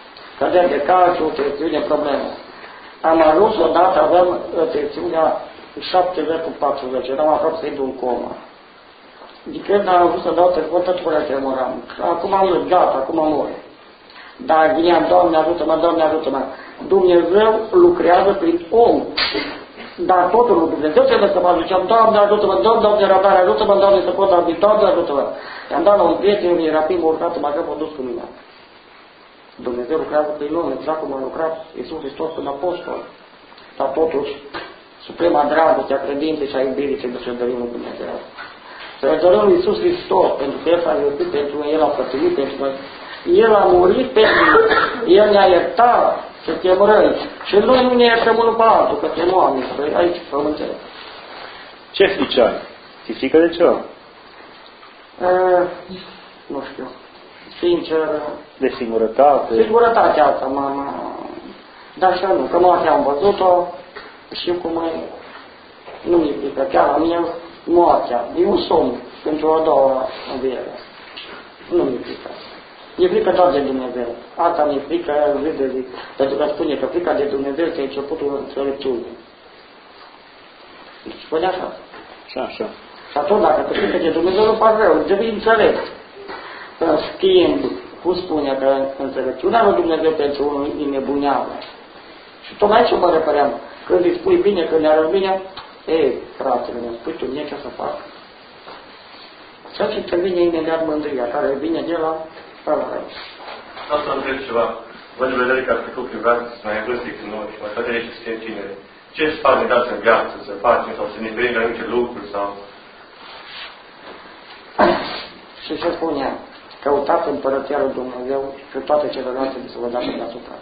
[SPEAKER 2] Cădea de cal și o tensiune, problemă. Am ajuns odată, aveam tensiunea șaptezeci cu patruzeci, eram aproape să intru în coma. De când am vrut să dau telefon, tot cu tremuram. Acum am zis, gata, acum mor. Dar vineam, Doamne ajută-mă, Doamne ajută-mă. Dumnezeu lucrează prin om. Dar totul lui Dumnezeu trebuie să mă ziceam, Doamne ajută-mă, Doamne, Doamne răbdare, ajută-mă, Doamne să pot darbi, Doamne ajută-mă. I-am dat la un prieten, un rapid, m-a urcat, m-a m-a dus cu mine. Dumnezeu lucrează prin om, exact cum a lucrat Iisus Hristos în apostol. Dar totuși, suprema dragoste a credinței și a iubirii trebuie să dărim lui Dumnezeu. Să dărim lui Iisus Hristos, pentru că El s-a iubit, pentru că El a pătimit, pentru că El a murit pentru El ne-a iertat să fim răi. Și noi nu ne iertăm unul pe altul, că suntem oameni, că aici pământele.
[SPEAKER 3] Ce frică ai? Ți frică de ceva?
[SPEAKER 2] Uh, nu știu. Sincer...
[SPEAKER 3] De singurătate?
[SPEAKER 2] Singurătatea asta, mama. Dar și nu, că moartea am văzut-o și cum e... Nu mi-e frică, chiar la mine moartea. E un somn pentru o doua înviere. Nu mi-e frică. E frică doar de Dumnezeu. Asta mi-e frică zi de zi. Pentru că spune că frica de Dumnezeu este începutul înțelepciunii. Spune așa.
[SPEAKER 3] Și așa.
[SPEAKER 2] Și atunci dacă te frică de Dumnezeu nu faci rău, devii înțelept. În schimb, cum spune că înțelepciunea lui Dumnezeu pentru unul e nebuneală. Și tocmai aici mă repăream. Când îi spui bine, când ne arăți bine, ei, fratele meu, spui tu mie ce să fac. Ceea ce te vine imediat mândria, care vine de la ăla rău.
[SPEAKER 4] Vreau să întreb ceva. Văd în vedere că ați trecut prin viață, să mai vârst decât noi și mai toate aici suntem tineri. Ce sfat ne dați în viață, să facem sau să ne prindem anumite lucruri sau...
[SPEAKER 2] Și ce spunea? Căutați împărăția lui Dumnezeu și toate celelalte de să vă dați deasupra.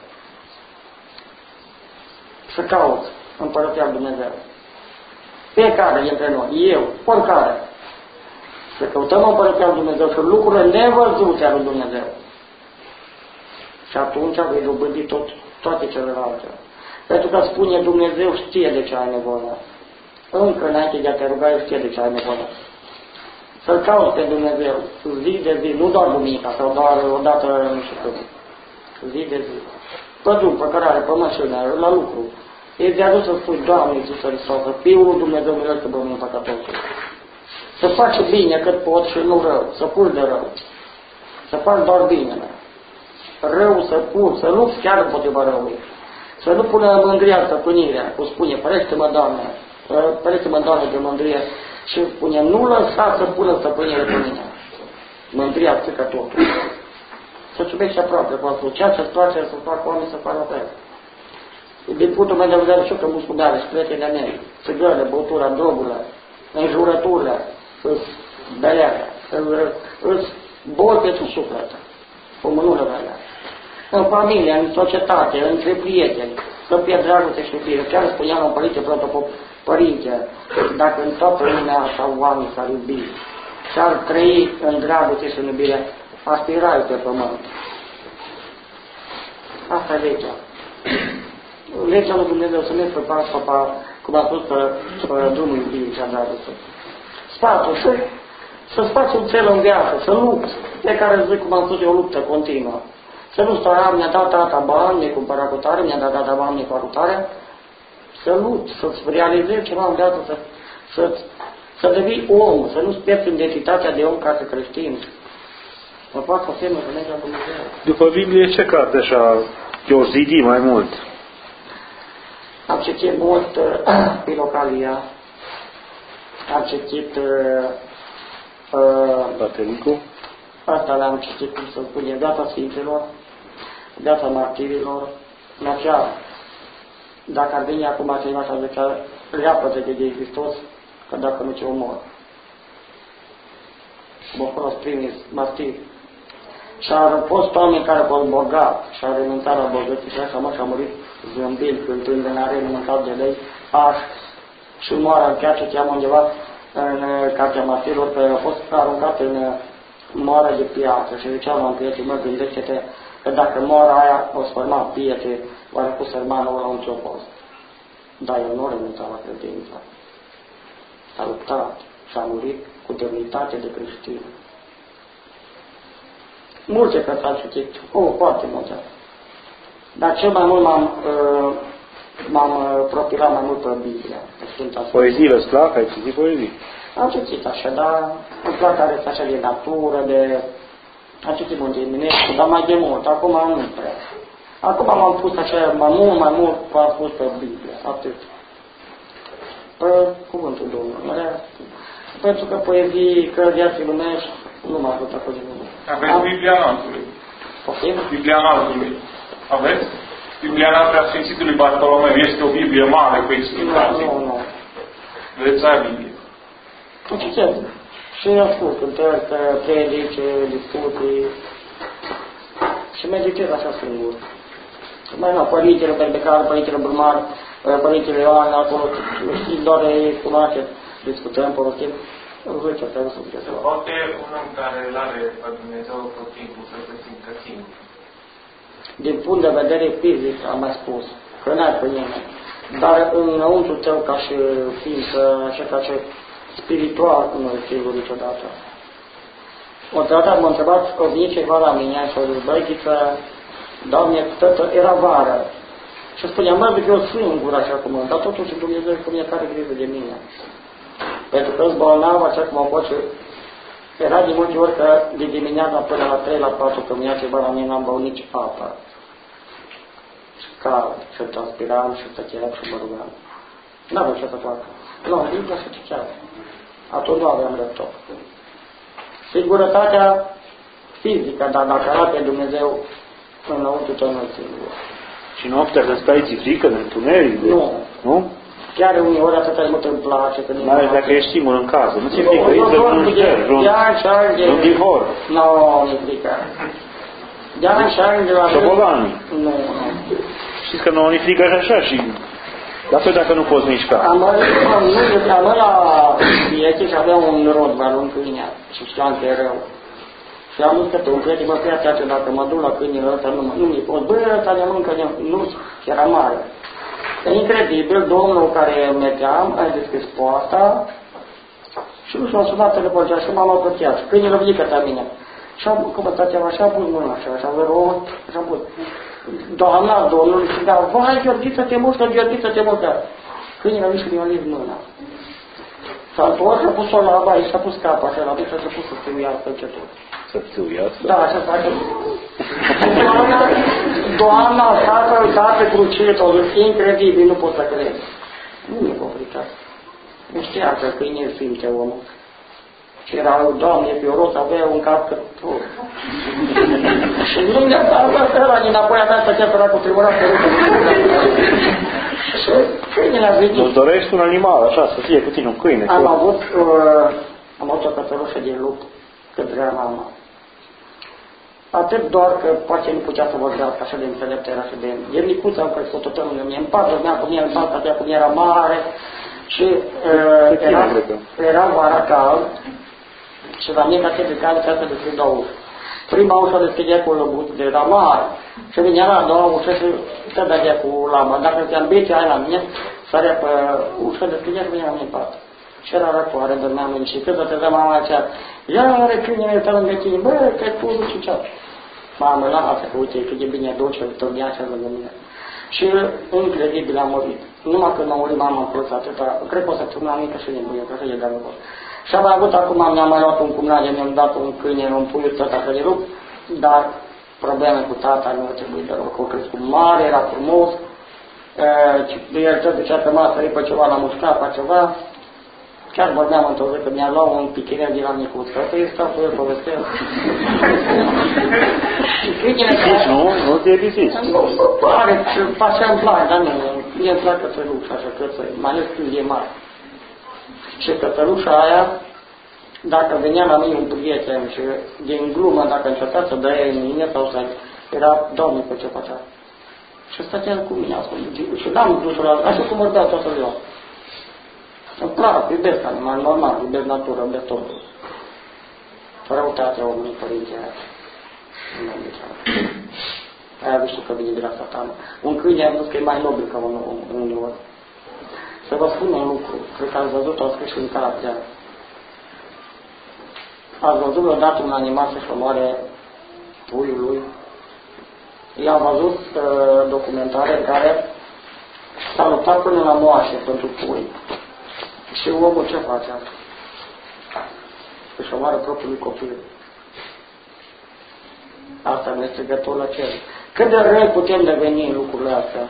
[SPEAKER 2] Să cauți împărăția lui Dumnezeu. Fiecare dintre noi, eu, oricare. Să căutăm împărăția lui Dumnezeu și lucrurile nevăzute ale lui Dumnezeu. Și atunci vei dobândi tot, toate celelalte. Pentru că spune Dumnezeu știe de ce ai nevoie. Încă înainte de a te ruga, El știe de ce ai nevoie. Să-L cauți pe Dumnezeu zi de zi, nu doar duminica sau doar o dată, nu știu cum. Zi de zi. Pe drum, pe cărare, pe mașină, la lucru. E de adus să spui, Doamne Iisus Hristos, Fiul lui Dumnezeu milește pe mine păcătosul. Să faci bine cât poți și nu rău, să pui de rău. Să faci doar binele. Rău să pui, să nu chiar împotriva răului. Să nu pună mândria stăpânirea, cum spune, părește-mă, Doamne, părește-mă, Doamne, de mândrie. Și spune, nu lăsa să pună stăpânire pe mine. Mândria strică totul. Să-ți iubești aproape, cum am spus, ceea ce-ți place să fac oameni să facă pe el. Din punctul meu de vedere, știu că musculare și prietenii mei, țigările, băutura, drogurile, înjurăturile, îs belerea, îs boli pentru suflet, cum nu le vedea. În familie, în societate, între prieteni, să pierd dragoste și iubire. Chiar spunea la un părinte, protopop, Părinte, dacă în toată lumea așa oameni s-ar iubi și ar trăi în dragoste și în iubire, aspirai pe pământ. Asta e legea. Legea lui Dumnezeu să mergi pe pas, papa, cum a spus pe, pe drumul iubirii și a dragostei. Sfatul, să, să-ți faci un cel în viață, să lupți. Fiecare zi, cum am spus, e o luptă continuă. Să nu stai, mi-a dat tata bani, mi-a cumpărat cu tare, mi-a dat tata bani, mi-a cu tare. Să lupți, să-ți realizezi ceva în viață, să, să, să devii om, să nu-ți pierzi identitatea de om ca să creștin. Mă fac o semnă să mergi la Dumnezeu.
[SPEAKER 3] După Biblie, ce carte așa te-o zidi mai mult?
[SPEAKER 2] Am citit mult uh, Pilocalia, am citit uh, uh,
[SPEAKER 3] Batelicul?
[SPEAKER 2] Asta l-am citit, cum să spune, Viața Sfinților, Viața Martirilor, Nacea. Dacă ar veni acum cineva și ar zicea, leapă-te de Hristos, că dacă nu ce omor. M-au fost primii martiri. Și au fost oameni care au fost bogați și au renunțat la bogății și așa mă și au murit zâmbind, cântând în arene, mâncau de lei, pași și moara, chiar ce cheamă undeva în cartea martirilor, că au fost aruncat în moara de piatră și ziceau la un prieten, mă, gândește-te că dacă moara aia o sfârma pietre, oare cu sărmanul ăla unde a fost. Dar el nu a renunțat la credință. A luptat și a murit cu demnitate de creștin. Multe cărți am citit, oh, foarte multe. Dar cel mai mult m-am, uh, m-am profilat mai mult pe Biblia.
[SPEAKER 3] Poeziile îți plac? Ai citit poezii?
[SPEAKER 2] Am citit așa, dar îmi plac care sunt așa de natură, de... Am citit mult de Eminescu, dar mai de mult. Acum nu prea. Acum m-am pus așa, mai mult, mai mult, am pus pe Biblie, atât. Pe cuvântul Domnului. Pentru că poezii, că viații lumești, nu mă ajută cu nimic.
[SPEAKER 5] Aveți Biblia Înaltului.
[SPEAKER 2] Poftim?
[SPEAKER 5] Biblia Înaltului. Aveți? Biblia Înaltului a Sfințitului Bartolomeu. Este o Biblie mare cu explicații.
[SPEAKER 2] Nu, nu.
[SPEAKER 5] Vreți să ai Biblie?
[SPEAKER 2] Citesc. Și ascult cântări, predice, discuții. Și meditez așa singur. Mai nu, părintele Berbecar, părintele Brumar, părintele Ioan, acolo, știți, doar ei cunoaște, discutăm, povestim. Rugăciune, trebuie să puteți.
[SPEAKER 9] Poate un om care îl are pe Dumnezeu tot timpul să se simtă singur.
[SPEAKER 2] Din punct de vedere fizic, am mai spus, că n-ai pe nimeni. Dar înăuntru tău, ca și ființă, așa ca și spiritual, nu e singur niciodată. Odată m-a întrebat, o venit ceva la mine și o zis, băi, Ghiță, Doamne, tătă, era vară. Și spunea, mă, zic eu singur așa cum am, dar totuși Dumnezeu cu mine care grijă de mine. Pentru că îți bolnav, așa cum am fost, era de multe ori că de dimineața până la trei, la patru, că mi-a ceva la mine, n-am băut nici apă. Și cald, și transpiram, și tăcheam, și mă rugam. N-aveam ce să facă. Nu, Biblia se citea. Atunci nu aveam răbdător. Sigurătatea fizică, dar dacă era pe Dumnezeu, înăuntru tot nu singur.
[SPEAKER 3] Și noaptea când stai ți frică de întuneric?
[SPEAKER 2] Nu.
[SPEAKER 3] Nu?
[SPEAKER 2] Chiar uneori atâta de mult îmi place.
[SPEAKER 3] Mai ales dacă ești singur în casă. Nu ți-e frică? Ești de un șter, un dihor.
[SPEAKER 2] Nu, nu-i frică. De ani și ani de la...
[SPEAKER 3] Șobolanii.
[SPEAKER 2] Nu, nu.
[SPEAKER 3] Știți că nu e frică și așa și... Dar apoi dacă nu poți mișca.
[SPEAKER 2] Am mers la Vieții și avea un rod, dar un câine. Și știam că e rău. Și am zis că pe un prieten, mă, fii atent, dacă mă duc la câinele ăsta, nu, nu mi pot. Băi, ăsta ne mâncă, nu, era mare. E incredibil, domnul care mergeam, a deschis poarta și nu s-a sunat telefonul și m-am apătiat. Câinele vine către mine. Și am cum stăteam așa, am pus mâna așa, așa, rot, și am pus. Doamna, domnul, și da, vai, Gheorghiță, te mușcă, Gheorghiță, te mușcă. Câinele vine și mi-a lins mâna. S-a întors, a pus-o la baie și a pus capul așa, la biță și a pus să fiu iar pe încetul.
[SPEAKER 3] Să fiu iar?
[SPEAKER 2] Da, așa face. Doamna, doamna, tatăl, tatăl, crucit, o zis, incredibil, nu pot să cred. Nu mi-e complicat. Nu știa că câine simte omul. Și era, Doamne, pe o rotă avea un cap că... Și nu mi-a dat ăla din apoi a dat să era cu tribunal pe rotă. Și câinele a zis...
[SPEAKER 3] Nu-ți dorești un animal, așa, să fie cu tine, un câine.
[SPEAKER 2] Am avut, uh, am avut o cătărușă de lup cât vrea mama. Atât doar că poate nu putea să vorbească așa de înțelept era și de... E micuță, am crescut-o pe mine, mi-e în pat, dormea cu mine, în pat, atea cu mine era mare. Și uh, era, era vara cald și la mine ca să de cald, ca să deschid două uși. Prima ușă deschidea cu lăbuț de era mare și venea la a doua ușă și se dădea cu lama. Dacă te-am bici aia la mine, sărea pe ușă, deschidea și venea la mine în pat. Și era răcoare, dormeam în și cât să te dă mama aceea, ia are câinele tău lângă tine, bă, că tu duci ceea. Mamă, lasă că uite cât de bine duce, tot de așa lângă mine. Și incredibil am murit. Numai când m-a murit mama în plus atâta, cred că o să turnă mică și din buie, că așa e de rău. Și am avut acum, mi-am mai luat un cumnat, mi-am dat un câine, un puiu, tot așa de rup, dar probleme cu tata nu a trebuit de rău, că o crescut mare, era frumos, e, el tot ducea pe masă, pe ceva, l-a mușcat, pe ceva. Chiar vorbeam într-o zi că mi-a luat un pichinel de la micuț, că ăsta e stau cu el povestesc.
[SPEAKER 3] Pisici, nu? Nu te-e pisici.
[SPEAKER 2] Nu, pare, așa îmi place, dar nu, mie îmi plac cățălușa, așa, cățăi, mai ales când e mare. Și cățălușa aia, dacă venea la mine un prieten și din glumă, dacă încerca să dă în mine sau să era, Doamne, pe ce facea. Și stătea cu mine acolo. Și n-am dus la așa cum vorbea toată ziua. Îmi plac, iubesc animal, normal, iubesc natură, iubesc totul. Răutatea omului, părinții aia. Nu am niciodată. Aia nu știu că vine de la satană. Un câine am zis că e mai nobil ca un om, uneori. Să vă spun un lucru, cred că ați văzut, au scris și în cartea. Ați văzut vreodată un animal să-și omoare puiul lui? Eu am văzut uh, documentare în care S-a luptat până la moaște pentru pui. Și omul ce face asta? Își omoară propriului copil. Asta ne strigător la cer. Cât de răi putem deveni în lucrurile astea?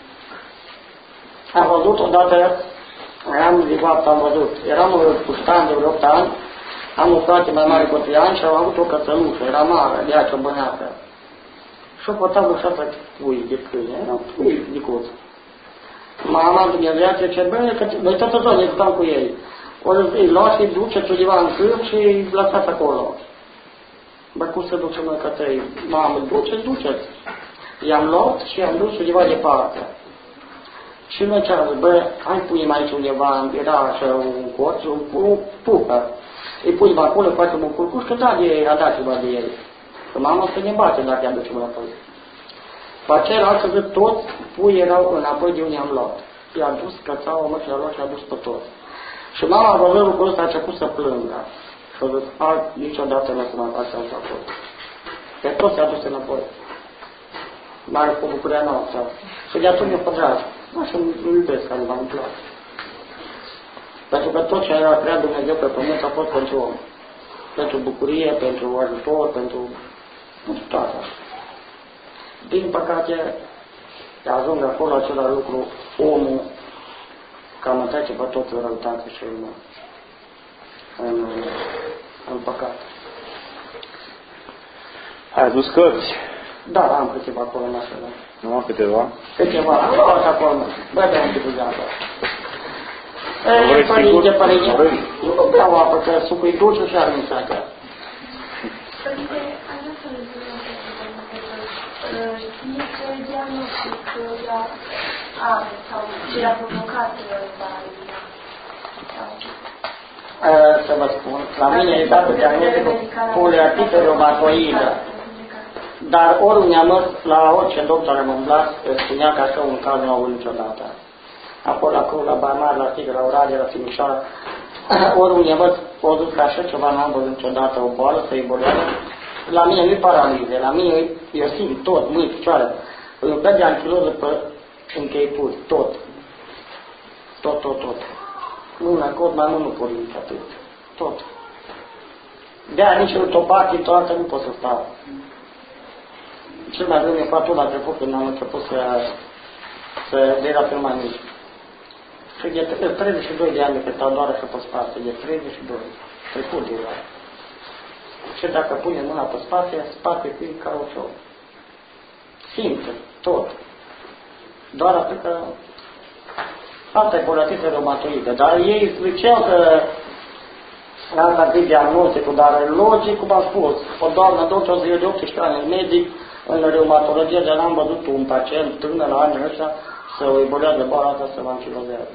[SPEAKER 2] Am văzut odată, eram de fapt, am văzut, eram pustan de vreo opt ani, am un frate mai mare cu trei ani și am avut o cățălușă, era mare, de aia ciobăneacă. Și-o pătam o șapă pui de câine, era pui de cuț. Mama Dumnezeu zice, băi, că noi toată ziua ne jucam cu ei. O îi luați, îi duceți undeva în câmp și îi lăsați acolo. Bă, cum să ducem noi către ei? Mamă, duceți, duceți. I-am luat și i-am dus undeva departe. Și noi ce am zis, bă, hai punem aici undeva, era așa un corț, o pupă. Îi punem acolo, facem un curcuș, că da, de, a dat ceva de ei. Că mama să ne bate dacă i-a ducem înapoi. După aceea, la altă zi, toți puii erau înapoi de unde am luat. I-a dus cățaua, mă, și i-a luat și i-a dus pe toți. Și mama a văzut lucrul ăsta, a început să plângă. Și a zis, a, niciodată nu o să mai faci asta acolo. Pe toți i-a dus înapoi. Mare cu bucuria noastră. Și de atunci e pădrat. Da, și îmi iubesc animal, îmi place. Pentru că tot ce a creat Dumnezeu pe pământ a fost pentru om. Pentru bucurie, pentru ajutor, pentru... nu știu, toate. Din păcate, ajung acolo acela lucru, omul cam trece pe tot în răutate și în, în, în păcat.
[SPEAKER 3] Ai adus cărți?
[SPEAKER 2] Da, am câteva acolo în mașină.
[SPEAKER 3] Nu am câteva?
[SPEAKER 2] Câteva, am luat acolo. Bă, de unde cu zeapă.
[SPEAKER 3] Nu vrei
[SPEAKER 2] părinte,
[SPEAKER 3] sigur?
[SPEAKER 2] părinte,
[SPEAKER 3] Nu vrei?
[SPEAKER 2] nu beau apă, că sucul e dulce și are mițatea.
[SPEAKER 8] Părinte, aș vrea să-l întreb, este diagnostic la are sau ce a provocat balia?
[SPEAKER 2] Să vă spun, la mine e dat diagnosticul poliartrită reumatoidă. Dar oriunde am mers, la orice doctor am umblat, spunea că așa un caz nu au avut niciodată. Acolo, acolo, la Barmar, la Sigă, la Oradea, la Timișoara, oriunde am mers, o zis că așa ceva n-am văzut niciodată, o boală, să-i boleană. La mine nu-i paralize, la mine eu simt tot, mâini, picioare. Îmi plec de anchiloză pe încheituri, tot. Tot, tot, tot. Mâna, cot, mai mult nu pot ridica atât. Tot. De-aia nici în topache, toată nu pot să stau. Cel mai rău mi-e faptul a trecut când am început să, să dera pe mai mic. Și de treizeci și doi de ani de pe stau doar așa pe spate, de treizeci și doi. Trecut de doar. Și dacă pune mâna pe spate, spate fi ca o șou. Simte, tot. Doar atât că asta e poliartrită reumatoidă. Dar ei ziceau că asta de diagnosticul, dar logic, cum am spus, o doamnă doctor de optsprezece ani, medic, în reumatologie, dar n-am văzut un pacient tânăr la anii ăștia să o evoluează boala asta să mă anchilozează.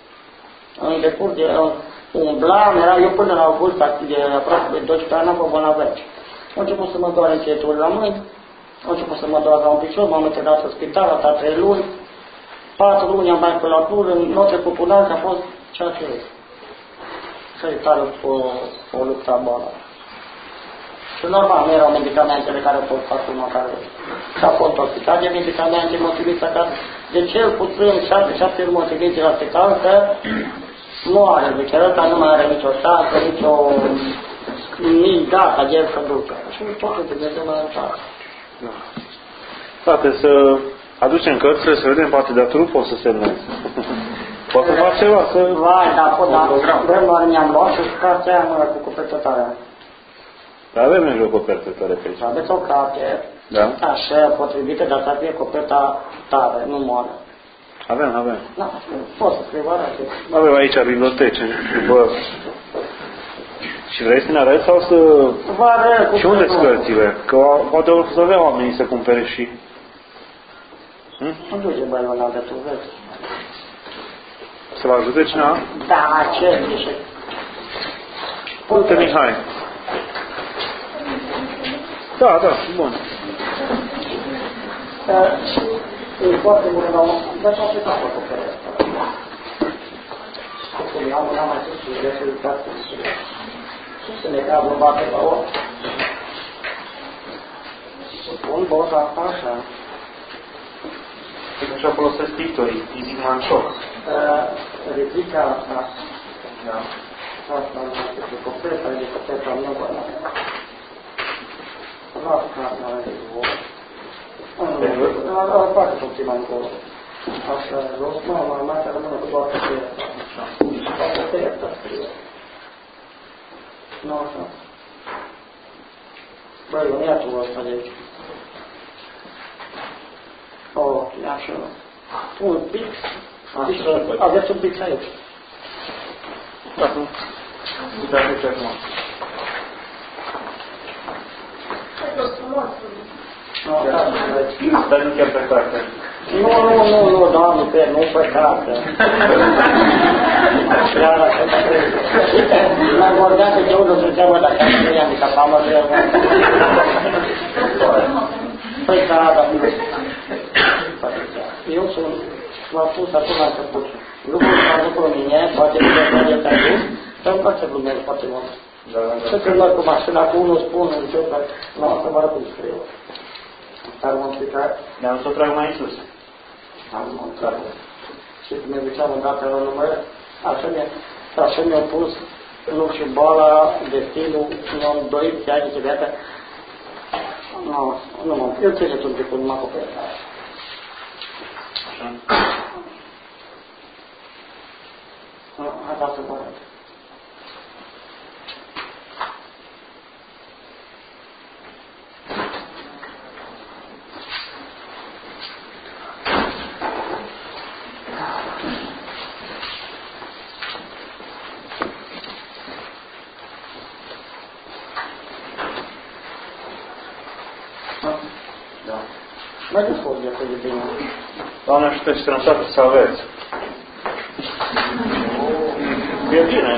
[SPEAKER 2] În decurs de umblam, era eu până la o vârstă de aproape de doisprezece ani, n-am fost bolnav. Am început să mă doare încheieturile la mâini, am început să mă doare la un picior, m-am întrebat în spital, a stat trei luni, patru luni am mai pe la tur, în note popular, că a fost ceea ce e. Și tare o, o lupta boala. Și normal, nu erau medicamentele care pot face unul care s-a contoxicat de medicamente motivite ca de cel puțin șapte motivite la spital că nu are, deci ăsta nu mai are nicio șansă, nicio nici data de el să ducă. Și totul Dumnezeu m-a ajutat.
[SPEAKER 3] Frate, să aducem cărți, să vedem poate de trup o să semnezi. Poate fac ceva, să...
[SPEAKER 2] Vai, da, pot, da, vremuri mi-am luat și cartea aia mă cu copertătarea.
[SPEAKER 3] Dar avem nevoie de copertătare pe aici.
[SPEAKER 2] Aveți o carte,
[SPEAKER 3] da?
[SPEAKER 2] Așa, potrivită, dar să fie coperta tare, nu moară.
[SPEAKER 3] Avem, avem.
[SPEAKER 2] Da, pot să scriu arate.
[SPEAKER 3] Avem aici bibliotece. Bă. Și vrei să ne arăți sau să...
[SPEAKER 2] Vă arăt.
[SPEAKER 3] Și unde sunt cărțile? Că poate o să avea oamenii să cumpere și... Hm?
[SPEAKER 2] Nu duce băiul ăla de tu, vezi?
[SPEAKER 3] Să-l ajute cineva?
[SPEAKER 2] Da, ce zice?
[SPEAKER 3] Uite, Mihai. Da, da, bun.
[SPEAKER 2] E foarte bună la un... Dar s-a plecat pe copertă. Acum am una mai sus și de rezultat. Și să ne cea vorba pe la om. Pun boza așa.
[SPEAKER 3] Deci așa folosesc pictorii, îi zic manșoc.
[SPEAKER 2] Replica asta, asta de copeta, de copeta nouă, la carna la face puțin mai încolo. Așa, jos, mă, mă, mai să rămână cu doar copeta. Doar copeta scrie. Nu așa. Băi, nu ia tu ăsta de aici. O, ia așa. Un pic. Aveți un pic aici.
[SPEAKER 3] Da, nu. Uite, aici acum. Dar nu chiar pe carte.
[SPEAKER 2] Nu, nu, nu, nu, Doamne, pe, nu pe carte. Chiar așa, mai vorbea că de unul se cheamă la carte, i-am zis, că am avea. Păi da, dar nu. Eu sunt, v-am spus acum la început, lucrul care lucru mine, poate nu de de pe aici, dar îmi place glumele foarte mult. Și când merg cu mașina, cu unul spun, încep, nu, să vă arăt cum scriu. Dar m-am stricat.
[SPEAKER 3] Dar nu s-o trag mai sus.
[SPEAKER 2] Am mâncat. Și când mi ziceam odată la număr, așa mi-a, așa mi-a pus, nu știu, boala, destinul, mi-am dorit chiar de viața. Nu, nu mă, eu ține un pic, nu mă acoperă.
[SPEAKER 3] Așa.
[SPEAKER 2] Hai dat să vă arăt. Mai de foc de acolo de bine.
[SPEAKER 3] Doamne ajută și sănătate să aveți. E bine.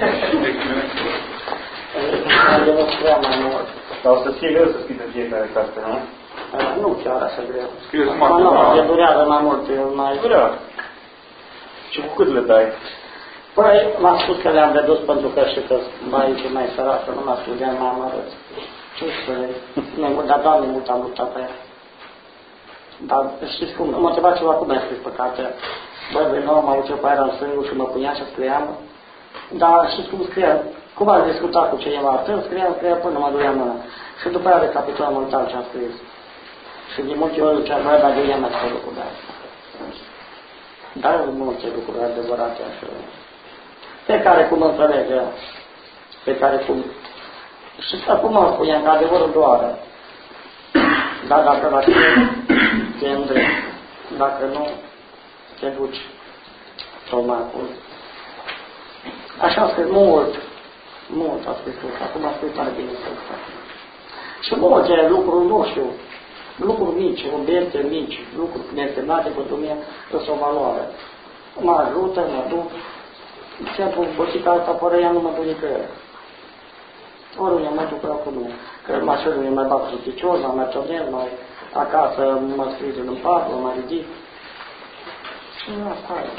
[SPEAKER 2] Mai de mult prea mai mult.
[SPEAKER 3] Dar o să fie greu să scrii pe fiecare carte, nu?
[SPEAKER 2] Nu chiar așa greu.
[SPEAKER 5] Scrieți
[SPEAKER 2] Mă, nu, e durează mai mult. Mai...
[SPEAKER 3] Durează. Și cu cât le dai?
[SPEAKER 2] Păi, m-am spus că le-am redus pentru că știu că mai e mai săracă, nu m-a studiat, mai am arăt. Ce spune? Dar Doamne, mult am luptat pe ea. Dar știți cum, mă întreba ceva cum mi-a scris pe cartea. Băi, băi, nu am auzit eu pe aia în sângul și mă punea și scriam. Dar știți cum scria? Cum am discutat cu cineva atât, scriam, scriam până mă durea mâna. Și după aia recapitulam mental ce am scris. Și din multe ori zicea, băi, dar de ea mi-a scris lucruri de astea. Dar multe lucruri adevărate așa. Pe care cum înțelege, pe care cum... Și acum mă spuneam că adevărul doare. Dar dacă la tine te îndrept, dacă nu, te duci stomacul. Așa a scris mult, mult a scris lucruri, acum a scris tare bine să fac. Și multe lucruri, nu știu, lucruri mici, obiecte mici, lucruri nesemnate pentru mine, sunt o valoare. Mă ajută, mă duc, ți-am bățica asta fără ea nu mă duc nicăieri. Oriunde mă duc acum, că mașinile mai bag sub picior, mai mercionez, mai acasă mă scris în pat, mă mai ridic. Și asta e.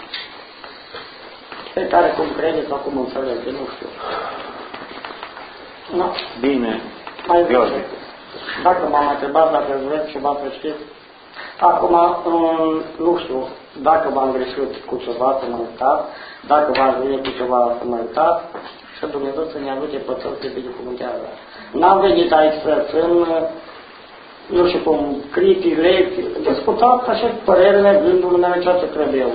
[SPEAKER 2] Pe care cum crede sau cum înțelege, nu știu. No.
[SPEAKER 3] Bine.
[SPEAKER 2] Mai vreau. Dacă m-am întrebat, dacă vreți ceva să știți, acum, nu știu, dacă v-am greșit cu ceva să mă uitați, dacă v-am venit cu ceva să mă uitați, și Dumnezeu să ne ajute pe toți să binecuvântează. N-am venit aici să țin, nu știu cum, critici, lecții, discutat așa părerile, gândurile mele, ceea ce cred eu.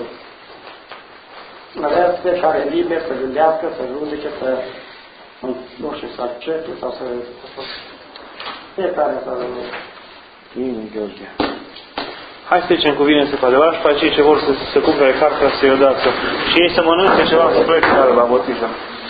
[SPEAKER 2] Rest fiecare e liber să gândească, să judece, să, nu știu, să accepte sau să... Fiecare să rămâne.
[SPEAKER 3] Bine, Gheorghe. Hai să zicem cuvinte cu adevărat și pe acei ce vor să se cumpere cartea să-i o dați. Și ei să mănânce ceva să plece care la botijă.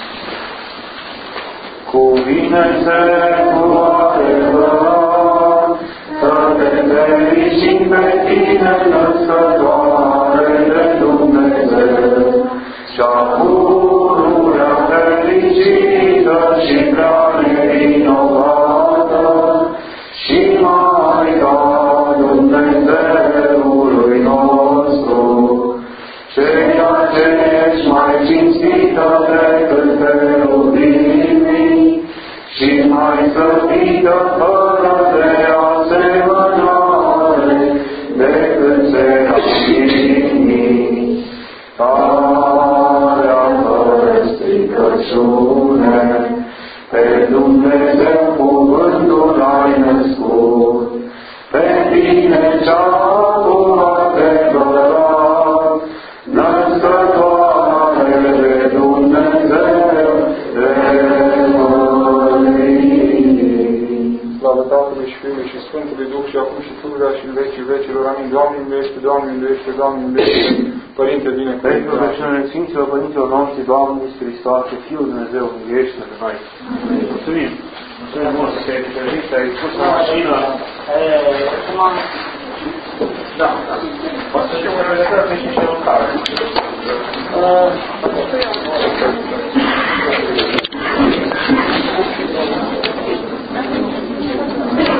[SPEAKER 3] Cuvinte cu adevărat, să te fericim pe tine, născătoare de Dumnezeu, cea pururea fericită și prea nevinovată, și Maica Dumnezeului nostru, ceea ce ești mai cinstită decât cherubimii și mai slăvită fără de asemănare decât
[SPEAKER 10] rugăciune, pe Dumnezeu cuvântul ai născut, pe tine ceasul adevărat, născătoare de Dumnezeu, de mării.
[SPEAKER 5] Slavă Tatălui și Fiului și Sfântului Duh și acum și pururea și în vecii vecilor. Amin. Doamne miluiește, Doamne miluiește, Doamne miluiește. Părinte binecuvântat.
[SPEAKER 3] Pentru rugăciunile Sfinților Părinților noștri, Doamne Iisus Hristos, Fiul Dumnezeu, miluiește de noi. Mulțumim. Mulțumim mult că te-ai fericit, ai pus la mașină. Da, da. Poate să știu că realizat și și în care.